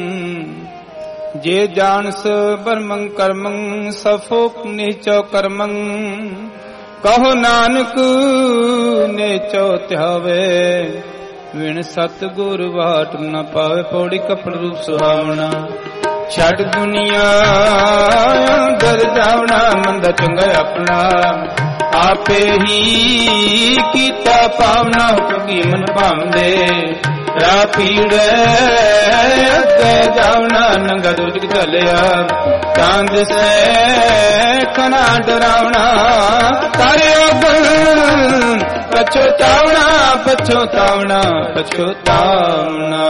ਜੇ ਜਾਣਸ ਬਰਮੰ ਕਰਮੰ, ਸਫੋਕ ਨੀਚੋ ਕਰਮੰ। ਕਹੋ ਨਾਨਕ ਨੇਚੋ ਧਿਆਵੇ, ਵਿਣ ਸਤ ਗੁਰ ਵਾਟ ਨ ਪਾਵੇ। ਪੌੜੀ ਕਪੜ ਰੂਪ ਸੁਹਾਵਣਾ, ਛੱਡ ਦੁਨੀਆ ਅੰਦਰ ਜਾਵਣਾ। ਮੰਦਾ ਚੰਗਾ ਆਪਣਾ, ਆਪੇ ਹੀ ਕੀਤਾ ਪਾਵਨਾ। ਚੰਗੀ ਮਨ ਭਾਵਦੇ ਰਾਹ ਪੀੜੈ, ਅੱਗੇ ਜਾਵਣਾ। ਨੰਗਾ ਦੁਜਕ ਚੱਲਿਆ ਚਾਂਦ ਸੈ, ਕਨਾ ਡਰਾਵਣਾ। ਕਰਿਓ ਗੁਣ ਪਛੋਤਾਵਣਾ, ਪਛੋਤਾਵਣਾ, ਪਛੋਤਾਵਣਾ।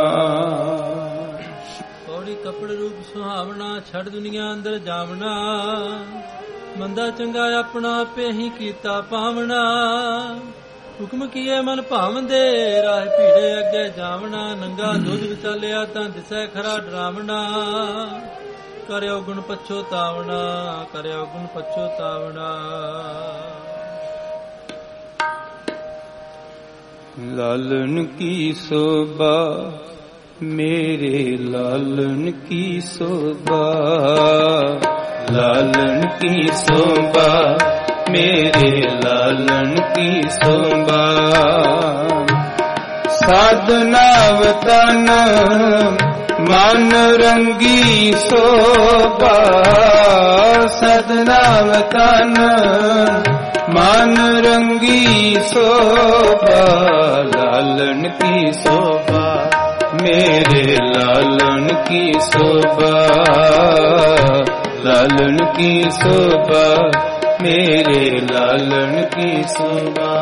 ਪੌੜੀ ਕਪੜ ਰੂਪ ਸੁਹਾਵਣਾ, ਛੱਡ ਦੁਨੀਆ ਅੰਦਰ ਜਾਵਣਾ। ਮੰਦਾ ਚੰਗਾ ਆਪਣਾ, ਆਪੇ ਹੀ ਕੀਤਾ ਪਾਵਣਾ। ਹੁਕਮ ਕੀਏ ਮਨ ਭਾਵੰਦੇ, ਰਾਹ ਭੀੜੇ ਅੱਗੇ ਜਾਵਣਾ। ਨੰਗਾ ਦੁੱਧ ਵਿਚਾਲਿਆ ਤਾਂ ਦਿਸੈ ਖਰਾ ਡਰਾਵਣਾ। ਕਰਿਓ ਗੁਣ ਪਛੋਤਾਵਣਾ, ਕਰਿਓ ਗੁਣ ਪਛੋਤਾਵਣਾ।
ਲਾਲਨ ਕੀ ਸੋਭਾ ਮੇਰੇ ਲਾਲਨ ਕੀ ਸੋਭਾ। ਲਾਲਨ ਕੀ ਸੋਭਾ ਮੇਰੇ ਲਾਲਨ ਕੀ ਸੋਭਾ। ਸਾਧਨਾ ਵਤਨ ਮਨ ਰੰਗੀ ਸੋਭਾ। ਸਾਧਨਾ ਵਤਨ ਮਨ ਰੰਗੀ ਸੋਭਾ। ਲਾਲਨ ਕੀ ਸੋਭਾ ਮੇਰੇ ਲਾਲਨ ਕੀ ਸੋਭਾ। लालन की शोभा मेरे लालन की शोभा।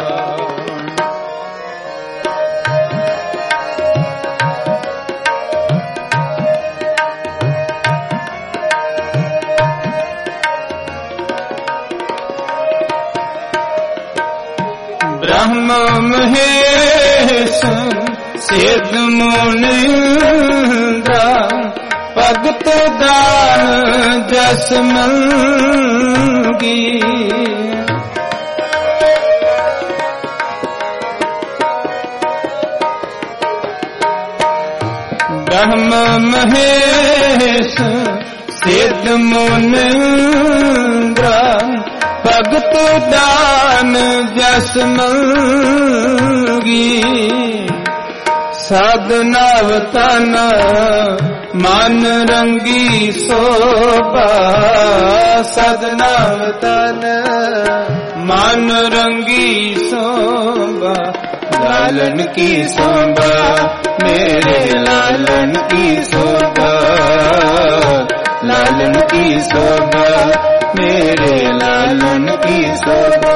ब्रह्म महेश सिद्ध मुनिंद्रा भगत दान जस मंगी। ब्रह्म महेश सिद्ध मुनिंद्रा भगत दान जस मंगी। ਸਾਧਨਾਵ ਤਨ ਮਨ ਰੰਗੀ ਸੋਭਾ, ਸਾਧਨਾਵ ਤਨ ਮਨ ਰੰਗੀ ਸੋਭਾ, ਲਾਲਨ ਕੀ ਸੋਭਾ ਮੇਰੇ ਲਾਲਨ ਕੀ ਸੋਭਾ, ਲਾਲਨ ਕੀ ਸੋਭਾ ਮੇਰੇ ਲਾਲਨ ਕੀ ਸੋਭਾ।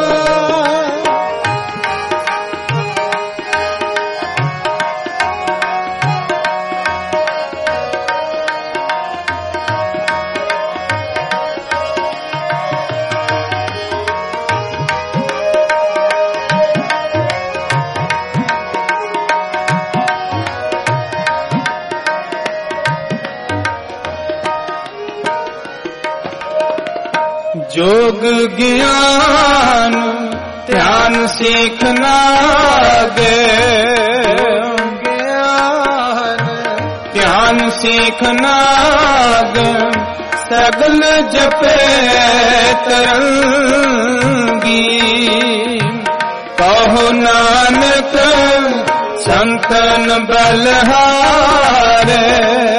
जोग ज्ञान ध्यान सीखना गे, ज्ञान ध्यान सीखना गे, सगल जपे तरंगी, कहो नानक संतन बलहारे,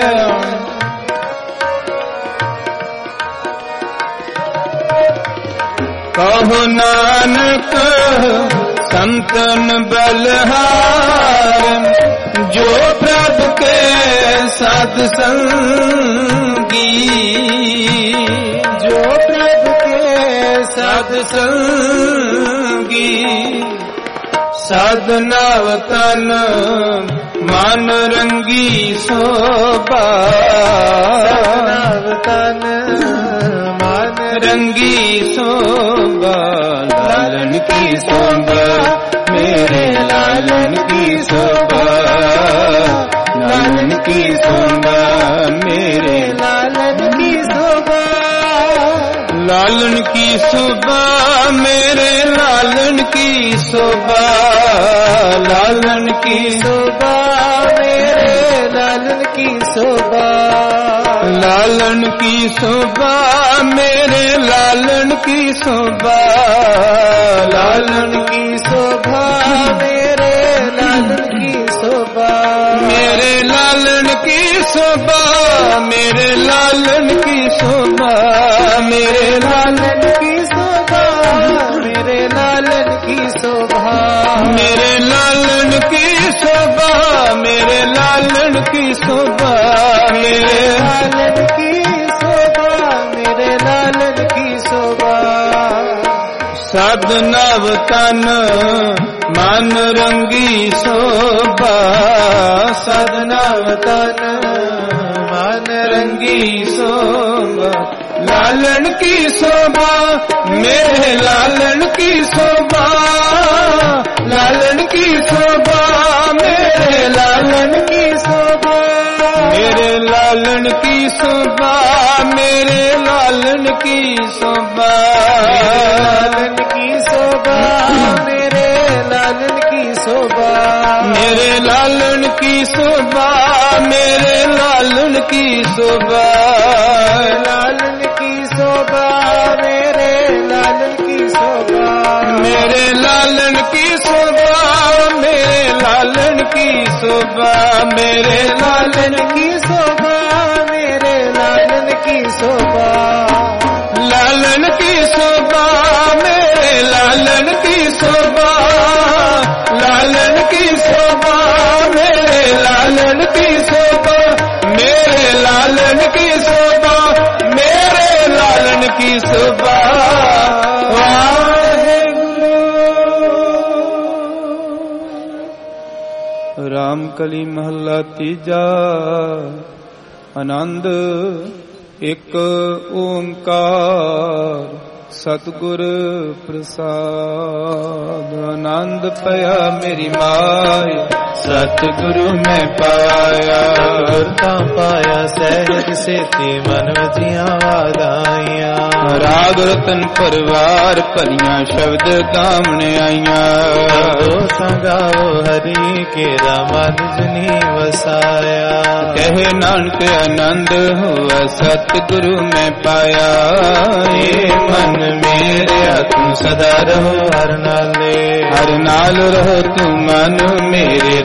कहो नानक संतन बलहार, जो प्रभु के साध संगी, जो प्रभु के साध संगी, साधनाव तन मन रंगी शोभा, साधनाव तन रंगी शोभा, लालन की शोभा मेरे लालन की शोभा, लालन की शोभा मेरे लालन की शोभा, लालन की शोभा मेरे लालन की शोभा, लालन की शोभा मेरे लालन की शोभा, लालन की शोभा मेरे लालन की शोभा, लालन की शोभा मेरे लालन की शोभा, मेरे लालन की शोभा मेरे लालन की शोभा, मेरे लालन की शोभा मेरे लालन की शोभा, मेरे लालन की शोभा मेरे लालन की शोभा, मेरे लालन की शोभा मेरे लालन की शोभा, साधनाव तन मन रंगी शोभा, साधनाव तन मन रंगी शोभा, लालन की शोभा मेरे लालन की शोभा, लालन की शोभा मेरे लालन की शोभा, मेरे लालन की शोभा मेरे लालन की शोभा, लालन की शोभा मेरे लालन की शोभा, मेरे लालन की शोभा मेरे लालन की शोभा, लालन की शोभा मेरे लालन की शोभा, मेरे लालन की शोभा मेरे लालन की शोभा, मेरे लालन की शोभा मेरे लालन की शोभा, लालन की शोभा मेरे लालन की शोभा, लालन की शोभा मेरे लालन की शोभा, मेरे लालन की शोभा मेरे लालन की शोभा। राम कली महला तीजा। आनंद एक ओंकार सतगुर प्रसाद। आनंद पया मेरी माय सतगुरु मैं पाया।
गुरता पाया सहज सेती मन वजियां वादाइया।
राग रतन परिवार भलियां शब्द गामने आईया।
संगाओ हरि केरा मन जनी वसाया।
कहे नानक आनंद हुआ सतगुरु मैं पाया। ये मन मेरे तुम सदा रहो हर नाले। हर नाल रहो तुम मन मेरे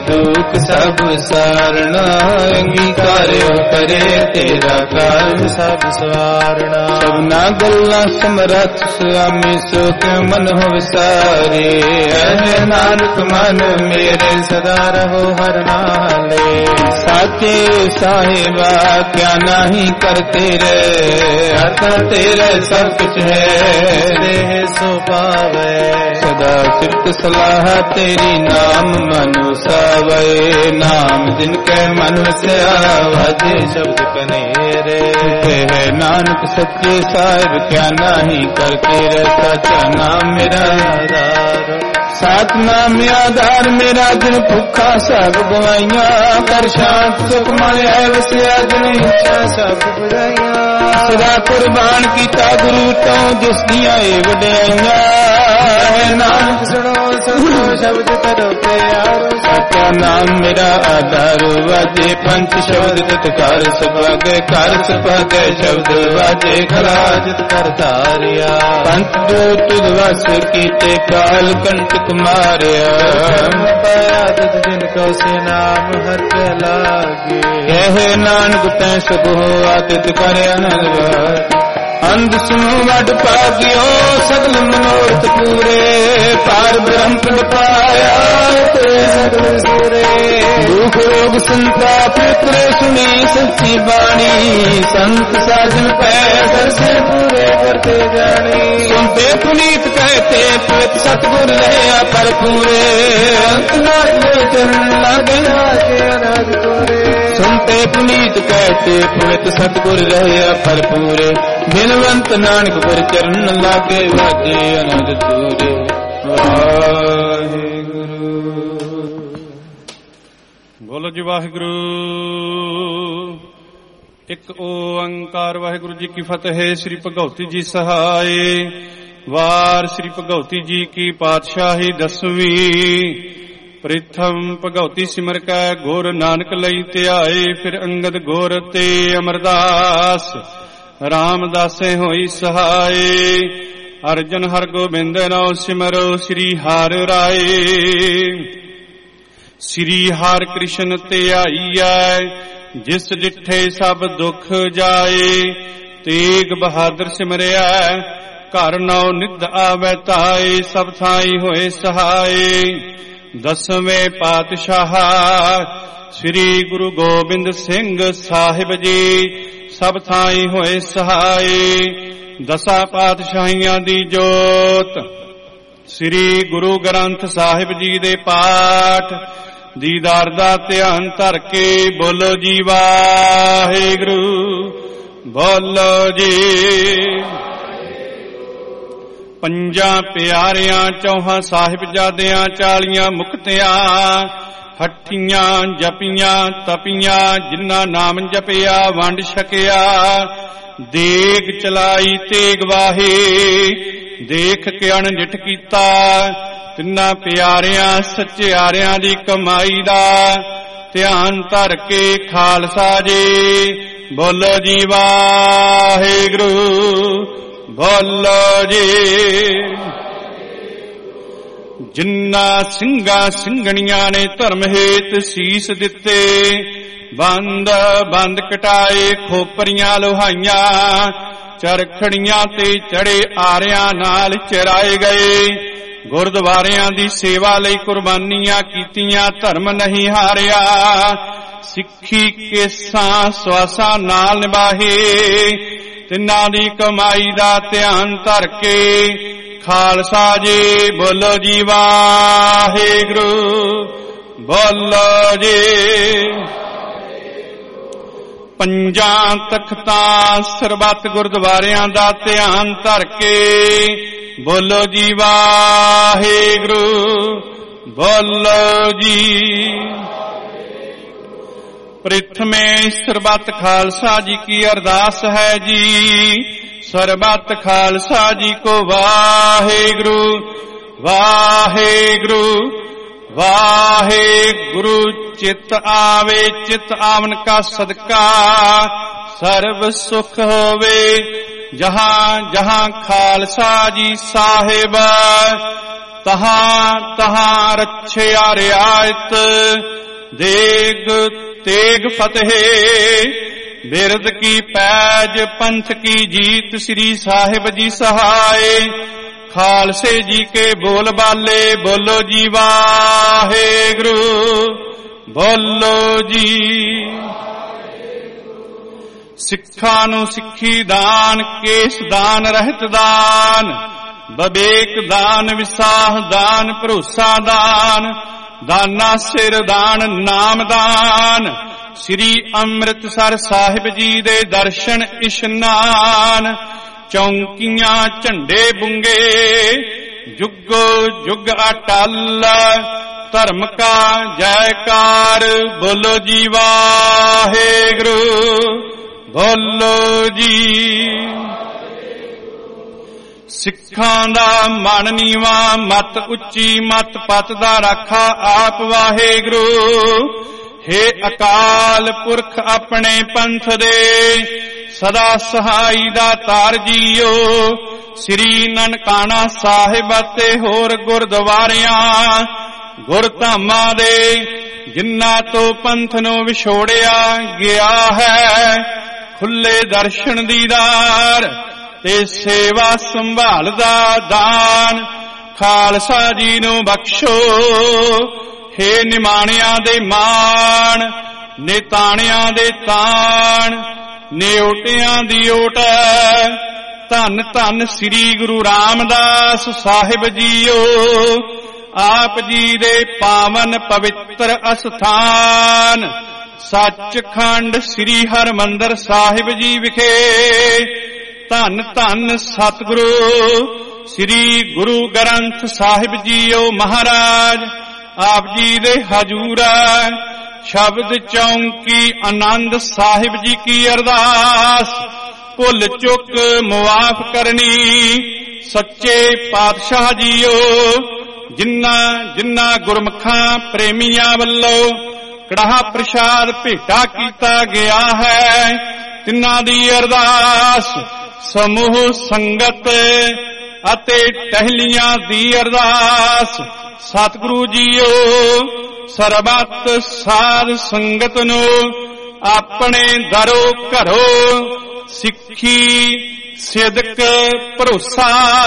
दुख सब सारना, अंगीकार्यो करे तेरा कार सब सवारना। सबना गल्ला समरथ स्वामी सो क्यों मन हो विसारे, है नानक मन मेरे सदा रहो हर नाले। साचे साहिबा क्या नहीं करते रे, हर तेरे सब कुछ है सो पावे। सदा सिर्फ सलाह तेरी नाम मनु सावे, नाम जिनके मन से आवाजे शब्द कनेरे। है नानक सच्चे साहिब क्या नहीं करते रे, सच्चा नाम मेरा आधार। सात नाम आधार मेरा दिन भूखा सब गवाइया, कर शांत सुख माया वसिया दिन इच्छा सब बुराइया। सदा कुर्बान कीता गुरु तो जिस दिया वड्याइया, नानक सुनो सुनो शब्द करो प्यारो। सच्चा नाम मेरा आधार वाजे, पंच शब्द तत्कार सभागे, कार सभागे शब्द वाजे, खराजत कर धारिया। पंच जो तुझ वस कीते काल कंटक मारिया, पाया तुझ जिनको से नाम हर के लागे। कहे नानक तै सुख हो आतित करे अनंद, अंध सुनो वड पागियो सगल मनोरथ पूरे। पार ब्रह्म पद पाया ते सगल सूरे, दुख रोग संताप करे सुनी सच्ची बाणी। संत साजन पैसर से पूरे करते जाने, सुनते पुनीत कहते पवित्र सतगुर रहे पर पूरे। अंतनाथ में चरण लागे आके अनाज तोरे, सुनते पुनीत कहते पवित्र सतगुर रहे पर पूरे। बिनवंत नानक पर चरण लागे वाजे अनंद तूरे। वाहिगुरु
बोलो जी वाहिगुरु। एक ओंकार वाहिगुरु जी की फतेह। श्री भगवती जी सहाय। वार श्री भगवती जी की पातशाही 10वीं। प्रथम भगवती सिमर कै गुर नानक लई ध्याए, फिर अंगद गुर ते अमरदास। रामदासे होई सहाय, अर्जन हर गोबिंद नाम सिमरो श्री हर राय। श्री हर कृष्ण ध्याईऐ, जिस डिठे सब दुख जाए। तेग बहादुर सिमरिया, घर नौ निध आवे ताए। सब थाई होए सहाय। 10वें पातशाह श्री गुरु गोबिंद सिंह साहिब जी, सब थाई होए सहाय। 10 पातशाहियां दी जोत श्री गुरु ग्रंथ साहिब जी दे पाठ। दीदार दा ध्यान धर के बोलो जी वाहिगुरु। बोलो जी। ਪੰਜਾਂ ਪਿਆਰਿਆਂ 4 ਸਾਹਿਬਜ਼ਾਦਿਆਂ 40 ਮੁਕਤਿਆਂ। ਹੱਠੀਆਂ ਜਪੀਆਂ ਤਪੀਆਂ, ਜਿਨ੍ਹਾਂ ਨਾਮ ਜਪਿਆ ਵੰਡ ਛਕਿਆ। ਦੇਗ ਚਲਾਈ ਤੇਗ ਵਾਹੇ, ਦੇਖ ਕੇ ਅਣਡਿਠ ਕੀਤਾ। ਤਿੰਨਾਂ ਪਿਆਰਿਆਂ ਸੱਚਿਆਰਿਆਂ ਦੀ ਕਮਾਈ ਦਾ ਧਿਆਨ ਧਰ ਕੇ ਖਾਲਸਾ ਜੀ। ਬੋਲੋ ਜੀ ਵਾਹਿਗੁਰੂ। ਬੋਲੋ ਜੀ। ਜਿਨ੍ਹਾਂ ਸਿੰਘਾਂ ਸਿੰਘਣੀਆਂ ਨੇ ਧਰਮ ਹੇਤ ਸੀਸ ਦਿੱਤੇ। ਬੰਦ ਬੰਦ ਕਟਾਏ, ਖੋਪਰੀਆਂ ਲੋਹਾਈਆਂ। ਚਰਖੜੀਆਂ ਤੇ ਚੜੇ ਆਰਿਆਂ ਨਾਲ ਚਰਾਏ ਗਏ। ਗੁਰਦੁਆਰਿਆਂ ਦੀ ਸੇਵਾ ਲਈ ਕੁਰਬਾਨੀਆਂ ਕੀਤੀਆਂ, ਧਰਮ ਨਹੀਂ ਹਾਰਿਆ। ਸਿੱਖੀ ਕੇਸਾਂ ਸਵਾਸਾਂ ਨਾਲ ਨਿਭਾਹੇ। ਤਿੰਨਾਂ ਦੀ ਕਮਾਈ ਦਾ ਧਿਆਨ ਧਰ ਕੇ ਖਾਲਸਾ ਜੀ। ਬੋਲੋ ਜੀ ਵਾਹਿਗੁਰੂ। ਬੋਲੋ ਜੀ। ਪੰਜਾਂ ਤਖਤਾਂ ਸਰਬੱਤ ਗੁਰਦੁਆਰਿਆਂ ਦਾ ਧਿਆਨ ਧਰ ਕੇ ਬੋਲੋ ਜੀ ਵਾਹਿਗੁਰੂ। ਬੋਲੋ ਜੀ। प्रथमे सरबत खालसा जी की अरदास है जी। सरबत खालसा जी को वाहेगुरु वाहेगुरु वाहेगुरु। चित आवे चित आवन का सदका, सर्व सुख होवे जहां जहां खालसा जी साहिब। तहां तहां रच्छया रियायत देग तेग फतेह बिरद की पैज पंथ की जीत श्री साहिब जी सहाय खालसे जी के बोल बाले बोलो जी वाहेगुरु बोलो जी। सिक्खा नूं सिक्खी दान केस दान रहत दान बबेक दान विसाह दान भरोसा दान दाना सिर दान नाम दान श्री ਅੰਮ੍ਰਿਤਸਰ ਸਾਹਿਬ जी दे दर्शन इशनान चौंकियां झंडे बुंगे जुगो जुग अटल धर्म का जयकार बोलो जी वाहेगुरु बोलो जी। सिखां दा मन नीवा मत उच्ची मत पत दा राखा आप वाहेगुरु हे अकाल पुरख अपने पंथ दे सदा सहाई दा तार जीओ श्री ननकाना साहिब ते होर गुरद्वारियां गुरधामां दे जिन्ना तो पंथ नूं विछोड़िया गया है खुले दर्शन दीदार ते सेवा संभाल दा दान खालसा जी नूं बख्शो हे निमाणियां दे मान नेताणियां दे ताण नेओटियां दी ओट धन धन श्री गुरु रामदास साहिब जीओ आप जी दे पावन पवित्र अस्थान सचखंड श्री हरमंदर साहिब जी विखे धन धन सतगुरु श्री गुरु ग्रंथ साहिब जीओ महाराज आप जी दे हजूरा शब्द चौंकी आनंद साहिब जी की अरदास भुल चुक मुआफ करनी सच्चे पातशाह जीओ जिन्ना जिन्ना गुरमुखां प्रेमियां वल्लों कड़ाह प्रसाद भेटा कीता गया है तिन्हां दी अरदास समूह संगत अते टहलियां दी अरदास सतगुरु जीओ सरबत साध संगत नूं अपने दरो घरो सिक्खी सिदक भरोसा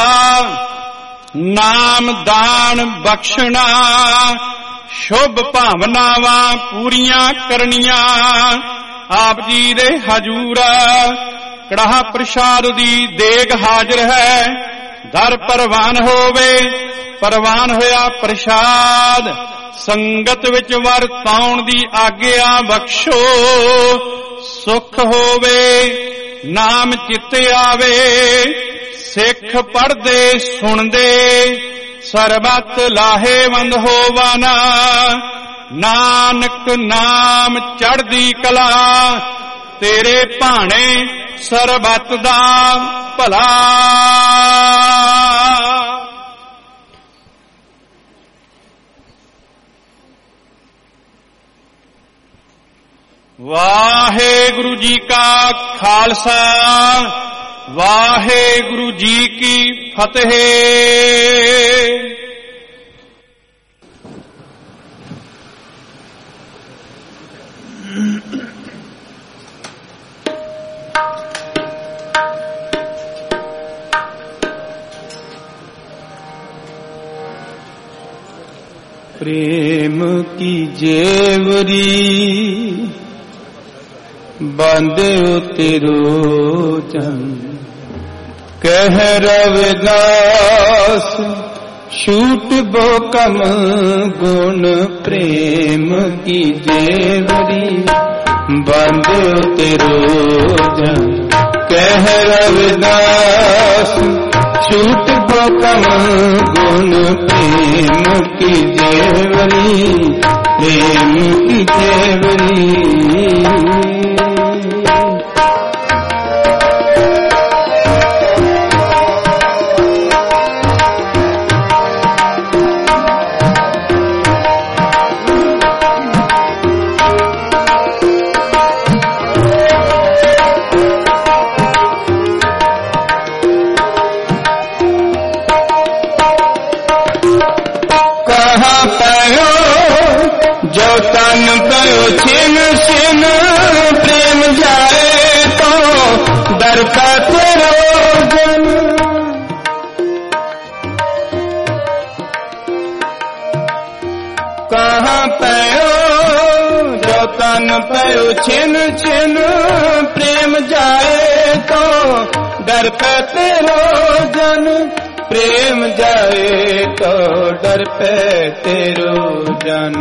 नाम दान बख्शना शुभ भावनावां पूरियां करनियां आप जी दे हजूरा कड़ाह प्रसाद दी देग हाजिर है दर परवान होवे परवान होया प्रसाद संगत विच वरताउण दी आग्या बख्शो सुख होवे नाम चित्ते आवे सिख पढ़दे सुनदे सरबत लाहेवंद होवाना नानक नाम चढ़दी कला तेरे भाणे सरबत दा भला। वाहेगुरु जी का खालसा वाहेगुरु जी की फतेह।
प्रेम की जेवरी बांधे तेरो जन कह रविदास छूट बो कम गुण प्रेम की जेवरी बांधे तेरो जन कह रविदास छूट बो कम गुण प्रेम की जेवरी प्रेम की जेवरी। छिन छिन प्रेम जाए तो डर पे तेरो जन, प्रेम जाए तो डर पे तेरो जन,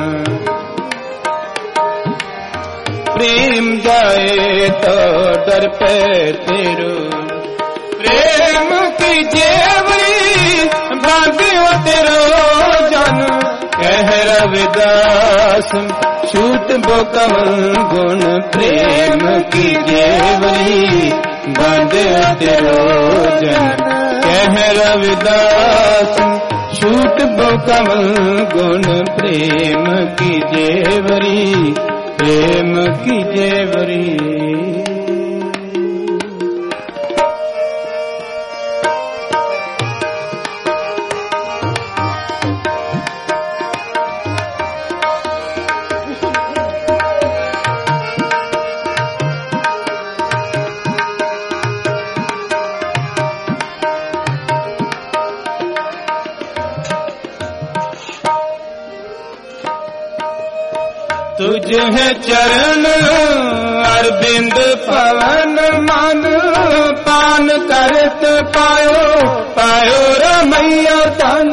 प्रेम जाए तो डर पे तेरो। प्रेम की जेवरी बांधियो तेरो जन, कह रविदास छूट बो कमल गुण, प्रेम की जेवरी बांधियो तेरो जन, कह रविदास छूट बो कमल गुण, प्रेम की जेवरी, प्रेम की जेवरी। तुझ है चरण अरविंद पवन मन, पान करत पायो पायो रमैया तन,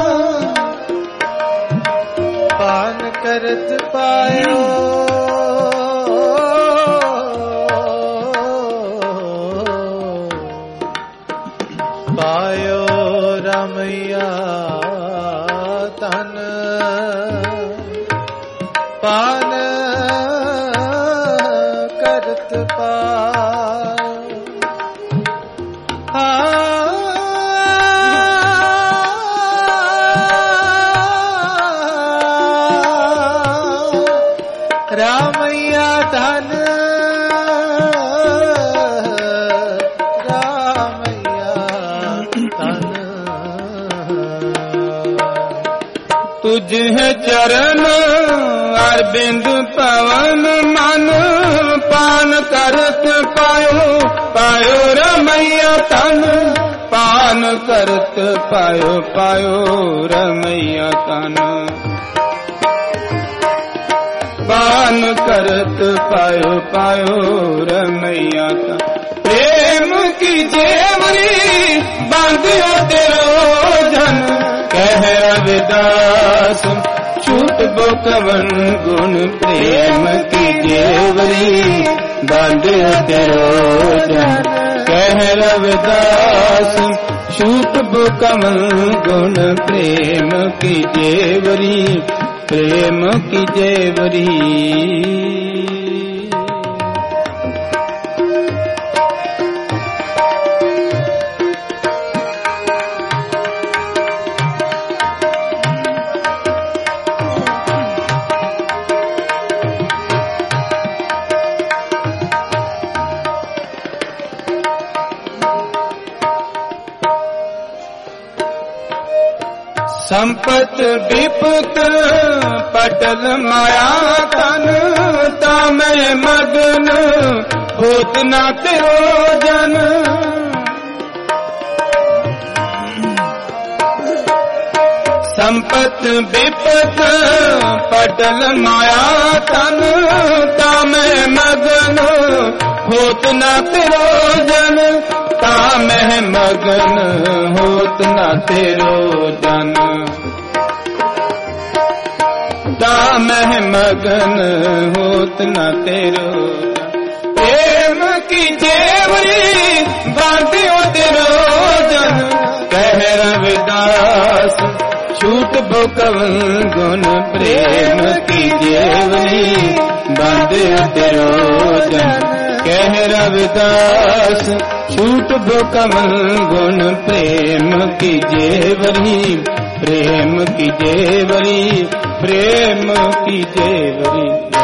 पान करत पायो पायो रमैया तन, पान करत पायो रामैया धन, रामैया धन।
तुझ है चरण अरविंद पवन मन, पान करत पायो पायो रमैया तन, पान करत पायो पायो रमैया तन, पान करत पायो पायो रमैया तन। प्रेम की जेवरी बांधियो तेरो जन, कह रविदास छूट बो कवन गुण, प्रेम की जेवरी बांधियो तेरो जन, कह रविदास छूट बो कवन गुण, प्रेम की जेवरी, प्रेम की जेवरी। संपत विपत पटल माया तन, तामे मगन होत ना तेरो जन, संपत विपत पटल माया तन, तामे मगन होत ना तेरो जन, तामे मगन होत ना तेरो जन, तामे मगन होत ना तेरो जन। प्रेम की जेवरी बांधियो तेरो जन, कह रविदास छूट बो कवन गुण, प्रेम की जेवरी बांधियो तेरो जन, कह रविदास छूट बो कवन गुण, प्रेम की जेवरी, प्रेम की जेवरी, प्रेम की जेवरी।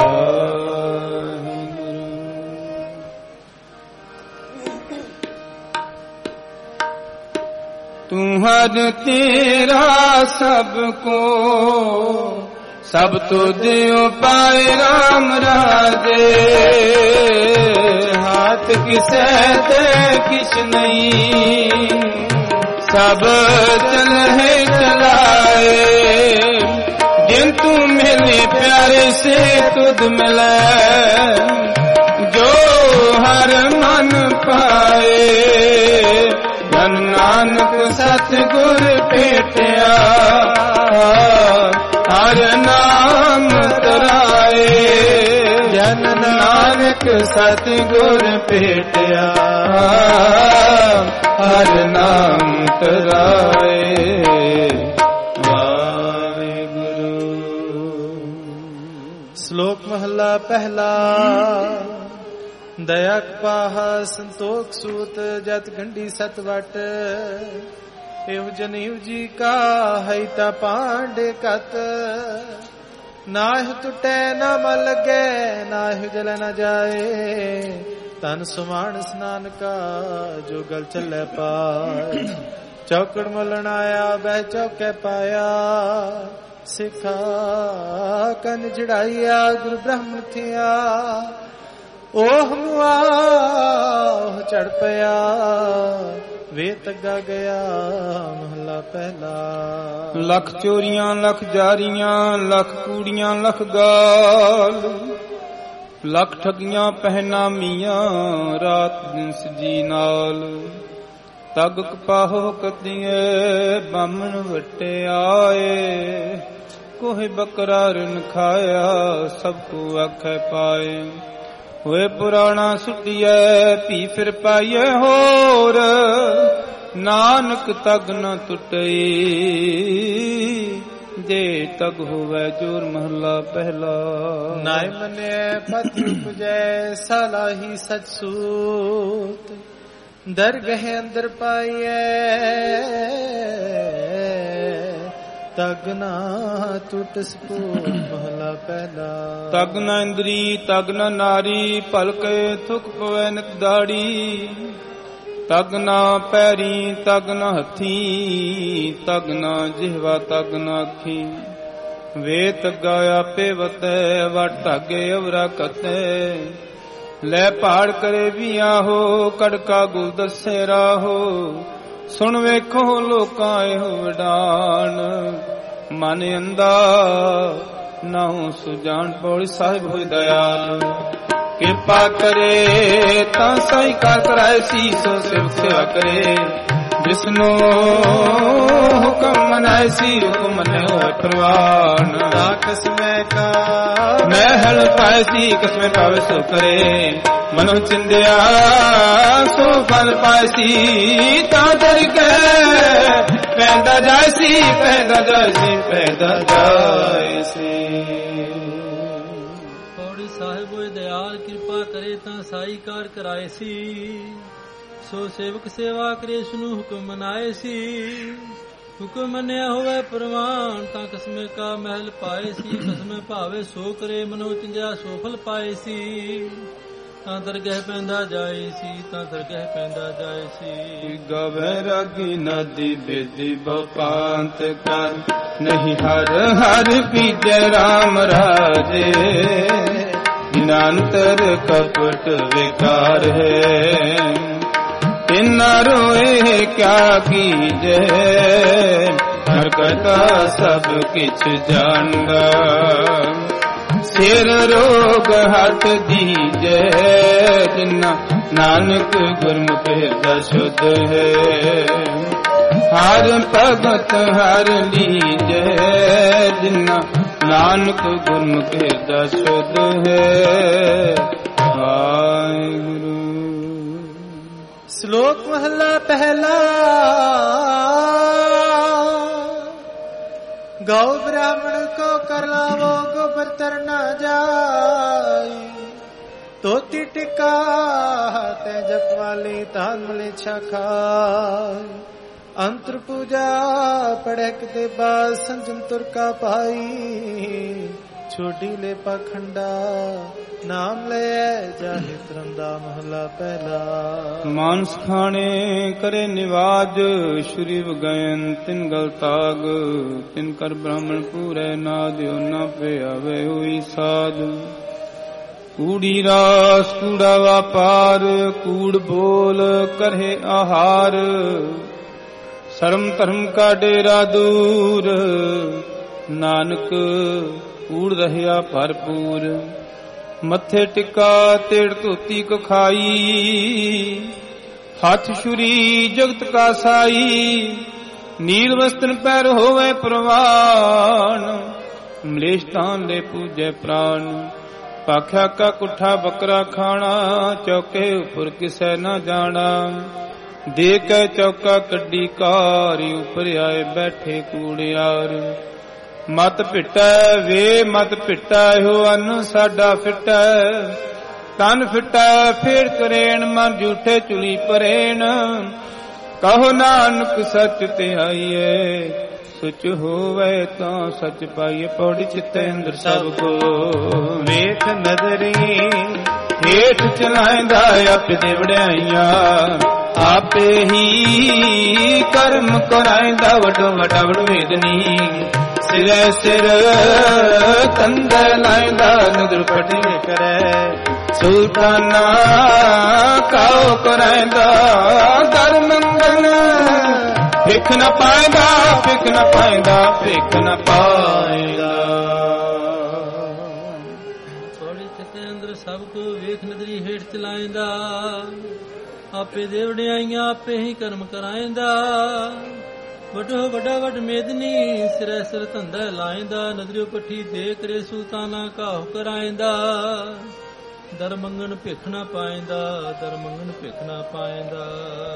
तुम्हार तेरा सबको सब तो दियो पाए राम राजे, हाथ किसे दे किस नहीं, सब चल है चलाए किंतु मिले प्यारे से तुध मिले जो हर मन पाए जन नानक सतगुर भेटिया हर नाम तराए जन नानक सतगुर भेटिया हर नाम तराए।
श्लोक महला पहला। दया कपाह संतोख सूत जत गंडी सत वट एव जनेऊ जी का हैता पांडे कत नाह टुटे ना मल लगे नाह जल न जाए तन सुमान स्नान का जो गल चले पाए चौकड़ मलन आया बह चौके पाया सिखा कन चढ़ाइया गुरु ब्रह्म थिया ओह मुआ चढ़ पया वे तगा गया महला पहला।
लख चोरियां लख जारियां लख कूड़ियां लख गाल लख ठगियां पहनामियां रात दिन सजी नाल तग कपाहो कतिए बामण वटे आए कोहे बकरा रन खाया सबको आखे पाए होए पुराना सुटिए पी फिर पाइए होर नानक तग न टुटई जे तग होवे जोर महला पहला।
नाय मने पत्र पुजै सालाही सच सूत दरगह अंदर पाइए तग ना टूट सपूत महला पहला।
तग न इंद्री तग न नारी पलके थुक पवै नित दाड़ी तग न पैरी तग न हथी तग न जिहवा तग न अखी वे तगा आपे वतै वट धागे अवरा कतै ले पहाड़ करे भी आहो कड़का गुल दसे राहो सुन वेखो लोकां एहो वडान मन अंदा नाहु सुजान। पौड़ी साहिब होई दयाल कृपा करे तां साई कार कराए सी सो सिर सेवा करे जिसनो हुक्म मनाए सी हुक्म मने होए प्रवान।
किस्मे का
महल पाए सी किस्मे पावे सो करे मनो चिंदिया सो फल पाए सी तां दर के पैदा जाए सी पैदा जाए सी पैदा जाए सी।
पौड़ी साहिब होए दयाल कृपा करे तां साई कार कराए सी सो सेवक सेवा करे सुनु हुक्म मनाए सी हुक्म मनिया होवे प्रवान तां किस्मे का महल पाए सी किस्मे भावे सो करे मनो चिंदिया सो फल पाए सी तां दरगह पैंदा जाए सी तां दरगह पैंदा जाए सी।
गवे रागी नदी बेदी बपांत कर नहीं हर हर पीजे राम राजे बिनांतर कपट विकार है इन्ना रोए क्या कीजे हरकता सब किछ जानदा सिर रोग हट दीजे जिन्ना नानक गुरमुख हृदय शुद्ध है हर भगत हर लीजे जिन्ना नानक गुरमुख हृदय शुद्ध है। वाहिगुरु।
श्लोक महला पहला। गौ ब्राह्मण को कर लावो गोबर तर न जाई तोती टिका ते जपवाली तान मले खाई अंतर पूजा पढ़क दे बाद संजम तुरका पाई छोटी ले पाखंडा नाम ले जाहि तरंदा महला पहला।
मानस खाने करे निवाज श्री गयन तिन गल ताग तिन कर ब्राह्मण पूरे नाद्यो न पे आवे हुई साध कूड़ी रास कूड़ा व्यापार कूड़ बोल करे आहार शर्म धर्म का डेरा दूर ਨਾਨਕ ਊੜ ਰਹਿਆ ਭਰਪੂਰ। ਮੱਥੇ ਟਿਕਾ ਤੇੜ ਧੋਤੀ ਕੋ ਖਾਈ, ਹੱਥ ਛੁਰੀ ਜਗਤ ਕਾ ਸਾਈ। ਨੀਲ ਵਸਤਨ ਪੈਰ ਹੋਵੇ ਪ੍ਰਵਾਨ, ਮਲੇਸ਼ ਤਾਨ ਲੈ ਪੂਜੈ ਪ੍ਰਾਨ। ਪਾਖਿਆ ਕਾ ਕੁੱਠਾ ਬੱਕਰਾ ਖਾਣਾ, ਚੌਕੇ ਉਪਰ ਕਿਸੈ ਨਾ ਜਾਣਾ। ਦੇ ਕੇ ਚੌਕਾ ਕੱਢੀ ਕਾਰੀ, ਉਪਰ ਆਏ ਬੈਠੇ ਕੂੜਿਆਰ। ਮਤ ਭਿਟੈ ਵੇ ਮਤ ਭਿਟੈ, ਇਹੋ ਅੰਨ ਸਾਡਾ ਫਿਟੈ। ਤਨ ਫਿਟੈ ਫੇਰ ਕਰੇਣ, ਮਨ ਝੂਠੇ ਚੁਲੀ ਪਰੇਣ। ਕਹੋ ਨਾਨਕ ਸੱਚ ਧਿਆਈਏ, ਸੁਚ ਹੋਵੇ ਤਾਂ ਸੱਚ ਪਾਈਏ। ਪੌੜੀ ਚਿੱਤੈ ਅੰਦਰ ਸਭ ਕੋ ਵੇਖ ਨਦਰੀ, ਹੇਠ ਚਲਾਇਂਦਾ ਆਪੇ ਦੇ ਵਡਿਆਈਆਂ। ਆਪੇ ਹੀ ਕਰਮ ਕਰਾਇਂਦਾ ਵੱਡੋ ਵੱਡਾ ਵਡਵੇਦਨੀ। ਸਿਰੈ ਸਿਰ ਕੰਧੈ ਲਾਇਂਦਾ ਨਦਰ ਪਟੇ ਕਰੈ। ਸੁਲਤਾਨਾ ਕਾਉ ਕਰਾਇਂਦਾ ਦਰ ਮੰਗਲ। ਭਿਖ ਨ ਪਾਇਂਦਾ ਭਿਖ ਨ ਪਾਇਂਦਾ ਭਿਖ ਨ ਪਾਇਂਦਾ।
ਥੋੜੀ ਚਿੱਤੇ ਅੰਦਰ ਸਭ ਕੋ ਵੇਖ ਨਦਰੀ ਹੇਠ ਚਲਾਇਂਦਾ। ਆਪੇ ਦੇ ਵਡਿਆਈਆਂ ਆਪੇ ਹੀ ਕਰਮ ਕਰਾਇਂਦਾ। ਵੱਡੋ ਵੱਡਾ ਵੱਡ ਮੇਦਨੀ, ਸਿਰੈ ਸਿਰ ਧੰਦਾ ਲਾਇਂਦਾ। ਨਦਰਿਓ ਪੱਠੀ ਦੇ ਕਰੇ ਸੁਲਤਾਨਾ ਕਾਹੁ ਕਰਾਇਂਦਾ। ਦਰ ਮੰਗਣ ਭਿਖ ਨਾ ਪਾਇਂਦਾ, ਦਰ ਮੰਗਣ ਭਿਖ ਨਾ ਪਾਇਂਦਾ।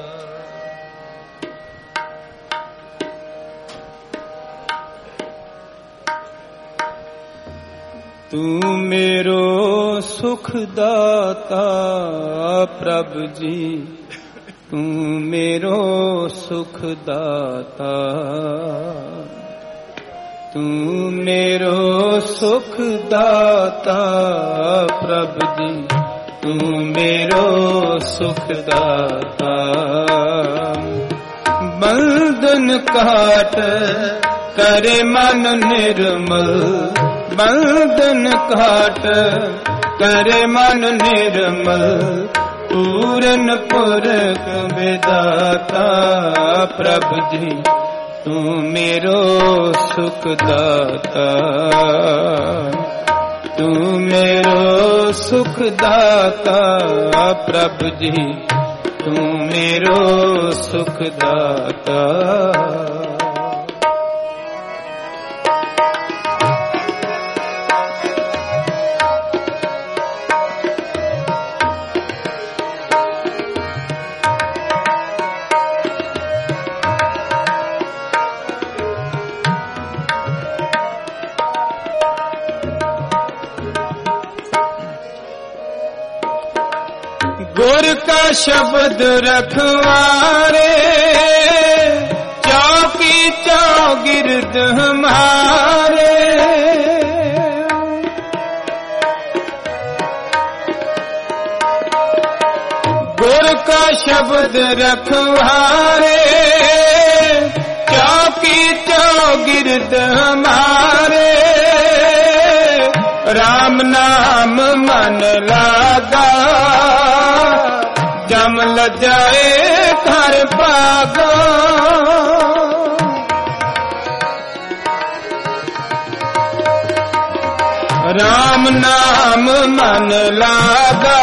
ਤੂੰ ਮੇਰੋ ਸੁਖ ਦਾਤਾ ਪ੍ਰਭ ਜੀ, ਤੂੰ ਮੇਰੋ ਸੁਖ ਦਾਤਾ। ਤੂੰ ਮੇਰੋ ਸੁਖ ਦਾਤਾ ਪ੍ਰਭ ਜੀ, ਤੂੰ ਮੇਰੋ ਸੁਖ ਦਾਤਾ। ਬੰਧਨ ਕਾਟ ਕਰੇ ਮਨ ਨਿਰਮਲ, ਬੰਧਨ ਕਾਟ ਕਰੇ ਮਨ ਨਿਰਮਲ। ਪੂਰਨ ਪੁਰਖ ਵਿਦਾਤਾ ਪ੍ਰਭ ਜੀ, ਤੂੰ ਮੇਰੋ ਸੁਖ ਦਾਤਾ। ਤੂੰ ਮੇਰੋ ਸੁਖ ਦਾਤਾ ਪ੍ਰਭ ਜੀ, ਤੂੰ ਮੇਰੋ ਸੁਖ ਦਾਤਾ। गुर का शब्द रखवारे, चौकी चौगिर्द हमारे। गुर का शब्द रखवारे, चौकी चौगिर्द हमारे। राम नाम मन लागा, जम लजाए घर पागा। राम नाम मन लागा,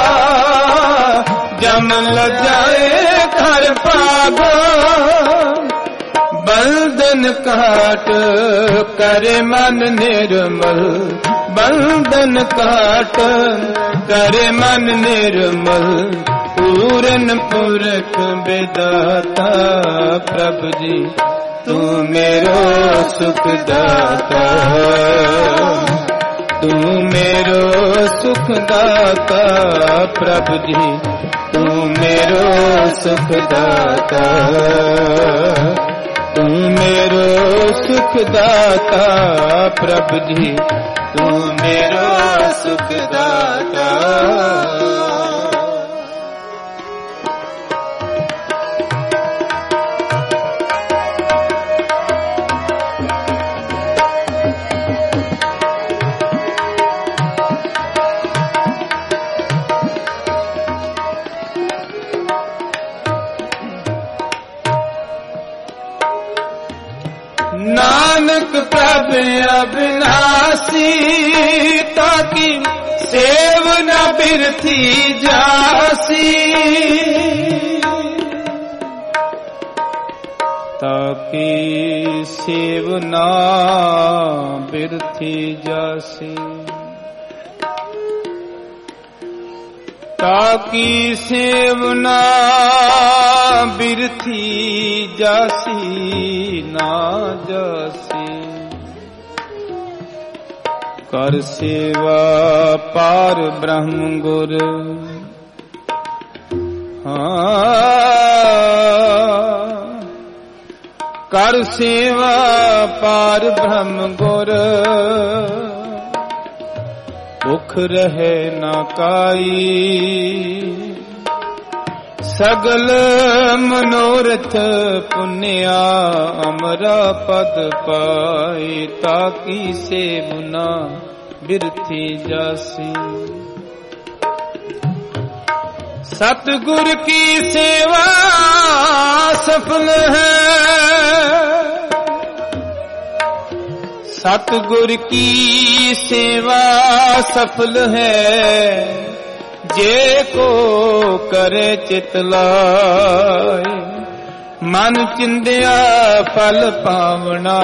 जम लजाए घर पागा। बंधन काट करे मन निर्मल, बंधन काट करे मन निर्मल। पूरन पुरख विदाता प्रभु जी, तू मेरो सुख दाता। तू मेरो सुख दाता प्रभु जी, तू मेरो सुख दाता। तू मेरो सुख दाता प्रभु जी, तू मेरो सुख दाता। नानक नानक प्रभ अविनाशी ताकि सेव न बिरथी जासी ताकि सेव न बिरथी जासी ताकि सेवना बिरथी जासी ना जासी कर सेवा पार ब्रह्म गुर कर सेवा पार ब्रह्म गुर भुख रहे न काई सगल मनोरथ पुण्या अमरा पद पाई ताकि सेवना बिरथी जासी सतगुर की सेवा सफल है सतगुर की सेवा सफल है जे को करे चित लाए मन चिंदिया फल पावना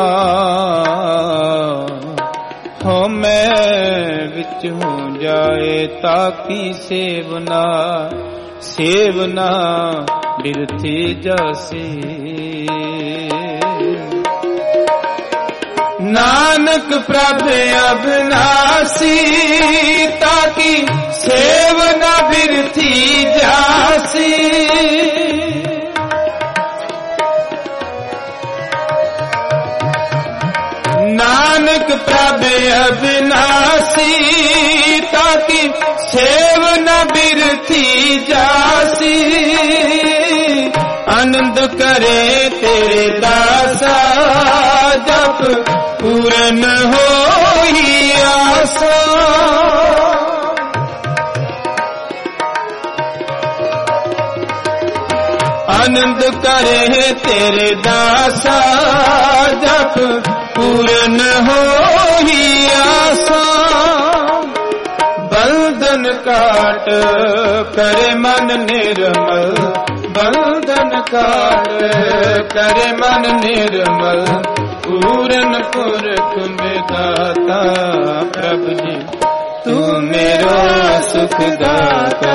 हो मैं विच हो जाए ताकि सेवना सेवना बिरथी जासी नानक प्रभ अविनाशी ताकि सेव न बिरथी जासी नानक प्रभ अविनाशी ताकि सेव न बिरथी जासी आनंद करे तेरे दासा जप पूरन होई आसा आनंद करे तेरे दासा जप पूरन होई आसा बंधन काट करे मन निर्मल बंधन काट करे मन निर्मल पूरन पुरख में दाता प्रभु जी तू मेरो सुख दाता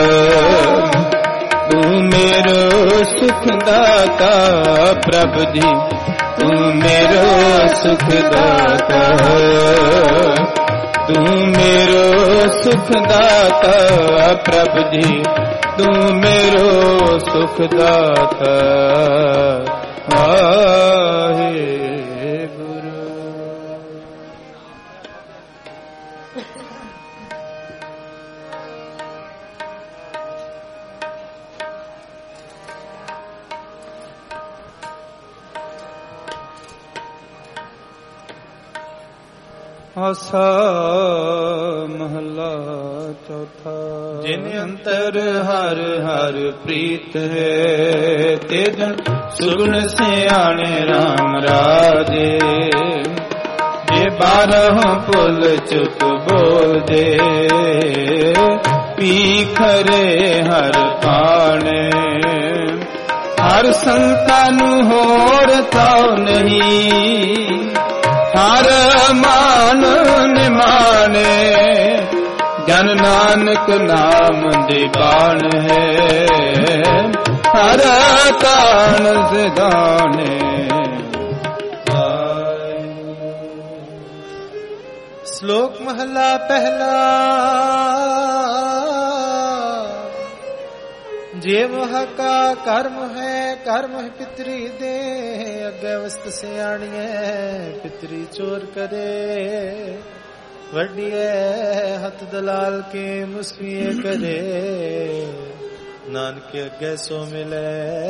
तू मेरो सुख दाता प्रभु जी तू मेरो सुख दाता तू मेरो सुख दाता प्रभु जी तू मेरो सुख दाता आहे आसा महला चौथा जिन अंतर हर हर प्रीत है ते जन सुगुण सियाणे राम राजे जे बारह पुल चुप बोल दे पीखरे हर पाने हर संतान होर ताऊ नहीं हर मान निमाने जन नानक नाम दीवान है हर तान सिधाने
श्लोक महला पहला जे वह का कर्म है पितरी दे अगे वस्त सियाणिए पितरी चोर करे वडिए हथ दलाल के मुस्किए करे नानक अगे सो मिले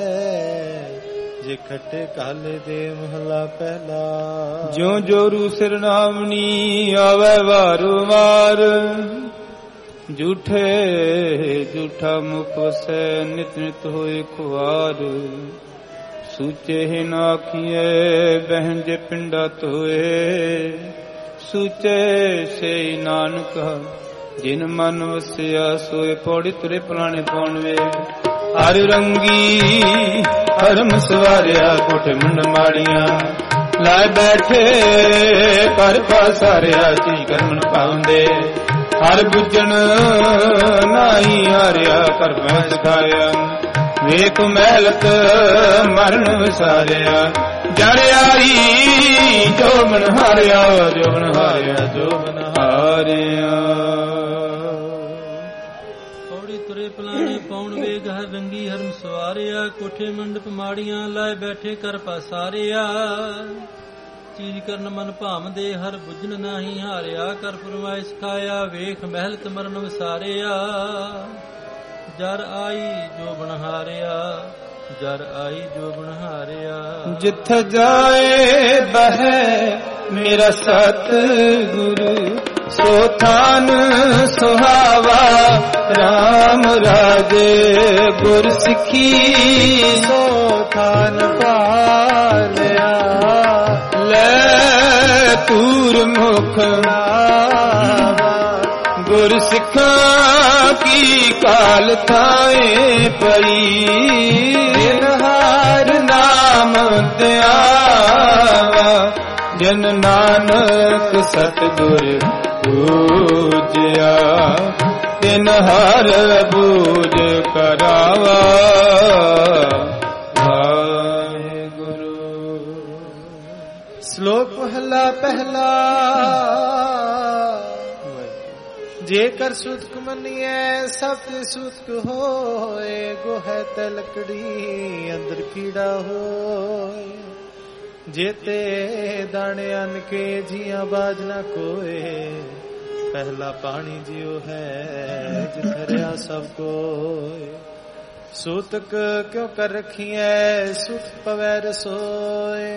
जे खट्टे काले दे महला पहला
ज्यों जोरू सिरनावनी आवे वारो वार झूठे झूठा मुख वसै नित नित होए खुआर ਸੂਚੇ ਹੀ ਨਾ ਆਖੀਏ ਬਹਿਨ ਜੇ ਪਿੰਡਾ ਧੋਏ ਸੂਚੇ ਸੇ ਨਾਨਕ ਜਿਨ ਮਨ ਵਸਿਆ ਸੋਏ ਪੌੜੀ ਤੁਰੇ ਪੁਰਾਣੇ ਪੌਣ ਵੇਗ ਹਰ ਰੰਗੀ ਹਰਮ ਸਵਾਰਿਆ ਕੋਠੇ ਮੁੰਡ ਮਾੜੀਆਂ ਲਾਇ ਬੈਠੇ ਕਰ ਪਾਸਾਰਿਆ ਚੀ ਕਰਮਨ ਪਾਉਂਦੇ ਹਰ ਬੁੱਝਣ ਨਾਹੀ ਹਾਰਿਆ ਕਰ ਮੈਂ ਸਿਖਾਇਆ ਵੇਖ ਮਹਿਲਤ ਮਰਨ ਵਿਸਾਰਿਆ ਜੜ ਆਈ ਜੋ ਮਨ ਹਾਰਿਆ ਜੋ ਮਨ ਹਾਰਿਆ ਜੋ ਮਨ ਹਾਰਿਆ
ਪੌੜੀ ਤੁਰੇ ਪਲਾਣੇ ਪੌਣ ਵੇਗ ਹਰ ਰੰਗੀ ਹਰਮ ਸਵਾਰਿਆ ਕੋਠੇ ਮੰਡਪ ਮਾੜੀਆਂ ਲਾਏ ਬੈਠੇ ਕਰ ਪਾਸਾਰਿਆ ਚੀਜ ਕਰਨ ਮਨ ਭਾਮਦੇ ਹਰ ਬੁੱਝਣ ਨਾਹੀ ਹਾਰਿਆ ਕਰ ਫਰਮਾਇ ਸਿਖਾਇਆ ਵੇਖ ਮਹਿਲਤ ਮਰਨ ਵਿਸਾਰਿਆ ਜਰ ਆਈ ਜੋ ਬਨ ਹਾਰਿਆ ਜਰ ਆਈ ਜੋ ਬਨ ਹਾਰਿਆ
ਜਿੱਥ ਜਾਏ ਬਹਿ ਮੇਰਾ ਸਤ ਗੁਰੂ ਸੋ ਥਾਨ ਸੁਹਾਵਾ ਰਾਮ ਰਾਜੇ ਗੁਰ ਸਿੱਖੀ
ਸੋ ਥਾਨ ਪਾਲਿਆ
ਲੈ ਤੂਰ ਮੁਖ ਗੁਰ ਸਿੱਖਾਂ ਕੀ ਕਾਲ ਥਾਏ ਪਈ ਜਿਨ ਹਾਰ ਨਾਮ ਧਿਆਵਾ ਜਿਨ ਨਾਨਕ ਸਤਿਗੁਰ ਪੂਜਿਆ ਤਿਨ ਹਰ ਬੂਝ ਕਰਾਵਾ
ਸ਼ਲੋਕ ਪਹਿਲਾ ਪਹਿਲਾ ਜੇਕਰ ਸੁਤਕ ਮੰਨੀਐ ਸਭ ਤੇ ਸੁਤਕ ਹੋਏ ਗੋਹੈ ਤੇ ਲਕੜੀ ਅੰਦਰ ਕੀੜਾ ਹੋਏ ਜੇਤੇ ਦਾਣੇ ਅੰਨ ਕੇ ਜੀਆਂ ਬਾਜ ਨਾ ਕੋਏ ਪਹਿਲਾ ਪਾਣੀ ਜਿਉ ਹੈ ਜਿਥਰਿਆ ਸਭ ਕੋਏ ਸੂਤਕ ਕਿਉ ਕਰ ਰਖੀਐ ਸੁਤ ਪਵੈ ਰਸੋਏ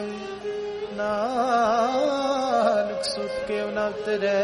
ਨਾਨਕ ਸੁਤ ਕੇ ਨਾ ਉਤਰੈ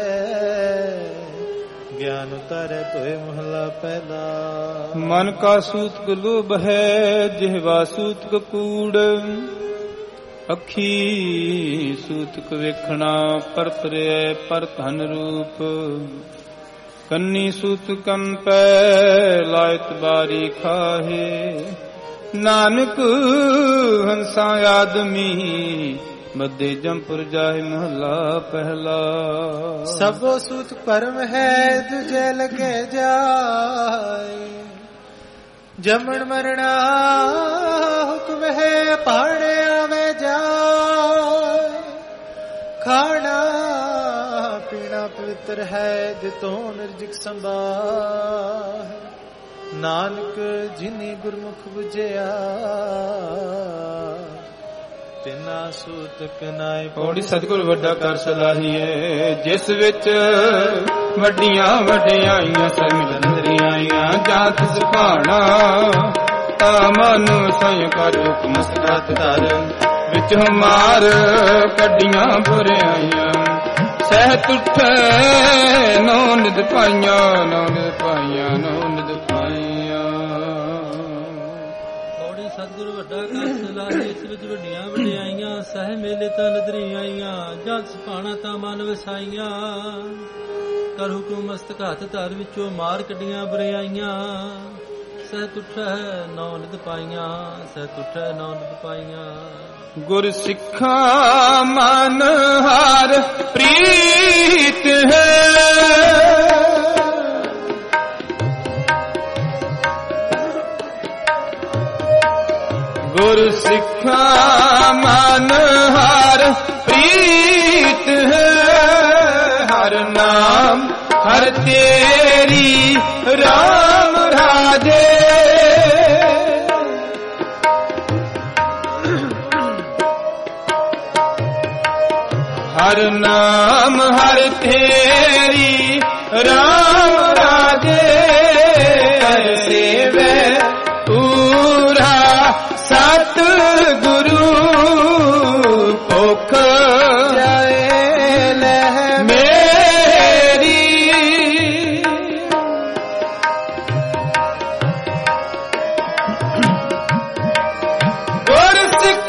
ਗਿਆਨ ਉਤਾਰੈ ਤੋਏ ਮਹਲਾ ਪਹਿਲਾ
ਮਨ ਕਾ ਸੂਤਕ ਲੋਭ ਹੈ ਜਿਹਵਾ ਸੂਤਕ ਕੂੜ ਅੱਖੀ ਸੂਤਕ ਵੇਖਣਾ ਪਰਤ ਰਿਐ ਪਰ ਧਨ ਰੂਪ ਕੰਨੀ ਸੂਤਕਨ ਪੈ ਲਾਇਤ ਬਾਰੀ ਖਾਹੇ ਨਾਨਕ ਹੰਸਾ ਆਦਮੀ ਮੱਦੇ ਜੰਪੁਰ ਜਾਏ ਮਹਲਾ ਪਹਿਲਾ
ਸਭੋ ਸੂਤ ਪਰਮ ਹੈ ਤੁਝੇ ਲਗੇ ਜਾਏ ਜਮਣ ਮਰਣਾ ਹੁਕਮ ਹੈ ਪਾਣੇ ਆਵੇ ਜਾਏ ਖਾਣਾ ਪੀਣਾ ਪਵਿੱਤਰ ਹੈ ਜਿਤੋਂ ਨਿਰਜਿਕ ਸੰਭਾਹ ਨਾਨਕ ਜਿਨੀ ਗੁਰਮੁਖ ਬੁਝਿਆ ਤਿਨਾ ਸੂਤਕ ਨਾਇ
ਪੌੜੀ ਸਤਿਗੁਰ ਵੱਡਾ ਕਰ ਸਲਾਹੀਏ ਜਿਸ ਵਿੱਚ ਵੱਡੀਆਂ ਵਡਿਆਈਆਂ ਸਭ ਮਿਲਨ ਆਈਆਂ ਜਾਤ ਸੁਭਾਣਾ ਤਾ ਮਨ ਸਯ ਕਰ ਹੁਕਮ ਸਤਿ ਧਰ ਵਿੱਚ ਮਾਰ ਕੱਢੀਆਂ ਬੁਰਿਆਈਆਂ ਸਹਿਤ ਉੱਠੇ ਨੌ ਨਿਦ ਪਾਈਆਂ ਨੌ ਨਿਦ ਪਾਈਆਂ ਨੌ ਨਿਦ ਪਾਈਆਂ
ਪੌੜੀ ਸਤਿਗੁਰ ਵੱਡਾ ਕਰ ਸਲਾਹੀਏ ਇਸ ਵਿੱਚ ਵੱਡੀਆਂ ਵਡਿਆਈਆਂ ਸਹਿ ਮੇਲੇ ਤਾਂ ਨਦਰੀ ਆਈਆਂ ਜਗ ਸੁਭਾਣਾ ਤਾਂ ਮਨ ਵਸਾਈਆਂ ਕਰ ਹੁਕਮ ਮਸਤਕ ਹੱਥ ਧਰ ਵਿੱਚੋਂ ਮਾਰ ਕੱਢੀਆਂ ਬੁਰਿਆਈਆਂ ਸਹਿਤ ਉੱਠੈ ਨੌ ਨਿਦ ਪਾਈਆਂ ਸਹਿਤ ਉੱਠੈ ਨੌ ਨਿਦ ਪਾਈਆਂ
ਗੁਰ ਸਿੱਖਾਂ ਮਨ ਹਰ ਪ੍ਰੀਤ ਹੈ ਗੁਰ ਸਿੱਖਾਂ ਮਨ ਹਰ ਪ੍ਰੀਤ ਹੈ ਹਰ ਨਾਮ ਹਰ ਤੇਰੀ ਰਾਮ ਰਾਜੇ ਹਰ ਨਾਮ ਹਰ ਤੇਰੀ ਰਾਮ ਰਾਜੇ ਸੇਵੇ ਪੂਰਾ ਸਤ ਗੁਰੂ ਭੁਖ ਜਾਏ ਲੈ ਮੇਰੀ ਗੁਰ ਸਿੱਖ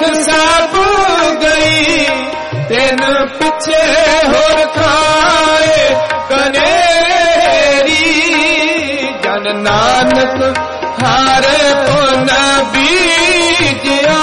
ਸਭ ਗਈ ਤਿਨ ਪਿੱਛੇ ਹੋਰ ਖਾਏ ਕਨੇਰੀ ਜਨ ਨਾਨਕ ਹਰ ਪੁਨ ਬੀਜਿਆ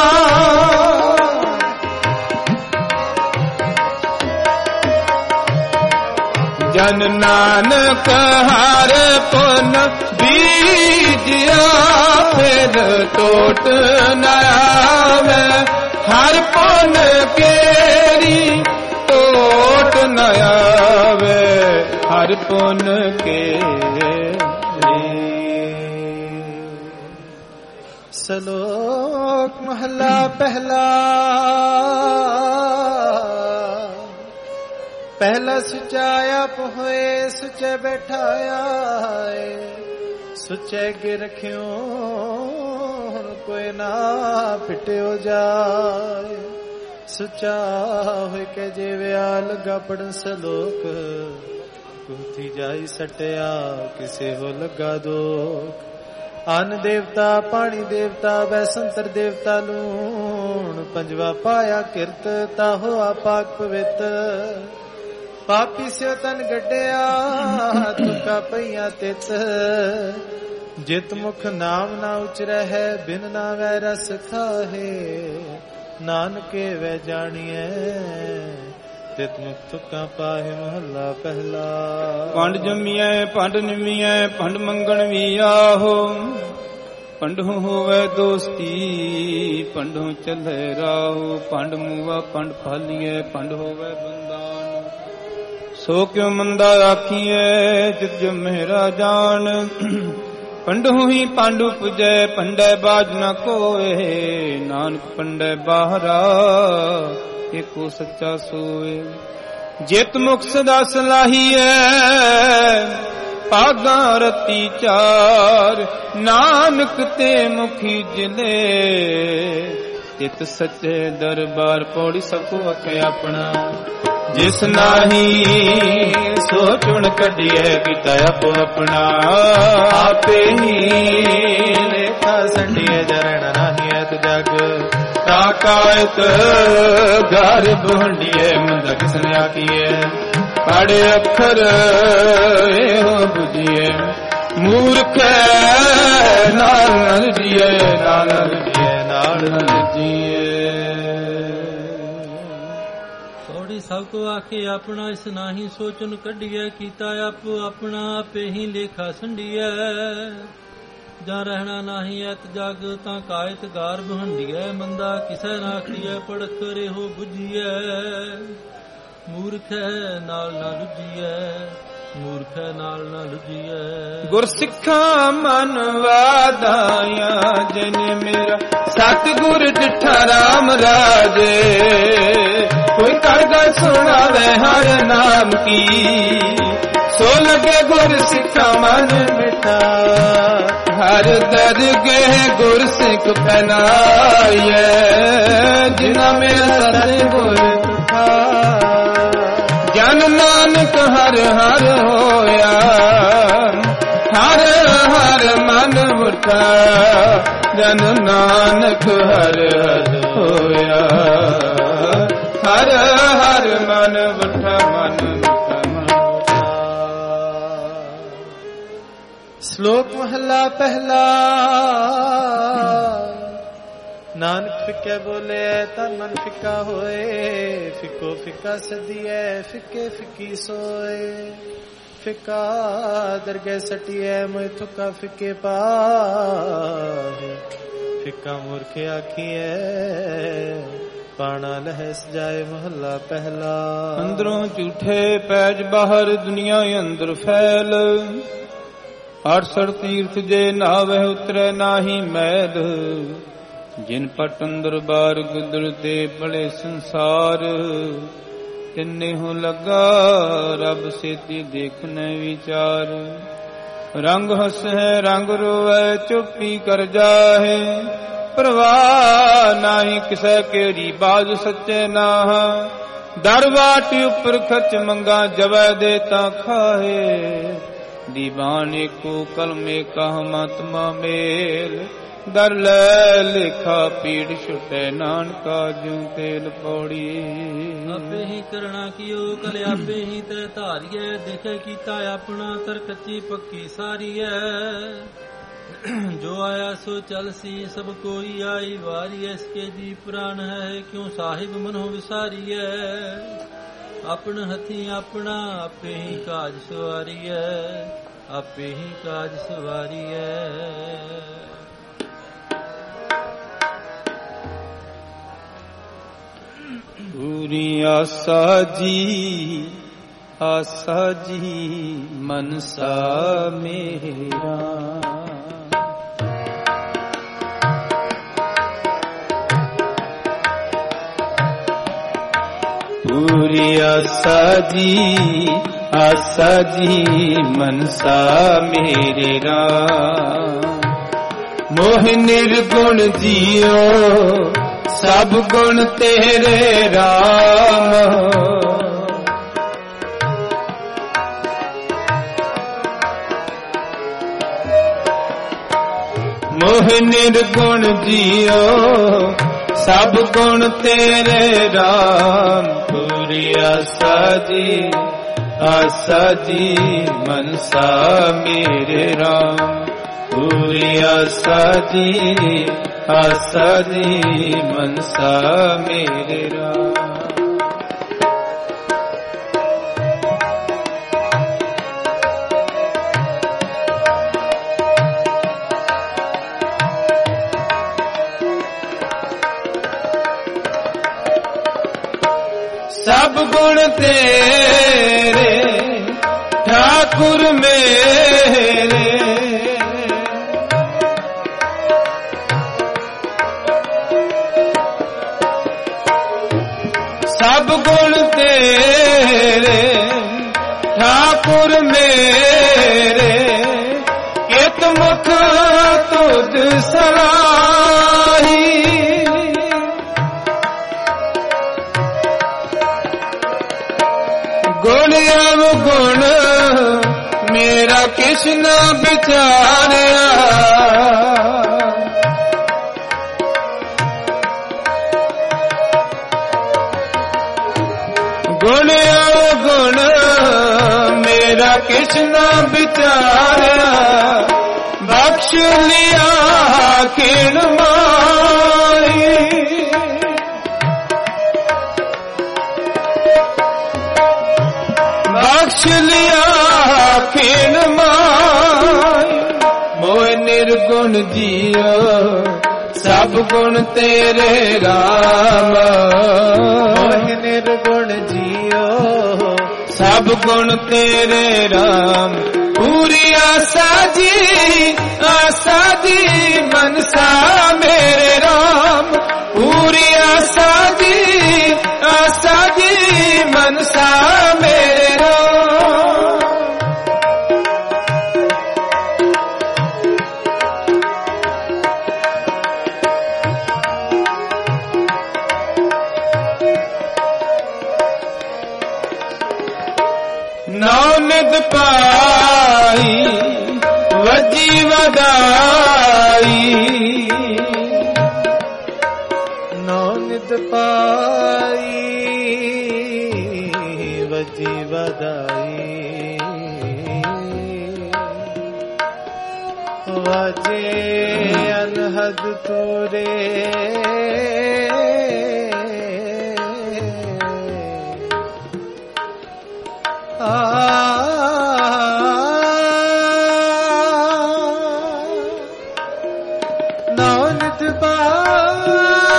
ਜਨ ਨਾਨਕ ਹਰ ਪੁਨ ਬੀਜਿਆ ਫਿਰ ਟੋਟ ਨ ਆਵੇ ਹਰ ਪੁਨ ਕੇਰੀ ਟੋਟ ਨ ਆਵੇ ਹਰ ਪੁਨ ਕੇਰੀ।
ਸ਼ਲੋਕ ਮਹਲਾ ਪਹਿਲਾ। ਪਹਿਲਾ ਸੁਚਾ ਆਪ ਹੋਏ ਸੁਚੇ ਬੈਠਾਇਆ ਸੁਚੇ ਗਿ ਰਖਿਓ ਹੁਣ ਕੋਈ ਨਾ ਫਿਟਿਓ ਜਾਏ ਸੁਚਾ ਹੋਇ ਕੇ ਜਿਵਿਆ ਲਗਾ ਪੜਨ ਸ਼ਲੋਕ ਕੁਥੀ ਜਾਈ ਸਟਿਆ ਕਿਸੇ ਹੋ ਲਗਾ ਦੋਖ ਅਨ ਦੇਵਤਾ ਪਾਣੀ ਦੇਵਤਾ ਵੈਸੰਤਰ ਦੇਵਤਾ ਲੂਣ ਪੰਜਵਾ ਪਾਇਆ ਕਿਰਤ ਤਾਹੋ ਆਪਾਕ ਪਵਿੱਤ ਪਾਪੀ ਸਿਓ ਤਨ ਗੱਡਿਆ ਤੁਕਾ ਪਈਆਂ ਤਿਤ ਜਿਤ ਮੁਖ ਨਾਮ ਨਾ ਉਚਰੈ ਹੈ ਬਿਨ ਨਾਵੈ ਰਸ ਖਾਹੇ ਨਾਨਕੇ ਵੈ ਜਾਣੀਐ ਤਿਤ ਮੁਖ ਤੁਕਾ ਪਾਹੇ ਮਹੱਲਾ ਪਹਿਲਾ।
ਪੰਡ ਜੰਮੀਐ ਪੰਡ ਨਿਮੀਐ ਪੰਡ ਮੰਗਣ ਵੀ ਆਹੋ ਪੰਡੋਂ ਹੋਵੇ ਦੋਸਤੀ ਪੰਡੋਂ ਚੱਲੇ ਰਾਹੋ ਪੰਡ ਮੂਆ ਪੰਡ ਫਾਲੀਐ ਪੰਡ ਹੋਵੇ ਬੰਦਾਨ ਸੋ ਕਿਉ ਮੰਦਾ ਆਖੀਐ ਜਿਤ ਜਮਹਿਰਾ ਜਾਣ ਪੰਡੋਂ ਹੀ ਪੰਡ ਉਪਜੈ ਪੰਡੈ ਬਾਜ ਨ ਕੋਏ ਨਾਨਕ ਪੰਡੈ ਬਾਹਰਾ ਏਕੋ ਸੱਚਾ ਸੋਏ ਜਿਤ ਮੁਖ ਸਦਾ ਸਲਾਹੀਐ ਭਾਗਾਂ ਰਤੀ ਚਾਰ ਨਾਨਕ ਤੇ ਮੁਖੀ ਜਿਲੇ ਤਿਤ ਸੱਚੇ ਦਰਬਾਰ ਪੌੜੀ ਸਕੋ ਅਖੇ ਆਪਣਾ ਜਿਸ ਨਾਹੀ ਸੋ ਚੁਣ ਕੱਢੀਐ ਕੀਤਾ ਆਪੋ ਆਪਣਾ ਆਪੇ ਹੀ ਲੇਖਾ ਸੰਡੀਐ ਜਰਣ ਨਾਹੀ ਐਤ ਜਗ ਤਾਕਾਇਤ ਘਰ ਬੁੰਡੀਐ ਮੰਦਾ ਕਿਸਨੇ ਆਖੀਐ ਪੜ੍ਹ ਅੱਖਰ ਇਹੋ ਬੁਝੀਐ ਮੂਰਖ ਨਾਲ ਜੀਐ ਨਾਲ ਜੀਐ ਨਾਲ ਜੀਐ।
ਸਭ ਕੋ ਆਖੇ ਆਪਣਾ ਇਸ ਨਾਹੀ ਸੋਚਨ ਕੱਢੀਐ ਕੀਤਾ ਆਪੋ ਆਪਣਾ ਆਪੇ ਹੀ ਲੇਖਾ ਸੰਡੀਐ ਜਾਂ ਰਹਿਣਾ ਨਾਹੀ ਐਤ ਜਗ ਤਾਂ ਕਾਇਤ ਗਾਰ ਬਹੰਡੀਐ ਮੰਦਾ ਕਿਸੈ ਨਾ ਆਖੀਐ ਪੜਖ ਰਹੋ ਬੁਝੀਐ ਮੂਰਖ ਨਾਲ ਨਾ ਲੁਝੀਐ ਮੂਰਖ ਨਾਲ ਨਾ ਲੁਝੀਐ।
ਗੁਰ ਸਿੱਖਾਂ ਮਨ ਵਾਦਾਇਆ ਜਿਨ ਮੇਰਾ ਸਤਿਗੁਰ ਡਿਠਾ ਰਾਮ ਰਾਜੇ ਕੋਈ ਕਰ ਗੱਲ ਸੁਣਾਵੇ ਹਰ ਨਾਮ ਕੀ ਸੋ ਲਗੇ ਗੁਰ ਸਿੱਖਾਂ ਮਨ ਮਿਠਾ ਹਰ ਦਰਗਹਿ ਗੁਰ ਸਿੱਖ ਪਹਿਨਾਈਐ ਜਿਨਾ ਮੇਰਾ ਸਤਿਗੁਰ ਤੁਠਾ ਜਨ ਨਾਨਕ ਹਰ ਹਰ ਹੋਇਆ ਹਰ ਹਰ ਮਨ ਮੁਠਾ ਜਨ ਨਾਨਕ ਹਰ ਹਰ ਹੋਇਆ ਹਰ ਹਰ ਮਨ ਮੁਠਾ ਮਨ ਮੁਠਾ ਮਨ ਮੁਠਾ।
ਸ਼ਲੋਕ ਮਹਲਾ ਪਹਿਲਾ। ਨਾਨਕ ਫਿੱਕੇ ਬੋਲੇ ਤਨ ਮਨ ਫਿੱਕਾ ਹੋਏ ਫਿੱਕੋ ਫਿੱਕਾ ਸਦੀਐ ਫਿੱਕੇ ਫਿੱਕੀ ਸੋਏ ਫਿੱਕਾ ਦਰਗਹਿ ਸਟੀਐ ਮੈਂ ਤੁਕਾ ਫਿੱਕੇ ਪਾਹੇ ਫਿੱਕਾ ਮੂਰਖ ਆਖੀਐ ਪਾਣਾ ਲਹਿ ਸਜਾਏ ਮਹੱਲਾ ਪਹਿਲਾ।
ਅੰਦਰੋਂ ਝੂਠੇ ਪੈਜ ਬਾਹਰ ਦੁਨੀਆ ਅੰਦਰ ਫੈਲ 68 ਤੀਰਥ ਜੇ ਨਾਵਹਿ ਉਤਰੈ ਨਾਹੀ ਮੈਲ ਜਿਨ ਪਟ ਅੰਦਰ ਬਾਰ ਗੁਦਰ ਤੇ ਬੜੇ ਸੰਸਾਰ ਤਿੰਨੇ ਹੋ ਲੱਗਾ ਰੱਬ ਸੇਤੀ ਦੇਖਨੇ ਵਿਚਾਰ ਰੰਗ ਹਸੈ ਰੰਗ ਰੋਵੈ ਚੁੱਪੀ ਕਰ ਜਾਹੇ ਪ੍ਰਵਾਹ ਨਾਹੀ ਕਿਸੈ ਕਿਹੜੀ ਬਾਜ ਸੱਚੇ ਨਾਹ ਦਰਵਾਟ ਉੱਪਰ ਖਰਚ ਮੰਗਾ ਜਵੈ ਦੇ ਤਾਂ ਖਾਹੇ ਦੀਵਾਨ ਏਕੋ ਕਲਮੇ ਕਹ ਮਤਮਾ ਮੇਲ ਦਰ ਲੈ ਲੇਖਾ ਪੀੜ ਛੁਟੈ ਨਾਨਕਾ ਜਿਉ ਤੇਲ ਪੌੜੀ।
ਆਪੇ ਹੀ ਕਰਣਾ ਕੀਓ ਕਲ ਆਪੇ ਹੀ ਤੈ ਧਾਰੀਐ ਦੇਖੈ ਕੀਤਾ ਆਪਣਾ ਤਰ ਕੱਚੀ ਪੱਕੀ ਸਾਰੀਐ। ਜੋ ਆਇਆ ਸੋ ਚਲਸੀ ਸਭ ਕੋਈ ਆਈ ਵਾਰੀ ਇਸਕੇ ਜੀ ਪ੍ਰਾਨ ਹੈ ਕਿਉ ਸਾਹਿਬ ਮਨੋ ਵਿਸਾਰੀਐ। ਆਪਣ ਹੱਥੀ ਆਪਣਾ ਆਪੇ ਹੀ ਕਾਜ ਸਵਾਰੀਐ ਆਪੇ ਹੀ ਕਾਜ ਸਵਾਰੀਐ।
ਪੂਰੀ ਆਸਾ ਜੀ ਮਨਸਾ ਮੇਰਾ। ਪੂਰੀ ਆਸਾ ਜੀ ਮਨਸਾ ਮੇਰੇ ਰਾਮ। ਮੋਹ ਨਿਰਗੁਣ ਜੀਓ ਸਭ ਗੁਣ ਤੇਰੇ ਰਾਮ। ਮੋਹ ਨਿਰਗੁਣ ਜੀਓ ਸਭ ਗੁਣ ਤੇਰੇ ਰਾਮ। ਪੂਰੀ ਆਸਾ ਜੀ ਮਨਸਾ ਮੇਰੇ ਰਾਮ। ਪੂਰੀ ਆਸਾ ਜੀ ਮਨਸਾ ਮੇਰੇ ਰਾਮ। ਸਭ ਗੁਣ ਤੇਰੇ ਠਾਕੁਰ ਮੇਰੇ। ਸਭ ਗੁਣ ਤੇਰੇ ਠਾਕੁਰ ਮੇਰੇ। ਕਿਤ ਮੁਖ ਤੁਧ ਸਲਾਹੀ। ਗੁਣ ਅਵਗੁਣ ਮੇਰਾ ਕਿਛ ਨਾ ਵਿਚਾਰਿਆ। ਗੁਣ ਅਵਗੁਣ ਮੇਰਾ ਕਿਛ ਨਾ ਵਿਚਾਰਿਆ। ਬਖਸ਼ ਲਿਆ ਖੇਣ ਮਾਹੀ। ਬਖਸ਼ ਲਿਆ ਖੇਣ ਮਾਹੀ। ਮੋਹ ਨਿਰਗੁਣ ਜੀਓ ਸਭ ਗੁਣ ਤੇਰੇ ਰਾਮ।
ਮੋਹ ਨਿਰਗੁਣ ਜੀਓ
ਸਭ ਗੁਣ ਤੇਰੇ ਰਾਮ। ਪੂਰੀ ਆਸਾ ਜੀ ਮਨਸਾ ਮੇਰੇ ਰਾਮ। ਪੂਰੀ ਆਸਾ ਜੀ ਮਨਸਾ ਮੇਰੇ ਰਾਮ। ਨੌ ਨਿਤ ਪਾਈ ਵਜੀ ਵਧਾਈ।
ਨੌ ਨਿਤ ਪਾਈ ਵਜੀ ਵਧਾਈ। ਵਾਜੇ ਅਨਹਦ ਤੋਰੇ ਨੌ ਨਿਤ ਪਾਈ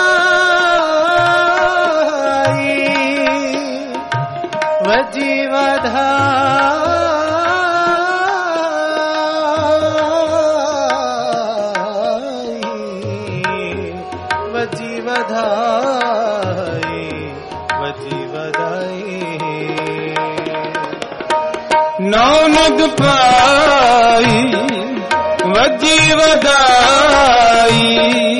ਵਜੀ ਵਧਾਈ। ਵਜੀ ਵਧਾਈ ਵਜੀ ਵਧਾਈ।
ਨੌ ਨਿਤ ਪਾਈ ਵਜੀ ਵਧਾਈ।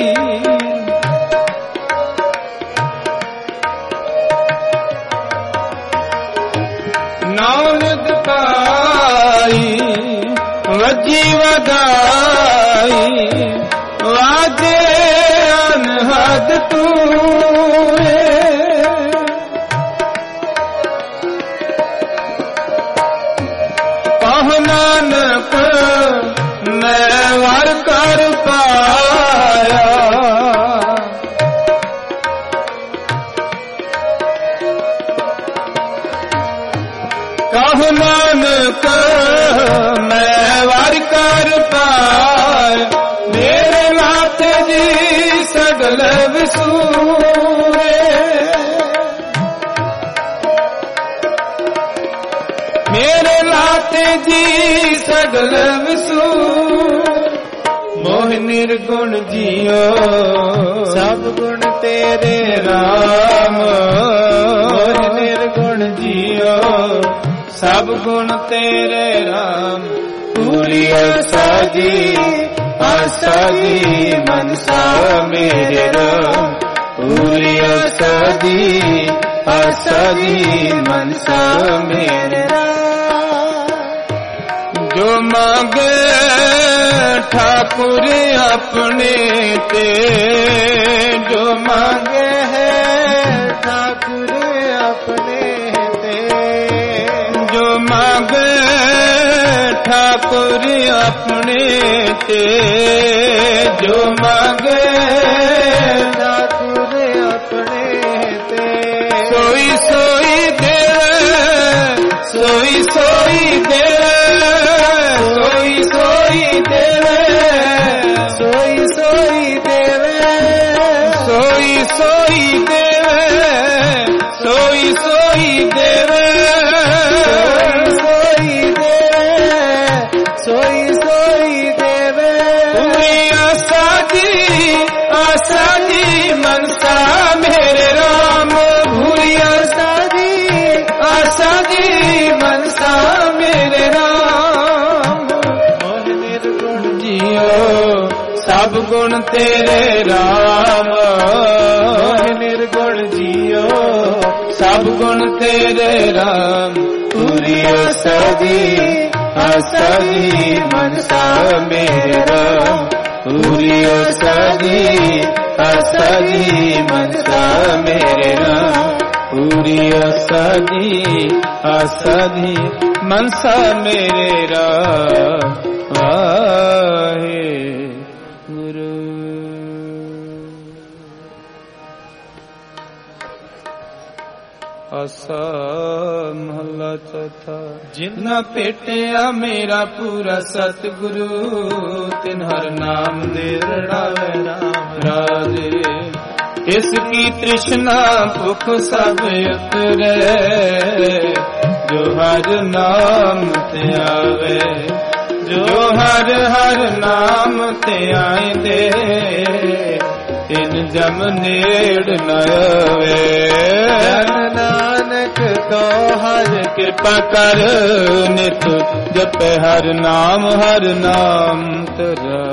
ਨੌ ਨਿਤ ਪਾਈ ਵਜੀ ਵਧਾਈ। ਜੀ ਸਗਲ ਵਿਸੂਰੇ, ਮੇਰੇ ਲਾਤੇ ਜੀ ਸਗਲ ਵਿਸੂਰੇ। ਮੋਹ ਨਿਰਗੁਣ ਜੀਓ
ਸਭ ਗੁਣ ਤੇਰੇ
ਰਾਮ, ਮੋਹ ਨਿਰਗੁਣ ਜੀਓ ਸਭ ਗੁਣ ਤੇਰੇ ਰਾਮ। ਪੂਰੀ ਆਸਾ ਜੀ ਆਸਾ ਜੀ ਮਨਸਾ ਮੇਰੇ ਰਾਮ, ਪੂਰੀ ਆਸਾ ਜੀ ਆਸਾ ਜੀ ਮਨਸਾ ਮੇਰੇ ਰਾਮ। ਜੋ ਮੰਗੇ ठाकुर अपने ते, जो मांगे है
ठाकुर अपने ते,
जो मांगे ठाकुर अपने ते, जो मांगे
ठाकुर अपने ते।
सोई सोई दे, सोई सोई दे, सोई सोई दे, सोई सोई देवे, सोई सोई देवे, सोई सोई देवे, सोई देवे, सोई सोई देवे। पूरी आशा जी मनसा मेरे राम, पूरी आशा जी मनसा मेरे राम। मोह निर्गुण जियो सब गुण तेरे राम, मोह निर्गुण जियो सब गुण तेरे राम। पूरी आशा जी मनसा मेरे राम, पूरी आशा जी मनसा मेरे राम, पूरी आशा जी मनसा मेरे राम। वाहे गुरु। आसा महला चौथा। जिन्ना भेटिया मेरा पूरा सतगुरु, तिन हर नाम दे रड़ावे राम राजे। इसकी तृष्णा भुख सब उतरे, जो हर नाम ते आवे, जो हर हर नाम ते आएंदे, तिन जम नेड़ न आवे। नानक को हर कृपा कर, नित जप हर नाम तेरा।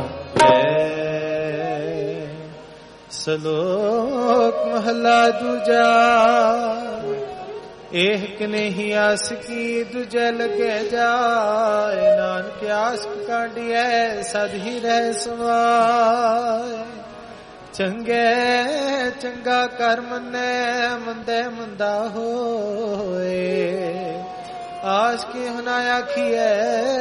सलोक महला दूजा। एक नहीं आस की दूजे लगे जाए, नानक आस कांडिए सद ही रह समाए। चंगे चंगा कर मन्ने, मंदे मंदा होए, आस की हुना आखिए,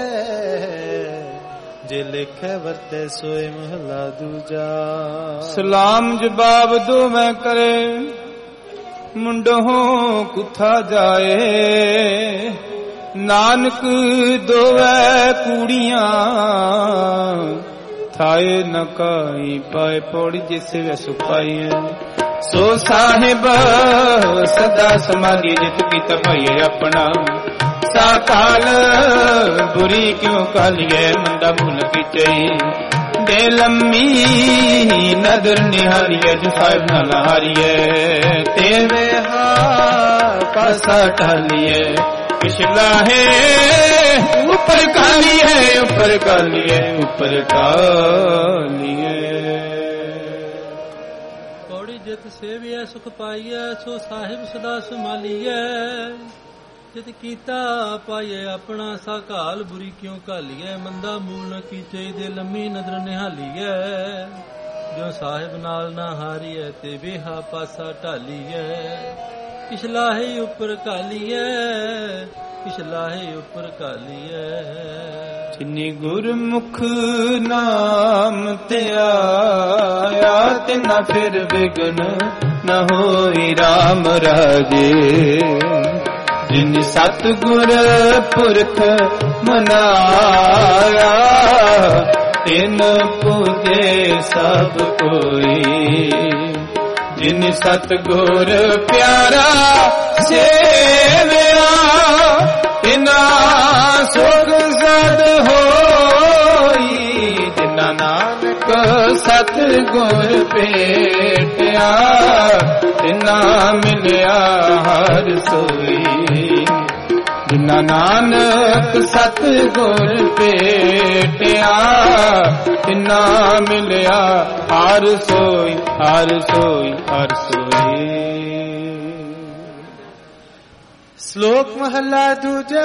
जे लिखे वर्ते सोए महला दूजा।
सलाम जवाब दो मैं करे, मुंडों कुथा जाए, नानक दोवे कूड़ियां, थाए न काई पाए पौड़ी जिस वे सुपाई। सो साहिब सदा समाधि जित की तपइए अपना, साकाल बुरी क्यों कालिए मंदा भूल की चई। दे लम्मी नदर निहारिए, जो साहिब न लहारिए, तेरे हाथ पासा टालिए। पिछला है ऊपर कालिए, ऊपर कालिए, ऊपर कालिए।
पौड़ी जित सेविए सुख पाइए, सो साहिब सदा संभालिए। जित कीता पाइए अपना, साकाल बुरी क्यों कालिए। मंदा मूल न कीचे, दे लम्मी नदर निहालिए। जो साहिब नाल ना हारिए, ते बेहा पासा ढालिए। पिछला है ऊपर कालिए, पिछला है ऊपर कालिए।
जिनी गुरमुख नाम ते आया, तिना फिर विघ्न न होई राम राजे। जिन सतगुर पुरख मनाया, ਤਿਨ ਪੂਜੇ ਸਭ ਕੋਈ, ਜਿਨ ਸਤਿਗੁਰ ਪਿਆਰਾ ਸੇਵਿਆ, ਤਿਨਾ ਸੁਖ ਸਦ ਹੋਈ। ਜਿਨਾ ਨਾਨਕ ਸਤਿਗੁਰ ਭੇਟਿਆ, ਤਿਨਾ ਮਿਲਿਆ ਹਰ ਸੋਈ। ਜਿਨਾ ਨਾਨਕ ਸਤਿਗੁਰ ਭੇਟਿਆ, ਤਿਨਾ ਮਿਲਿਆ ਹਰ ਸੋਈ, ਹਰ ਸੋਈ, ਹਰ ਸੋਈ।
ਸ਼ਲੋਕ ਮਹਲਾ ਦੂਜਾ।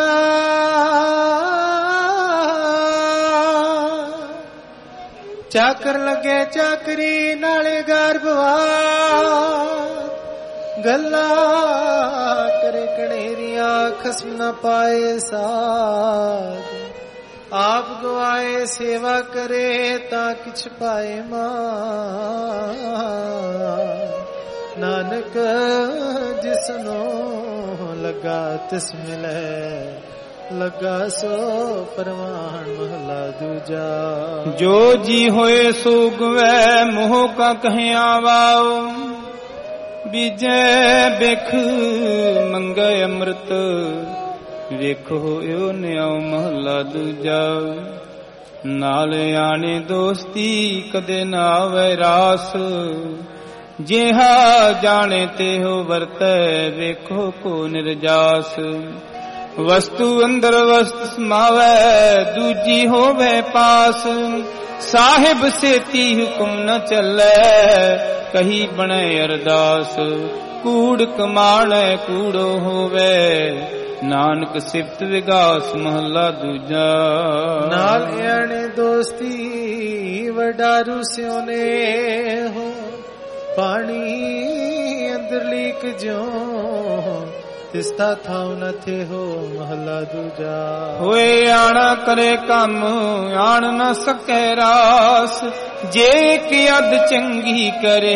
ਚਾਕਰ ਲੱਗੇ ਚਾਕਰੀ ਨਾਲੇ ਗਰਭਵਾਰ, ਗੱਲਾਂ ਕਰੇ ਕਣੇਰੀਆਂ ਖਸਮ ਨਾ ਪਾਏ ਸਾਧ। ਆਪ ਗਵਾਏ ਸੇਵਾ ਕਰੇ ਤਾਂ ਕਿਛ ਪਾਏ ਮਾਨ। ਨਾਨਕ ਜਿਸਨੂੰ ਲੱਗਾ ਤਿਸ ਮਿਲੇ, ਲੱਗਾ ਸੋ ਪਰਵਾਨ। ਮਹਲਾ ਦੂਜਾ।
ਜੋ ਜੀ ਹੋਏ ਸੋ ਗਵੈ, ਮੋਹ ਕਾ ਕਹਿਆ ਵਾਉ। ਬੀਜੈ ਬਿਖ ਮੰਗੈ ਅੰਮ੍ਰਿਤ, ਵੇਖੋ ਹੋਇਓ ਨਿਆਉ। ਮਹਲਾ ਦੂਜਾ। ਨਾਲ ਆਣੇ ਦੋਸਤੀ ਕਦੇ ਨਾ ਆਵੈ ਰਾਸ, ਜਿਹਾ ਜਾਣੇ ਤਿਹੋ ਵਰਤੈ, ਵੇਖੋ ਕੋ ਨਿਰਜਾਸ। ਵਸਤੂ ਅੰਦਰ ਵਸਤ ਸਮਾਵੈ, ਦੂਜੀ ਹੋਵੇ ਪਾਸ। ਸਾਹਿਬ ਸੇਤੀ ਹੁਕਮ ਨ ਚੱਲੈ, ਕਹੀ ਬਣੈ ਅਰਦਾਸ। ਕੂੜ ਕਮਾਣੈ ਕੂੜੋ ਹੋਵੇ, ਨਾਨਕ ਸਿਫਤ ਵਿਗਾਸ। ਮਹਲਾ ਦੂਜਾ।
ਨਾਲ ਆਣੇ ਦੋਸਤੀ ਵਡਾਰੂ ਸਿਉਨੇ ਹੋ, ਪਾਣੀ ਅੰਦਰ ਲੀਕ ਜਿਉ, ਤਿਸਤਾ ਥਾਉ ਨ ਥੇ ਹੋ। ਮਹਲਾ ਦੂਜਾ।
ਹੋਏ ਆਣਾ ਕਰੇ ਕੰਮ, ਆਣ ਨ ਸਕੈ ਰਾਸ। ਜੇ ਕਿ ਅਦ ਚੰਗੀ ਕਰੇ,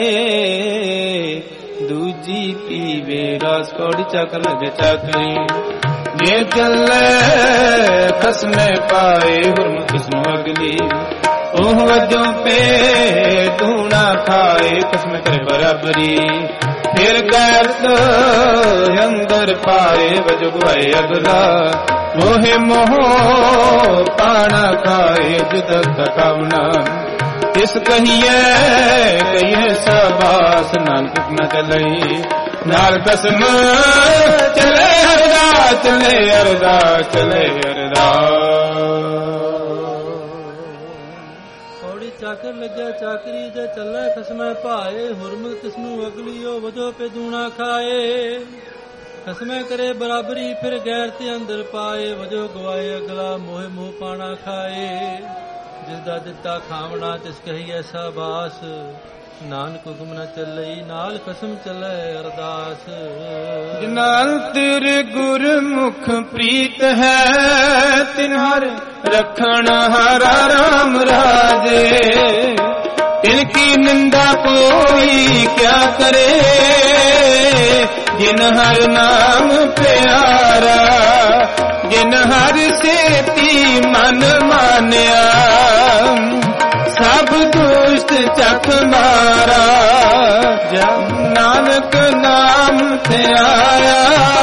ਦੂਜੀ ਪੀਵੇ ਰਸ। ਪੌੜੀ ਚੱਕ ਲਗੇ ਚਾਕਰੀ, ਜੇ ਚੱਲੇ ਖਸਮੇ ਪਾਏ, ਹੁਰਮ ਕਿਸਨੂੰ ਅਗਲੀ। ਉਹ ਵਜੋਂ ਪੇ ਧੂਣਾ ਖਾਏ, ਖਸਮ ਕਰੇ ਬਰਾਬਰੀ। ਫਿਰ ਗੈਰਤ ਅੰਦਰ ਪਾਏ, ਵਜੋ ਗਵਾਏ ਅਗਲਾ। ਮੋਹਿ ਮੋਹ ਪਾਣਾ ਖਾਏ, ਜੁਦ ਕਾਵਨਾ। ਇਸ ਕਹੀਏ ਕਹੀਏ ਸਬਾਸ, ਨਾਨਕ ਨ ਚਲਈ ਨਾਲ ਕਸਮ। ਚਲੇ ਅਰਦਾਸ, ਚਲੇ ਅਰਦਾਸ, ਚਲੇ ਅਰਦਾਸ।
ਚਾਕਰ ਲੱਗਿਆ ਚਾਕਰੀ, ਜੇ ਚੱਲੇ ਖਸਮੈ ਭਾਏ। ਹੁਰਮਤ ਕਿਸਨੂੰ ਅਗਲੀਓ, ਵਜੋ ਪੇ ਦੂਣਾ ਖਾਏ। ਖਸਮੈ ਕਰੇ ਬਰਾਬਰੀ, ਫਿਰ ਗੈਰ ਤੇ ਅੰਦਰ ਪਾਏ। ਵਜੋ ਗਵਾਏ ਅਗਲਾ, ਮੋਹਿ ਮੋਹ ਪਾਣਾ ਖਾਏ। ਜਿਸ ਦਾ ਦਿੱਤਾ ਖਾਵਣਾ, ਤਿਸ ਕਹੀ ਐਸਾ ਬਾਸ। ਨਾਨਕ ਹੁਕਮ ਨ ਚੱਲਈ, ਨਾਲ ਕਸਮ ਚੱਲੇ ਅਰਦਾਸ।
ਜਿਨਾ ਅੰਤਰ ਗੁਰਮੁਖ ਪ੍ਰੀਤ ਹੈ, ਤਿਨ ਹਰ ਰਖਣ ਹਾਰਾ ਰਾਮ ਰਾਜੇ। ਤਿਨ ਕੀ ਨਿੰਦਾ ਕੋਈ ਕਿਆ ਕਰੇ, ਜਿਨ ਹਰ ਨਾਮ ਪਿਆਰਾ। ਜਿਨ ਹਰ ਸੇਤੀ ਮਨ ਮਾਨਿਆ, ਸਭ ਦੁਸ਼ਟ ਚੱਕ ਮਾਰਾ। ਨਾਨਕ ਨਾਮ ਤੇ ਆਇਆ,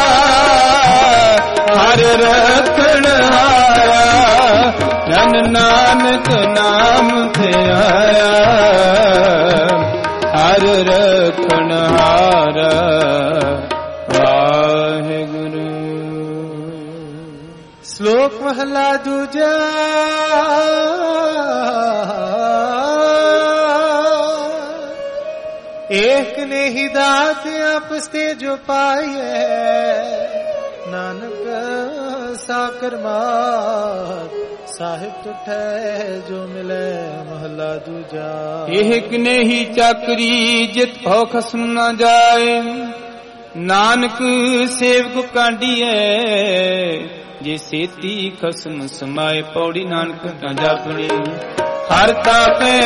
ਹਰ ਰਖਣ ਹਾਰਾ। ਜਨ ਨਾਨਕ ਨਾਮ ਤੇ ਆਇਆ, ਹਰ ਰਖਣ ਹਾਰਾ। ਵਾਹਿਗੁਰੂ।
ਸ਼ਲੋਕ ਮਹਲਾ ਦੂਜਾ। ਏਕ ਨੇ ਹੀ ਦਾਤ ਆਪਸ ਤੇ ਜੋ ਪਾਈਐ, ਨਾਨਕ ਸਾਕਰ ਮਾਤ। ਸਾਹਿਬ ਤੁਠੈ ਜੋ ਮਿਲੇ। ਮਹਲਾ ਦੂਜਾ।
ਏਕ ਨੇ ਹੀ ਚਾਕਰੀ, ਜਿਤ ਭਉ ਖਸਮ ਨਾ ਜਾਏ। ਨਾਨਕ ਸੇਵਕ ਕਾਂਡੀਐ, ਜੇ ਸੇਤੀ ਖਸਮ ਸਮਾਏ। ਪੌੜੀ ਨਾਨਕ ਤਾਂ ਜਾਪਣੀ, ਹਰ ਤਾਪੇ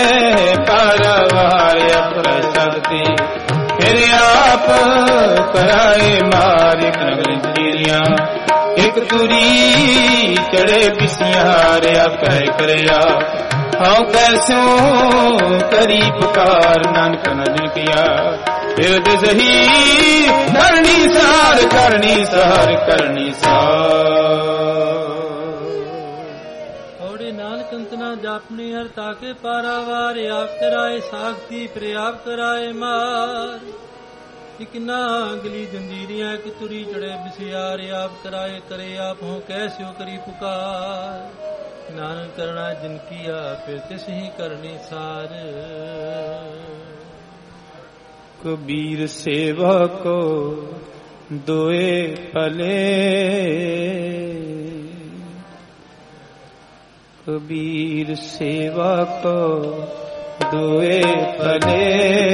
ਪਰਵਾਰ ਅਪਰ ਸ਼ਕਤੀ। ਫਿਰ ਆਪ ਕਰਾਏ ਮਾਰਿ ਨਗਰ ਜੀਰੀਆਂ। ਇੱਕ ਤੁਰੀ ਚੜੇ ਬਿਸਿਆ, ਰਿਆ ਕਹਿ ਕਰਿਆ। ਹਉ ਕੈਸੋ ਕਰੀ ਪੁਕਾਰ ਨਾਨਕ ਨਦਨ ਕੀਆ ਫਿਰਦ ਸਹੀ ਕਰਨੀ ਸਾਰ ਕਰਨੀ ਸਾਰ ਕਰਨੀ ਸਾਰ
ਔੜੇ ਨਾਨਕ ਅੰਤਨਾ ਜਾਪਨੇ ਹਰ ਤਾਕੇ ਪਾਰਾਵਾਰ ਆਪ ਕਰਾਏ ਸਾਖਤੀ ਪ੍ਰਿਆਪ ਕਰਾਏ ਮਾਰ ਇਕਨਾ ਗਲੀ ਜੰਜੀਰੀਆਂ ਕਿ ਤੁਰੀ ਚੜੇ ਬਿਸਿਆਰ ਆਪ ਕਰਾਏ ਕਰੇ ਆਪ ਹੋ ਕੈਸਿਓ ਕਰੀ ਪੁਕਾਰ ਨਾਨਕ ਕਰਣਾ ਜਿਨ ਕੀਆ ਫਿਰ ਤਿਸ ਹੀ ਕਰਨੀ ਸਾਰ
ਕਬੀਰ ਸੇਵਾ ਕੋ ਦੋਏ ਭਲੇ ਕਬੀਰ ਸੇਵਾ ਕੋ ਦੋਏ ਭਲੇ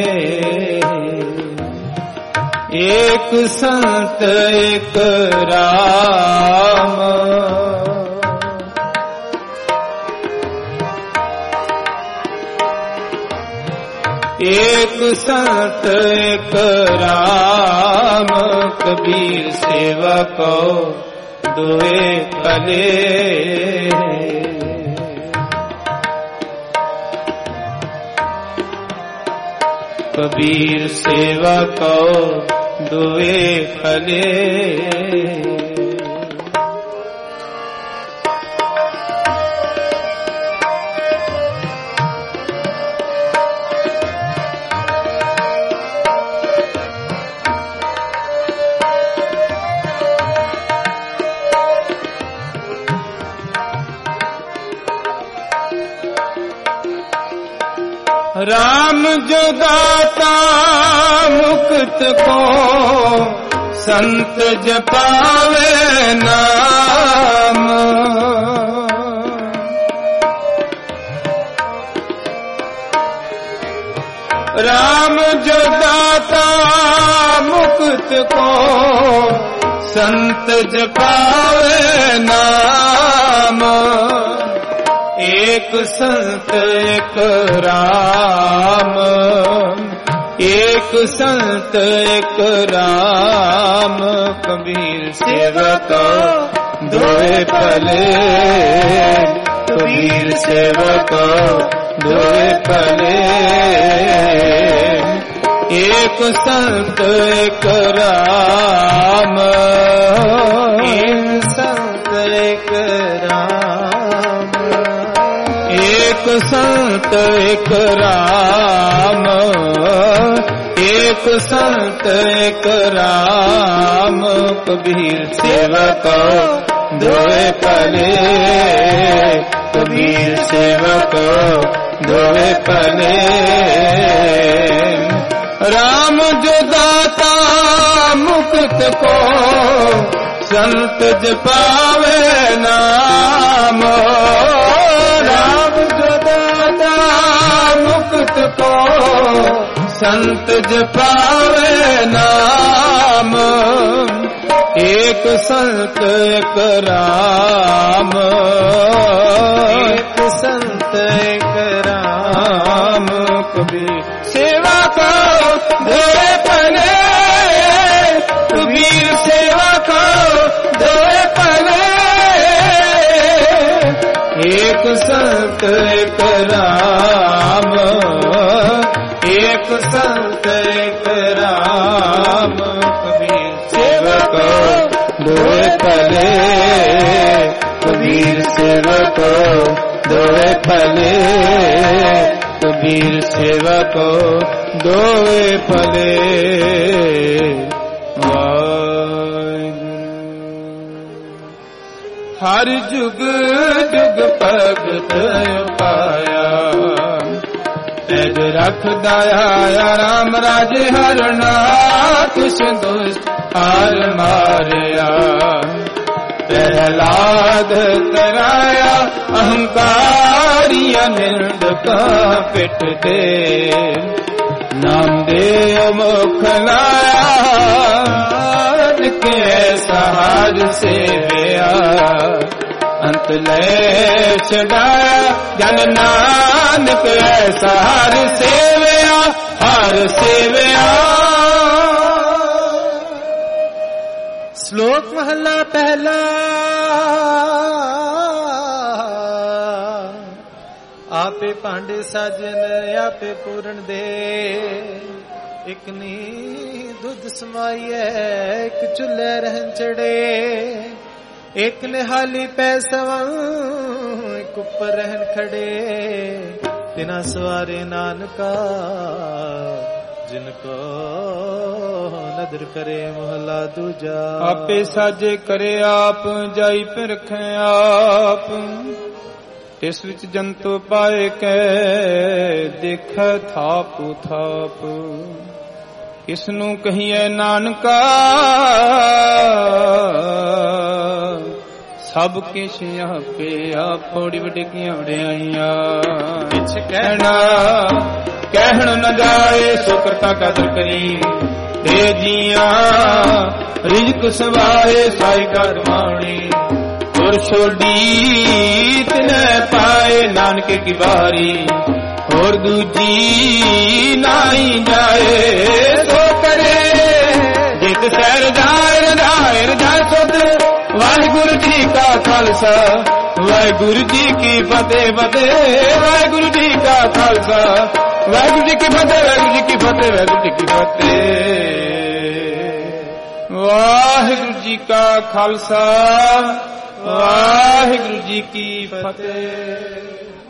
ਏਕ ਸੰਤ ਏਕ ਰਾਮ ਏਕ ਸੰਤ ਏਕ ਰਾਮ ਕਬੀਰ ਸੇਵਾ ਕੋ ਦੋਏ ਭਲੇ ਕਬੀਰ ਸੇਵਾ ਕੋ ਦੋਏ ਭਲੇ राम जो दाता मुक्त को संत जपावे नाम राम जो दाता मुक्त को संत जपावे नाम एक संत एक राम एक संत एक राम कबीर सेवक दोए भले कबीर सेवक दोए भले एक संत एक राम एक संत एक राम एक संत एक राम एक संत एक राम कबीर सेवक दोए भले कबीर सेवक दोए भले राम जो दाता मुक्त को संत जपावे नाम राम जो दाता मुक्त को संत जपावे नाम एक संत एक राम एक संत एक राम कबीर सेवा को दोए भले कबीर सेवा को दोए भले एक संत एक राम एक संत एक राम कबीर सेवक दोए भले कबीर सेवक दोए भले कबीर सेवक दोए भले हर जुग जुग भगत पाया तेज रख दया राम राजे हर नाथ दुष्ट हार मारिया प्रहलाद तराया अहंकारिया निंद का पिट दे नाम देव मुख लाया के सहार से गया अंत ले छड़ाया जन नानक ऐसा हर सेवया हर सेवया।
श्लोक महला पहला। आपे ਭਾਂਡੇ ਸਾਜਨ ਆਪੇ ਪੂਰਨ ਦੇ। ਇੱਕ ਨੀ ਦੁੱਧ ਸਮਾਈਐ ਇੱਕ ਚੁੱਲ੍ਹੇ ਰਹਿਣ ਚੜੇ। ਇੱਕ ਨਿਹਾਲੀ ਪੈ ਸਵਾਂ ਇੱਕ ਉੱਪਰ ਰਹਿਣ ਖੜੇ। ਤਿਨਾ ਸਵਾਰੇ ਨਾਨਕਾ ਜਿਨ ਕੋ ਨਦਰ ਕਰੇ ਮਹਲਾ ਦੂਜਾ।
ਆਪੇ ਸਾਜੇ ਕਰੇ ਆਪ ਜਾਈ ਪਿਰਖੈ ਆਪ। ਇਸ ਵਿੱਚ ਜੰਤੂ ਪਾਏ ਕੈ ਦੇਖੈ ਥਾਪ ਥਾਪ। ਇਸ ਨੂੰ ਕਹੀਏ ਨਾਨਕਾ ਸਭ ਕਿਛ ਆਪੇ ਆਪ। ਥੋੜੀ ਵੱਡੀ ਕੀਆਂ ਵਡਿਆਈਆਂ ਕਿਛ ਕਹਿਣ ਨ ਜਾਏ ਸੋ ਕਰਤਾ ਕਦਰ ਕਰੀ। ਤੇ ਜੀਆਂ ਰਿਜ਼ਕ ਸਵਾਏ ਸਾਈ ਕਰ ਮਾਣੀ। ਗੁਰ ਛੋਡੀ ਤਿਨੈ ਪਾਏ ਨਾਨਕੇ ਕੀ ਵਾਰੀ। ਹੋਰ ਦੂਜੀ ਨਾਈ ਜਾਏ ਸੋ ਕਰੇ। ਜਿਤ ਸਹਿਰ ਜਾਏ ਰਜਾਏ ਰਜਾਏ ਸੁਧ। ਵਾਹਿਗੁਰੂ ਜੀ ਕਾ ਖਾਲਸਾ ਵਾਹਿਗੁਰੂ ਜੀ ਕੀ ਫਤਿਹ ਫਤਿਹ। ਵਾਹਿਗੁਰੂ ਜੀ ਕਾ ਖਾਲਸਾ ਵਾਹਿਗੁਰੂ ਜੀ ਕੀ ਫਤਿਹ। ਵਾਹਿਗੁਰੂ ਜੀ ਕੀ ਫਤਿਹ। ਵਾਹਿਗੁਰੂ ਜੀ ਕੀ ਫਤਿਹ। ਵਾਹਿਗੁਰੂ ਜੀ ਕਾ ਖਾਲਸਾ ਵਾਹਿਗੁਰੂ ਜੀ ਕੀ ਫਤਿਹ।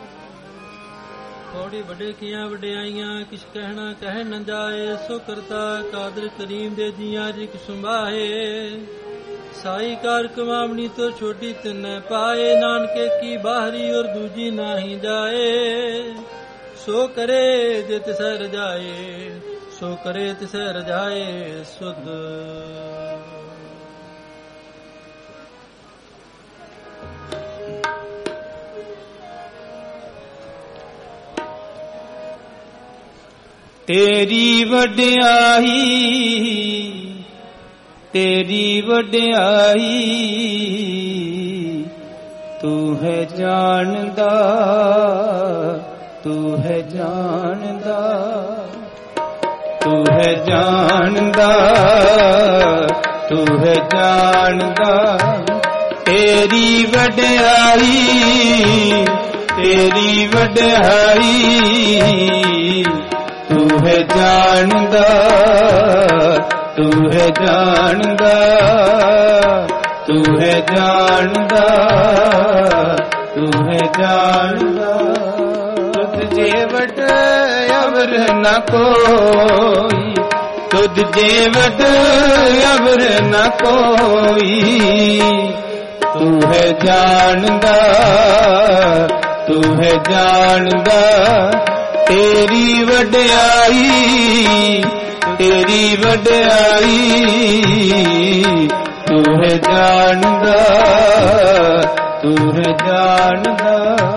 ਥੋੜੀ ਵੱਡੇ ਕੀਆਂ ਵਡਿਆਈਆਂ ਕਿਛ ਕਹਿਣਾ ਕਹਿ ਨ ਜਾਏ। ਸੋ ਕਰਤਾ ਕਾਦਰ ਕਰੀਮ ਦੇ ਜੀਆਂ ਰਿਕ ਸੰਭਾਏ। ਸਾਈ ਕਾਰ ਕਮਾਵਣੀ ਤੋਂ ਛੋਟੀ ਤਿਨੈ ਪਾਏ। ਨਾਨਕੇ ਕੀ ਬਾਹਰੀ ਔਰ ਦੂਜੀ ਨਾਹੀ ਜਾਏ। ਸੋ ਕਰੇ ਜੇ ਤਿਸੈ ਰਜਾਏ ਸੋ ਕਰੇ ਤਿਸੈ ਰਜਾਏ ਸੁਧ।
ਤੇਰੀ ਵਡਿਆਈ ਤੇਰੀ ਵਡਿਆਈ ਤੂੰ ਹੈ ਜਾਣਦਾ ਤੂੰ ਹੈ ਜਾਣਦਾ ਤੂੰ ਹੈ ਜਾਣਦਾ ਤੂੰ ਹੈ ਜਾਣਦਾ। ਤੇਰੀ ਵਡਿਆਈ ਤੇਰੀ ਵਡਿਆਈ ਤੂੰ ਹੈ ਜਾਣਦਾ ਤੂੰ ਹੈ ਜਾਣਦਾ ਤੂੰ ਹੈ ਜਾਣਦਾ ਤੂੰ ਹੈ ਜਾਣਦਾ। ਤੁਧ ਜੇ ਵਡ ਅਵਰ ਨ ਕੋਈ ਤੁਧ ਜੇ ਵਡ ਅਵਰ ਨ ਕੋਈ। ਤੂੰ ਹੈ ਜਾਣਦਾ ਤੂੰ ਹੈ ਜਾਣਦਾ। ਤੇਰੀ ਵਡਿਆਈ ਤੇਰੀ ਵਡਿਆਈ ਤੂੰ ਹੈ ਜਾਣਦਾ ਤੂੰ ਹੈ ਜਾਣਦਾ।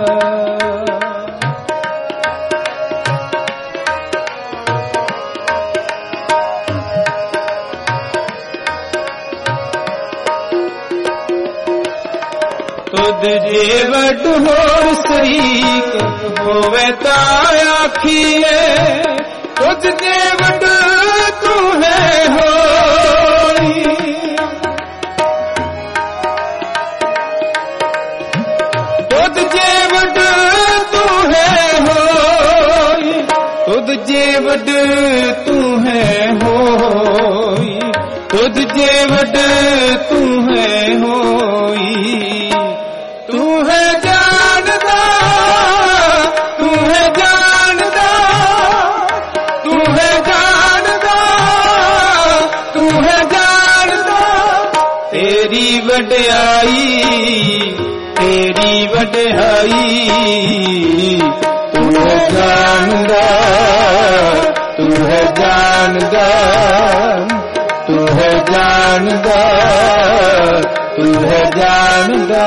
ਤੁਧ ਜੇ ਵਡ ਹੋਰ ਸਰੀਕ ਹੋਵੇ ਤਾਂ ਆਖੀਏ। ਤੁਧ ਜੇ ਵਡ ਤੂੰ ਹੈ ਹੋਈ। ਤੁਧ ਜੇ ਵਡ ਤੂੰ ਹੈ ਹੋਈ। ਤੁਧ ਜੇ ਵਡ ਤੂੰ ਹੈ ਹੋਈ। ਤੁਧ ਜੇ ਵਡ ਤੂੰ ਹੈ ਹੋਈ। ਤੂੰ ਹੈ ਜਾਣਦਾ ਤੂੰ ਹੈ ਜਾਣਦਾ ਤੂੰ ਹੈ ਜਾਣਦਾ ਤੂੰ ਹੈ ਜਾਣਦਾ। ਤੇਰੀ ਵਡਿਆਈ ਤੇਰੀ ਵਡਿਆਈ ਤੂੰ ਹੈ ਜਾਣਦਾ ਤੂੰ ਹੈ ਜਾਣਦਾ ਤੂੰ ਹੈ ਜਾਣਦਾ ਤੂੰ ਹੈ ਜਾਣਦਾ।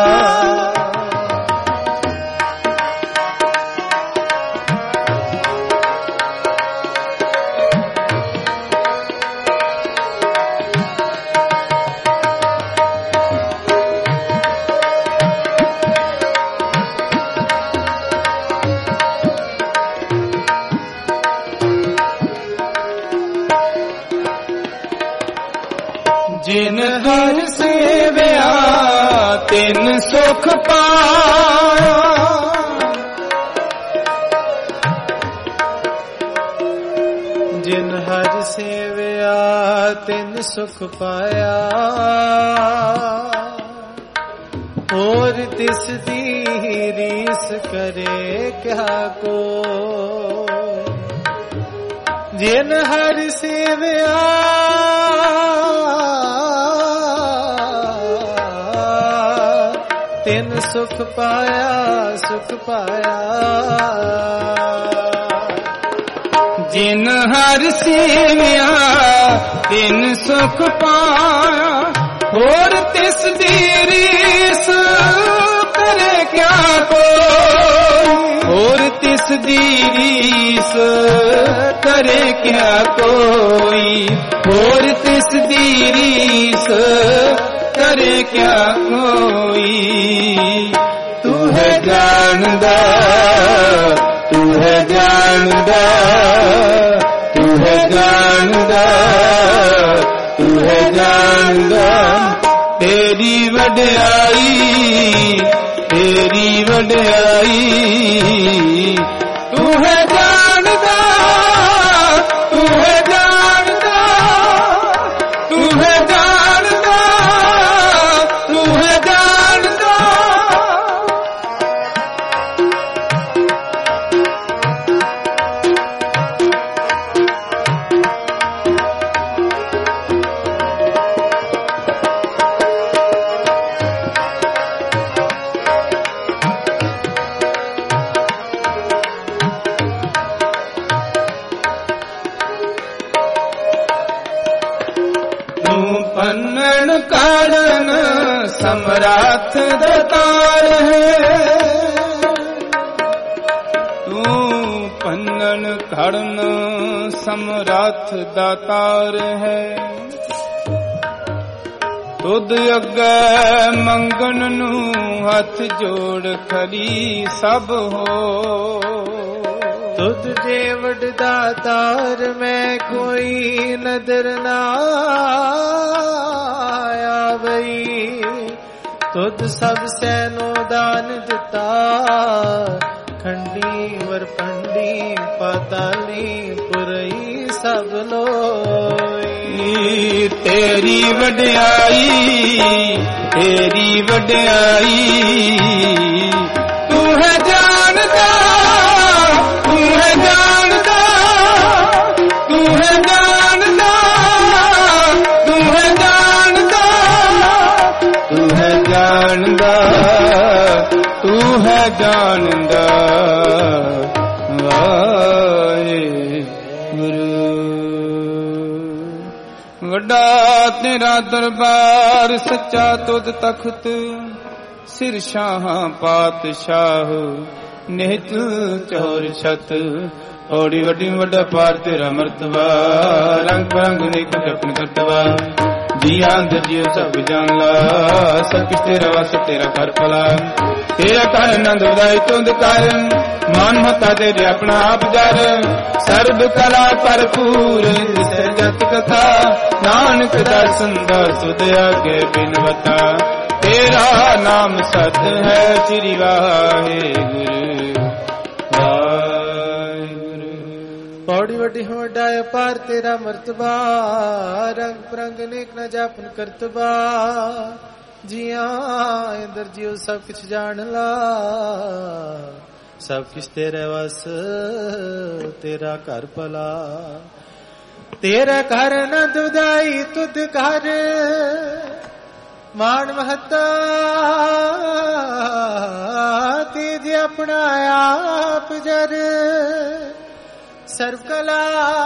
ਜਿਨ ਹਰ ਸੇਵਿਆ ਤਿਨ ਸੁਖ ਪਾਇਆ।
ਜਿਨ ਹਰ ਸੇਵਿਆ ਤਿਨ ਸੁਖ ਪਾਇਆ, ਹੋਰ ਤਿਸ ਦੀ ਰੀਸ ਕਰੇ ਕਿਆ ਕੋ। ਜਿਨ ਹਰ ਸੇਵਿਆ ਤਿਨ ਸੁਖ ਪਾਇਆ, ਸੁਖ ਪਾਇਆ।
ਜਿਨ ਹਰ ਸੇਵਿਆ ਤਿਨ ਸੁਖ ਪਾਇਆ, ਹੋਰ ਤਿਸ ਦੀ ਰੀਸ ਕਰੇ ਕਿਆ ਕੋਈ। ਹੋਰ ਤਿਸ ਦੀ ਰੀਸ ਕਰੇ ਕਿਆ ਕੋਈ, ਹੋਰ ਤਿਸ ਦੀ ਰੀਸ ਕਰੇ ਕਿਆ ਕੋਈ। ਤੂੰ ਹੈ ਜਾਣਦਾ, ਤੂੰ ਹੈ ਜਾਣਦਾ, ਤੂੰ ਹੈ ਜਾਣਦਾ, ਤੂੰ ਹੈ ਜਾਣਦਾ। ਤੇਰੀ ਵਡਿਆਈ, ਤੇਰੀ ਵਡਿਆਈ, ਤੂੰ ਹੈ ਜਾਣਦਾ, ਤੂੰ ਹੈ ਜਾਣਦਾ, ਤੂੰ ਹੈ ਜਾਣਦਾ, ਤੂੰ ਹੈ ਜਾਣਦਾ। ਪੰਨਣ ਕਾੜਨ ਸਮਰੱਥ ਦਾਤਾਰ ਹੈ, ਤੂੰ ਪੰਨਣ ਕਾੜਨ ਸਮਰੱਥ ਦਾਤਾਰ ਹੈ। ਤੁਧ ਅੱਗੇ ਮੰਗਣ ਨੂੰ ਹੱਥ ਜੋੜ ਖੜੀ ਸਭ ਹੋ।
ਤੁਧ ਜੇ ਵਡਦਾ ਤਾਰ ਮੈਂ ਕੋਈ ਨਦਰ ਨਾ ਆਵਈ। ਤੁਧ ਸਭ ਸੈਨੋ ਦਾਨ ਦਿੱਤਾ, ਖੰਡੀ ਵਰਪੰਡੀ ਪਾਤਾਲੀ ਪੁਰਈ ਸਭ ਲੋਈ।
ਤੇਰੀ ਵਡਿਆਈ, ਤੇਰੀ ਵਡਿਆਈ, ਤੂੰ ਹੈ ਜਾਣਦਾ, ਤੂੰ ਹੈ ਜਾਣਦਾ, ਤੂੰ ਹੈ ਜਾਣਦਾ, ਤੂੰ ਹੈ ਜਾਣਦਾ, ਤੂੰ ਹੈ ਜਾਣਦਾ, ਤੂੰ ਹੈ ਜਾਣਦਾ। ਵੱਡਾ ਤੇਰਾ ਦਰਬਾਰ ਸੱਚਾ ਤੁਧ ਤਖਤ, ਸਿਰ ਸ਼ਾਹਾਂ ਪਾਤਸ਼ਾਹ ਨਿਹਤ ਚੌਰ ਛਤ। ਔੜੀ ਵੱਡੀ ਵੱਡਾ ਪਾਰ ਤੇਰਾ ਮਰਤਬਾ, ਰੰਗ ਰੰਗ ਨੇਕ ਜਪਨ ਕਰਤਵਾ। ਜੀ ਅੰਦਰ ਜੀ ਸਭ ਜਾਣ ਲਾ, ਸਭ ਕਿਛ ਤੇਰਾ ਵਸ ਤੇਰਾ ਘਰ ਭਲਾ। ਤੇਰਾ ਘਰ ਆਨੰਦ ਵਧਾਈ ਤੁਧ ਕਰ, ਮਾਨ ਮਤਾ ਤੇਰੇ ਆਪਣਾ ਆਪ ਜਰ। ਸਰਬ ਕਲਾ ਭਰਪੂਰ ਸਜਤ ਕਥਾ, ਨਾਨਕ ਦਰਸ਼ਨ ਦਾ ਸੁਧ ਆਗੇ ਬਿਨਵਤਾ। ਤੇਰਾ ਨਾਮ ਸਤ ਹੈ ਸ੍ਰੀ ਵਾਹਿਗੁਰੂ ਵਾਹਿਗੁਰੂ।
ਪੌੜੀ ਵੱਡੀ ਵੱਡਾ ਅਪਾਰ ਤੇਰਾ ਮਰਤਬਾ, ਰੰਗ ਪ੍ਰੰਗ ਨੇਕ ਨਾ ਜਾਪਨ ਕਰਤਬਾ। ਜੀਆਂ ਅੰਦਰ ਜਿਉ ਸਭ ਕੁਛ ਜਾਣ ਲਾ, ਸਭ ਕੁਛ ਤੇਰੇ ਵਸ ਤੇਰਾ ਘਰ ਭਲਾ। ਤੇਰਾ ਘਰ ਆਨੰਦ ਉਦਾਈ ਤੁਧ ਘਰ, ਮਾਨ ਮਹੱਤਾ ਤੇਜ ਆਪਣਾ ਆਪ ਜਰ। ਸਰਬ ਕਲਾ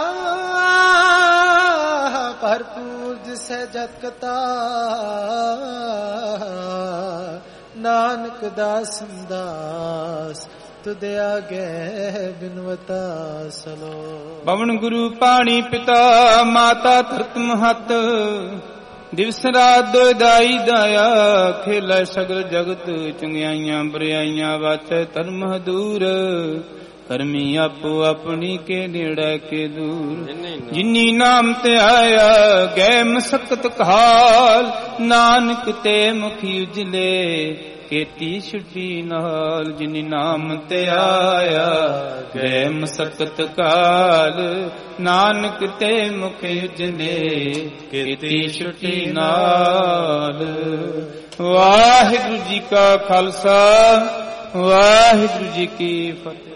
ਭਰਪੂਰ ਜਿਸੈ ਜਤ ਕਤਾ, ਨਾਨਕ ਦਾਸ ਦਾਸ ਤੁਧ ਆਗੇ ਬਿਨਵਤਾ ਸਲੋ।
ਪਵਨ ਗੁਰੂ ਪਾਣੀ ਪਿਤਾ ਮਾਤਾ ਧਰਤ ਮਹਤ, ਦਿਵਸ ਰਾਤ ਦਾਈ ਦਾਇਆ। ਖੇਲੇ ਸਗਲ ਜਗਤ ਚੰਗਿਆਈਆਂ ਬਰਿਆਈਆਂ, ਵਾਚੈ ਧਰਮ ਦੂਰ। ਕਰਮੀ ਆਪੋ ਆਪਣੀ ਕੇ ਨੇੜੇ ਕੇ ਦੂਰ। ਜਿਨੀ ਨਾਮ ਤੇ ਆਇਆ ਗਏ ਮਸਕਤ ਕਾਲ, ਨਾਨਕ ਤੇ ਮੁਖੀ ਉਜਲੇ। ਕੀਤੀ ਛੁੱਟੀ ਨਾਲ। ਜਿਨੀ ਨਾਮ ਤੇ ਆਇਆ ਗਏ ਮਸਕਤ ਕਾਲ, ਨਾਨਕ ਤੇ ਮੁਖ ਉਜਨੇ ਕੀਤੀ ਛੁੱਟੀ ਨਾਲ। ਵਾਹਿਗੁਰੂ ਜੀ ਕਾ ਖਾਲਸਾ, ਵਾਹਿਗੁਰੂ ਜੀ ਕੀ ਫਤਿਹ।